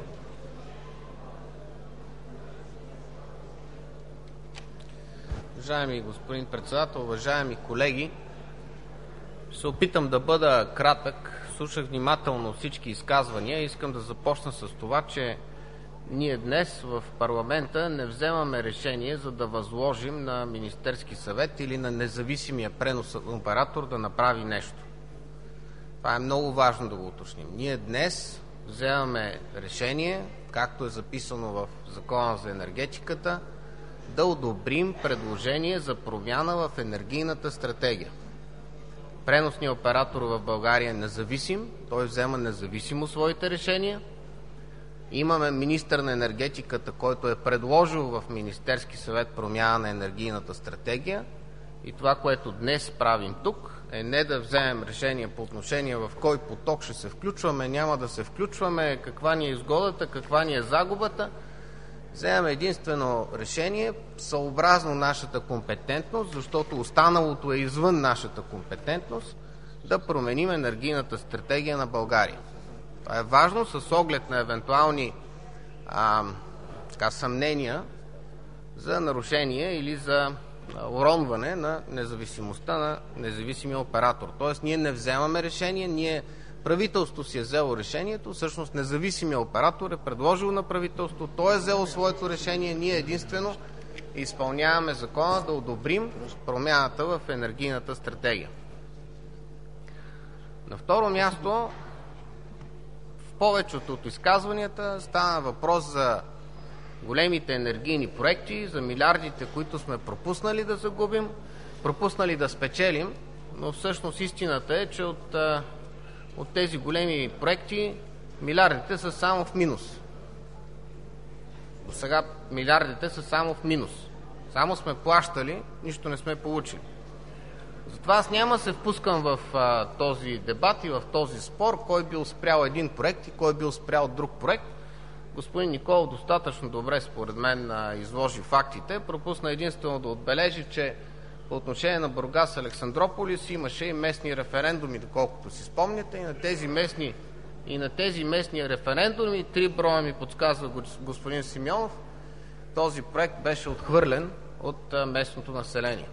Уважаеми господин председател, уважаеми колеги, ще се опитам да бъда кратък. Слушах внимателно всички изказвания и искам да започна с това, че ние днес в парламента не вземаме решение за да възложим на Министерски съвет или на независимия преносен оператор да направи нещо. Това е много важно да го уточним. Ние днес вземаме решение, както е записано в Закона за енергетиката, да одобрим предложение за промяна в енергийната стратегия. Преносният оператор в България е независим, той взема независимо своите решения. Имаме министър на енергетиката, който е предложил в Министерски съвет промяна на енергийната стратегия и това, което днес правим тук, е не да вземем решение по отношение в кой поток ще се включваме, няма да се включваме, каква ни е изгодата, каква ни е загубата. Вземем единствено решение съобразно нашата компетентност, защото останалото е извън нашата компетентност, да променим енергийната стратегия на България. Това е важно с оглед на евентуални а, така, съмнения за нарушение или за уронване на независимостта на независимия оператор. Тоест ние не вземаме решение, ние Правителството си е взело решението, всъщност независимия оператор е предложил на правителството, той е взело своето решение, ние единствено изпълняваме закона да одобрим промяната в енергийната стратегия. На второ място, в повечето от изказванията стана въпрос за големите енергийни проекти, за милиардите, които сме пропуснали да загубим, пропуснали да спечелим, но всъщност истината е, че от, от тези големи проекти милиардите са само в минус. До сега милиардите са само в минус. Само сме плащали, нищо не сме получили. Затова аз няма се впускам в а, този дебат и в този спор, кой бил спрял един проект и кой бил спрял друг проект. Господин Николов достатъчно добре, според мен, а, изложи фактите. Пропусна единствено да отбележи, че по отношение на Бургас Александрополис имаше и местни референдуми, доколкото си спомняте, и на тези местни, и на тези местни референдуми, три броя ми подсказва господин Симеонов, този проект беше отхвърлен от а, местното население.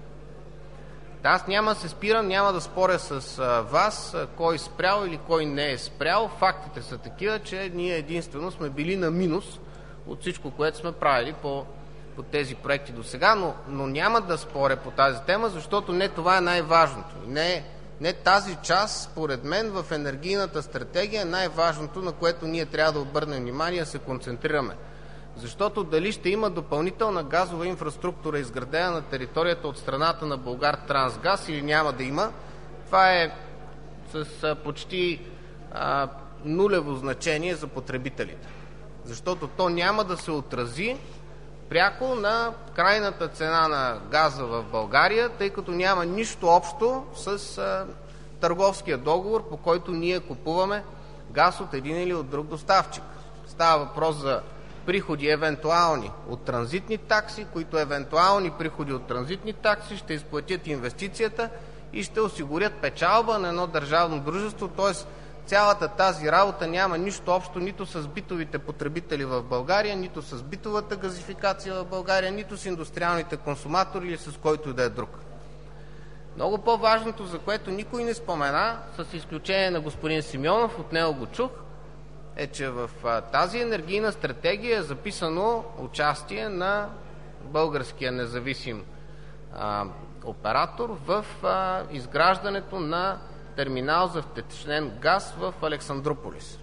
Аз няма да се спирам, няма да споря с а, вас а, кой спрял или кой не е спрял. Фактите са такива, че ние единствено сме били на минус от всичко, което сме правили по, по тези проекти до сега, но, но няма да споря по тази тема, защото не това е най-важното. Не, не тази част, според мен, в енергийната стратегия е най-важното, на което ние трябва да обърнем внимание, да се концентрираме. Защото дали ще има допълнителна газова инфраструктура, изградена на територията от страната на Булгартрансгаз, или няма да има, това е с а, почти а, нулево значение за потребителите. Защото то няма да се отрази пряко на крайната цена на газа в България, тъй като няма нищо общо с а, търговския договор, по който ние купуваме газ от един или от друг доставчик. Става въпрос за приходи евентуални от транзитни такси, които евентуални приходи от транзитни такси ще изплатят инвестицията и ще осигурят печалба на едно държавно дружество, т.е. цялата тази работа няма нищо общо нито с битовите потребители в България, нито с битовата газификация в България, нито с индустриалните консуматори или с който и да е друг. Много по-важното, за което никой не спомена, с изключение на господин Симеонов, от него го чух, е, че в а, тази енергийна стратегия е записано участие на българския независим а, оператор в а, изграждането на терминал за втечнен газ в Александрополис.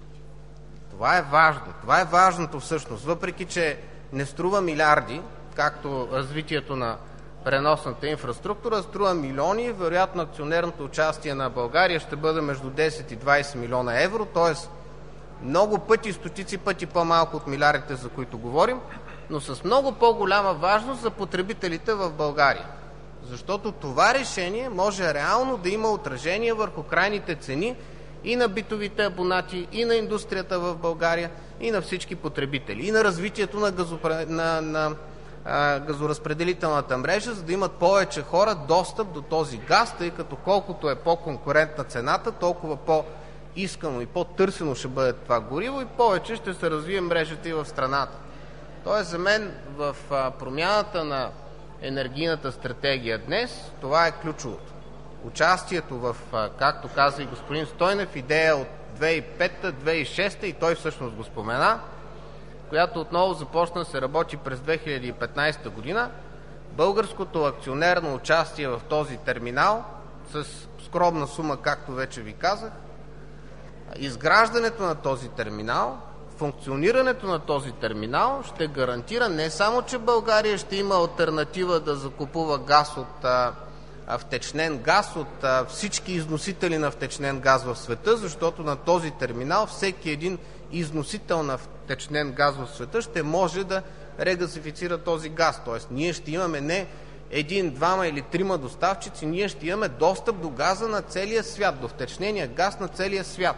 Това е важно. Това е важното всъщност. Въпреки че не струва милиарди, както развитието на преносната инфраструктура, струва милиони, вероятно акционерното участие на България ще бъде между десет и двадесет милиона евро, т.е. много пъти, стотици пъти по-малко от милиардите, за които говорим, но с много по-голяма важност за потребителите в България. Защото това решение може реално да има отражение върху крайните цени и на битовите абонати, и на индустрията в България, и на всички потребители, и на развитието на, газопре... на, на а, газоразпределителната мрежа, за да имат повече хора достъп до този газ, тъй като колкото е по-конкурентна цената, толкова по- искано и по-търсено ще бъде това гориво и повече ще се развие мрежата и в страната. Тоест за мен в а, промяната на енергийната стратегия днес това е ключовото. Участието в, а, както каза и господин Стойнев, идея от две хиляди и пета - две хиляди и шеста и той всъщност го спомена, която отново започна да се работи през две хиляди и петнадесета година. Българското акционерно участие в този терминал с скромна сума, както вече ви казах, изграждането на този терминал, функционирането на този терминал ще гарантира не само, че България ще има алтернатива да закупува газ от а, втечнен газ от а, всички износители на втечнен газ в света, защото на този терминал всеки един износител на втечнен газ в света ще може да регазифицира този газ. Тоест ние ще имаме не един, двама или трима доставчици, ние ще имаме достъп до газа на целия свят, до втечнения газ на целия свят.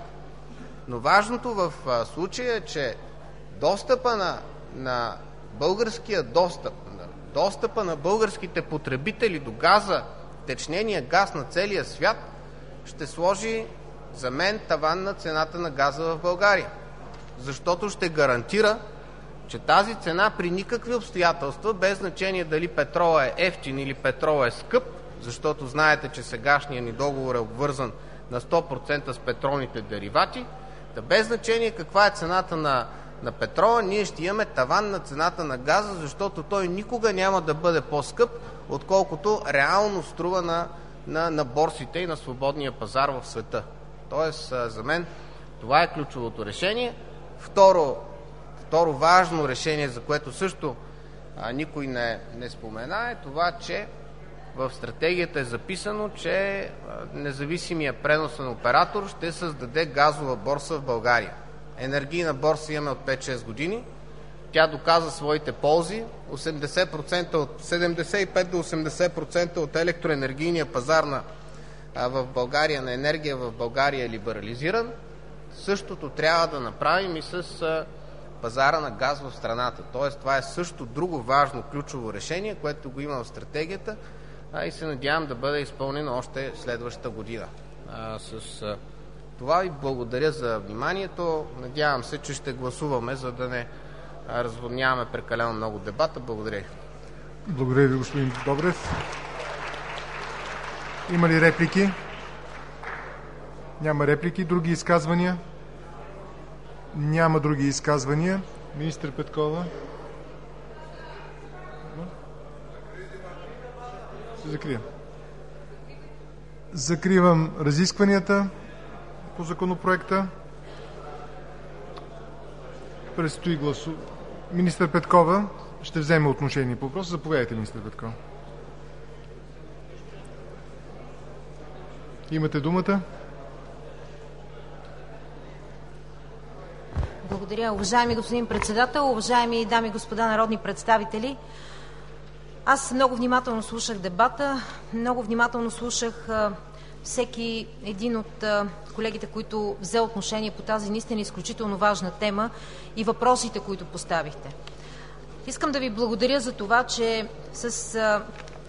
Но важното в а, случая е, че достъпа на, на българския достъп, на достъпа на българските потребители до газа, течнения газ на целия свят, ще сложи за мен таван на цената на газа в България. Защото ще гарантира, че тази цена при никакви обстоятелства, без значение дали петрола е евтин или петрола е скъп, защото знаете, че сегашният ни договор е обвързан на сто процента с петролните деривати. Да без значение каква е цената на, на петрола, ние ще имаме таван на цената на газа, защото той никога няма да бъде по-скъп, отколкото реално струва на, на, на борсите и на свободния пазар в света. Тоест, за мен това е ключовото решение. Второ, второ важно решение, за което също а, никой не, не спомена, е това, че в стратегията е записано, че а, независимия преносен оператор ще създаде газова борса в България. Енергийна борса имаме от пет-шест години. Тя доказа своите ползи. осемдесет процента от, седемдесет и пет до осемдесет процента от електроенергийния пазар на, а, в България, на енергия в България е либерализиран. Същото трябва да направим и с а, пазара на газ в страната. Тоест, това е също друго важно ключово решение, което го има в стратегията, а, и се надявам да бъде изпълнено още следващата година. А, с а, това ви благодаря за вниманието. Надявам се, че ще гласуваме, за да не а, разводняваме прекалено много дебата. Благодаря ви. Благодаря ви, господин Добрев. Има ли реплики? Няма реплики. Други изказвания? Няма други изказвания. Министър Петкова. Се закрия. Закривам разискванията по законопроекта. Предстои гласу... Министър Петкова ще вземе отношение по въпроса. Заповядайте, министър Петкова. Имате думата. Благодаря. Уважаеми господин председател, уважаеми дами и господа народни представители, аз много внимателно слушах дебата, много внимателно слушах а, всеки един от а, колегите, които взе отношение по тази наистина изключително важна тема и въпросите, които поставихте. Искам да ви благодаря за това, че с а,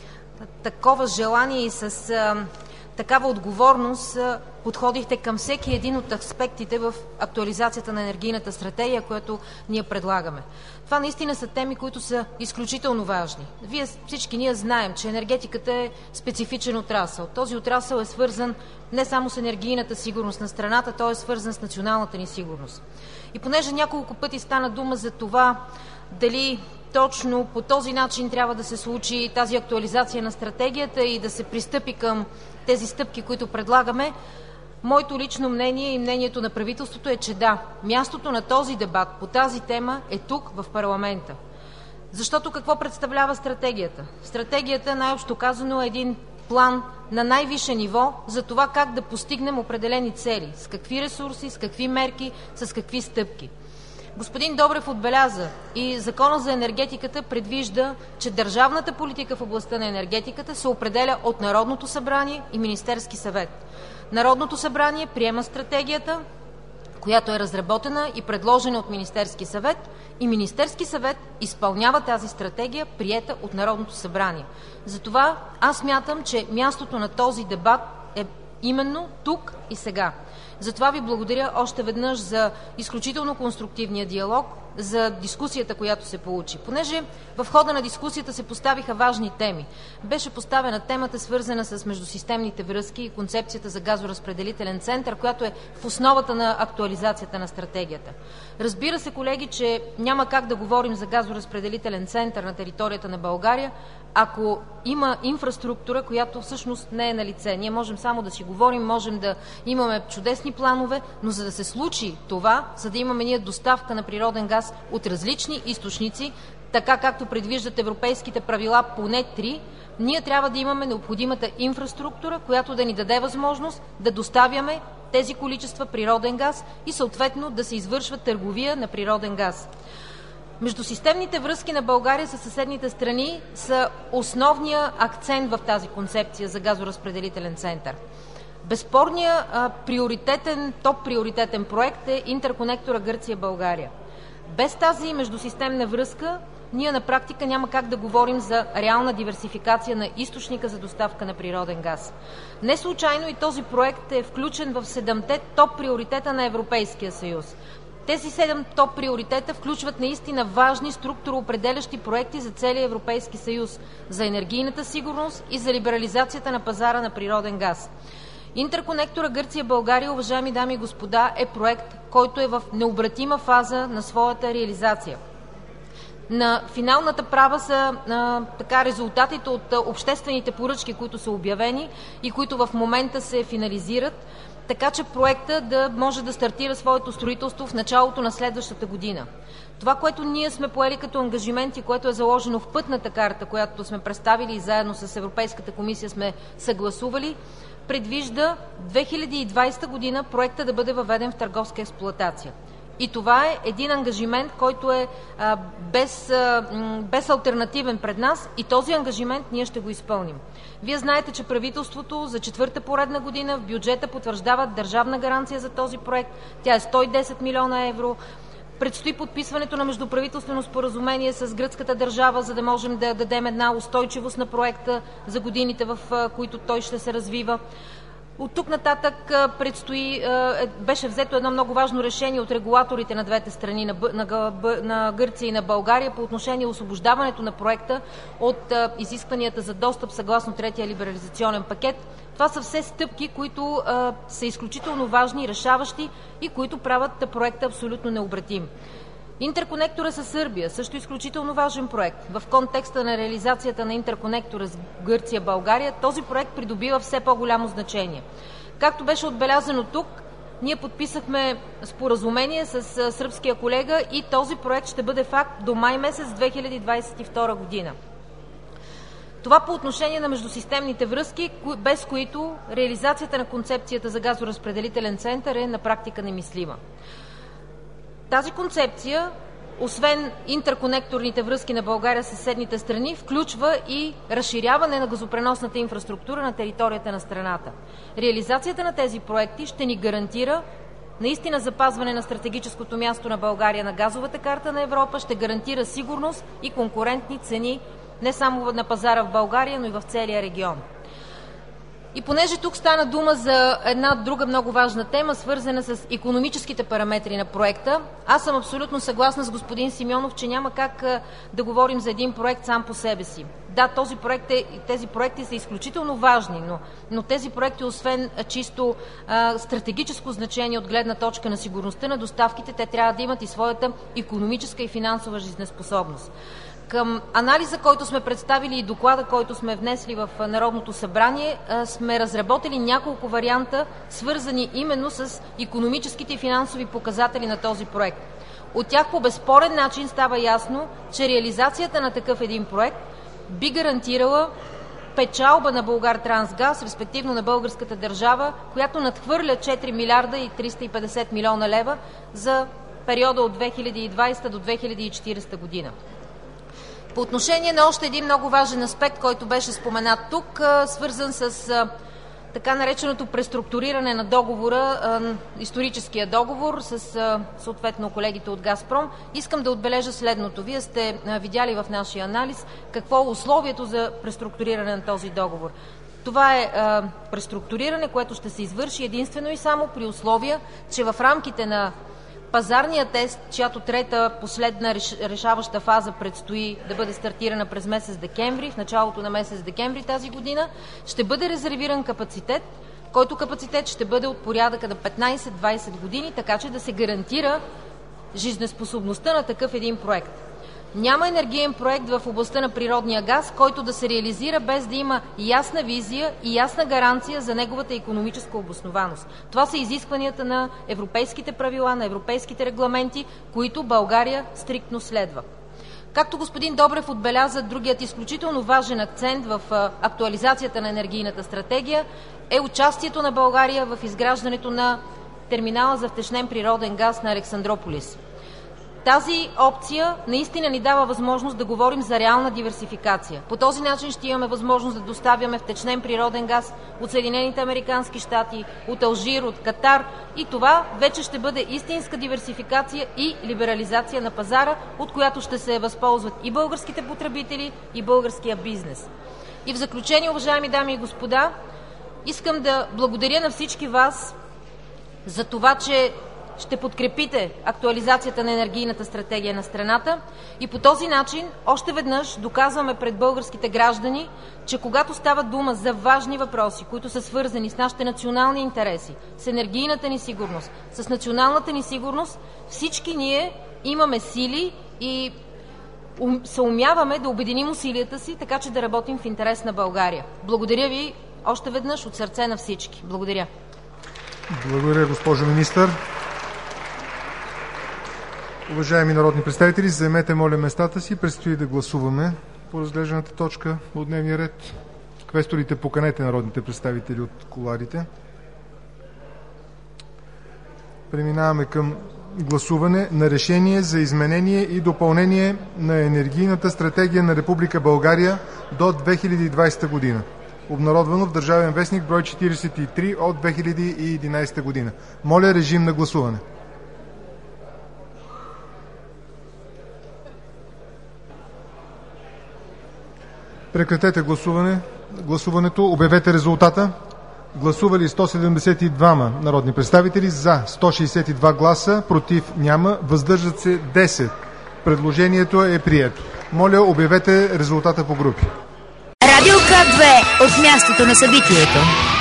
такова желание и с а, такава отговорност подходихте към всеки един от аспектите в актуализацията на енергийната стратегия, която ние предлагаме. Това наистина са теми, които са изключително важни. Вие всички ние знаем, че енергетиката е специфичен отрасъл. Този отрасъл е свързан не само с енергийната сигурност на страната, той е свързан с националната ни сигурност. И понеже няколко пъти стана дума за това дали точно по този начин трябва да се случи тази актуализация на стратегията и да се пристъпи към тези стъпки, които предлагаме, моето лично мнение и мнението на правителството е, че да, мястото на този дебат по тази тема е тук, в парламента. Защото какво представлява стратегията? Стратегията, най-общо казано, е един план на най-висше ниво за това как да постигнем определени цели, с какви ресурси, с какви мерки, с какви стъпки. Господин Добрев отбеляза, и Закона за енергетиката предвижда, че държавната политика в областта на енергетиката се определя от Народното събрание и Министерски съвет. Народното събрание приема стратегията, която е разработена и предложена от Министерски съвет, и Министерски съвет изпълнява тази стратегия, приета от Народното събрание. Затова аз смятам, че мястото на този дебат е именно тук и сега. Затова ви благодаря още веднъж за изключително конструктивния диалог, за дискусията, която се получи. Понеже в хода на дискусията се поставиха важни теми. Беше поставена темата, свързана с междусистемните връзки и концепцията за газоразпределителен център, която е в основата на актуализацията на стратегията. Разбира се, колеги, че няма как да говорим за газоразпределителен център на територията на България, ако има инфраструктура, която всъщност не е на лице. Ние можем само да си говорим, можем да имаме чудесни планове, но за да се случи това, за да имаме ние доставка на природен газ от различни източници, така както предвиждат европейските правила, поне три, ние трябва да имаме необходимата инфраструктура, която да ни даде възможност да доставяме тези количества природен газ и съответно да се извършва търговия на природен газ. Междусистемните връзки на България със съседните страни са основния акцент в тази концепция за газоразпределителен център. Безспорният приоритетен, топ-приоритетен проект е интерконектора Гърция-България. Без тази междусистемна връзка ние на практика няма как да говорим за реална диверсификация на източника за доставка на природен газ. Не случайно и този проект е включен в седемте топ-приоритета на Европейския съюз. Тези седем топ приоритета включват наистина важни структуроопределящи проекти за целия Европейски съюз, за енергийната сигурност и за либерализацията на пазара на природен газ. Интерконектора Гърция-България, уважаеми дами и господа, е проект, който е в необратима фаза на своята реализация. На финалната права са а, така, резултатите от а, обществените поръчки, които са обявени и които в момента се финализират, така че проекта да може да стартира своето строителство в началото на следващата година. Това, което ние сме поели като ангажимент и което е заложено в пътната карта, която сме представили и заедно с Европейската комисия сме съгласували, предвижда две хиляди и двадесета година проекта да бъде въведен в търговска експлоатация. И това е един ангажимент, който е а, без, а, без алтернативен пред нас и този ангажимент ние ще го изпълним. Вие знаете, че правителството за четвърта поредна година в бюджета потвърждава държавна гаранция за този проект. Тя е сто и десет милиона евро. Предстои подписването на междуправителствено споразумение с гръцката държава, за да можем да дадем една устойчивост на проекта за годините, в които той ще се развива. От тук нататък предстои, беше взето едно много важно решение от регулаторите на двете страни, на, на, на Гърция и на България, по отношение освобождаването на проекта от изискванията за достъп съгласно третия либерализационен пакет. Това са все стъпки, които а, са изключително важни, решаващи и които правят проекта абсолютно необратим. Интерконектора с Сърбия, също изключително важен проект. В контекста на реализацията на интерконектора с Гърция-България, този проект придобива все по-голямо значение. Както беше отбелязано тук, ние подписахме споразумение с сръбския колега и този проект ще бъде факт до май месец две хиляди двадесет и втора година. Това по отношение на междусистемните връзки, без които реализацията на концепцията за газоразпределителен център е на практика немислима. Тази концепция, освен интерконекторните връзки на България с съседните страни, включва и разширяване на газопреносната инфраструктура на територията на страната. Реализацията на тези проекти ще ни гарантира наистина запазване на стратегическото място на България на газовата карта на Европа, ще гарантира сигурност и конкурентни цени не само на пазара в България, но и в целия регион. И понеже тук стана дума за една друга много важна тема, свързана с икономическите параметри на проекта, аз съм абсолютно съгласна с господин Симеонов, че няма как да говорим за един проект сам по себе си. Да, този проект е, тези проекти са изключително важни, но, но тези проекти, освен чисто а, стратегическо значение от гледна точка на сигурността на доставките, те трябва да имат и своята икономическа и финансова жизнеспособност. Към анализа, който сме представили и доклада, който сме внесли в Народното събрание, сме разработили няколко варианта, свързани именно с икономическите и финансови показатели на този проект. От тях по безспорен начин става ясно, че реализацията на такъв един проект би гарантирала печалба на Булгартрансгаз, респективно на българската държава, която надхвърля четири милиарда и триста и петдесет милиона лева за периода от две хиляди и двадесета до две хиляди и четиридесета година. По отношение на още един много важен аспект, който беше споменат тук, свързан с така нареченото преструктуриране на договора, историческия договор с съответно колегите от Газпром, искам да отбележа следното. Вие сте видяли в нашия анализ какво е условието за преструктуриране на този договор. Това е преструктуриране, което ще се извърши единствено и само при условия, че в рамките на пазарния тест, чиято трета последна решаваща фаза предстои да бъде стартирана през месец декември, в началото на месец декември тази година, ще бъде резервиран капацитет, който капацитет ще бъде от порядъка на петнадесет-двадесет години, така че да се гарантира жизнеспособността на такъв един проект. Няма енергиен проект в областта на природния газ, който да се реализира без да има ясна визия и ясна гаранция за неговата икономическа обоснованост. Това са изискванията на европейските правила, на европейските регламенти, които България стриктно следва. Както господин Добрев отбеляза, другият изключително важен акцент в актуализацията на енергийната стратегия е участието на България в изграждането на терминала за втечнен природен газ на Александрополис. Тази опция наистина ни дава възможност да говорим за реална диверсификация. По този начин ще имаме възможност да доставяме втечнен природен газ от Съединените американски щати, от Алжир, от Катар и това вече ще бъде истинска диверсификация и либерализация на пазара, от която ще се възползват и българските потребители, и българския бизнес. И в заключение, уважаеми дами и господа, искам да благодаря на всички вас за това, че ще подкрепите актуализацията на енергийната стратегия на страната и по този начин още веднъж доказваме пред българските граждани, че когато става дума за важни въпроси, които са свързани с нашите национални интереси, с енергийната ни сигурност, с националната ни сигурност, всички ние имаме сили и се умяваме да обединим усилията си, така че да работим в интерес на България. Благодаря ви още веднъж от сърце на всички. Благодаря. Благодаря, госпожо министър. Уважаеми народни представители, заемете, моля, местата си. Предстои да гласуваме по разглежданата точка от дневния ред. Квесторите, поканете народните представители от кулоарите. Преминаваме към гласуване на решение за изменение и допълнение на енергийната стратегия на Република България до две хиляди и двадесета година. Обнародвано в Държавен вестник брой четиридесет и три от две хиляди и единадесета година. Моля, режим на гласуване. Прекратете гласуване. гласуването. Обявете резултата. Гласували сто седемдесет и двама народни представители, за сто шестдесет и два гласа, против няма, въздържат се десет. Предложението е прието. Моля, обявете резултата по групи. Радио К две от мястото на събитието.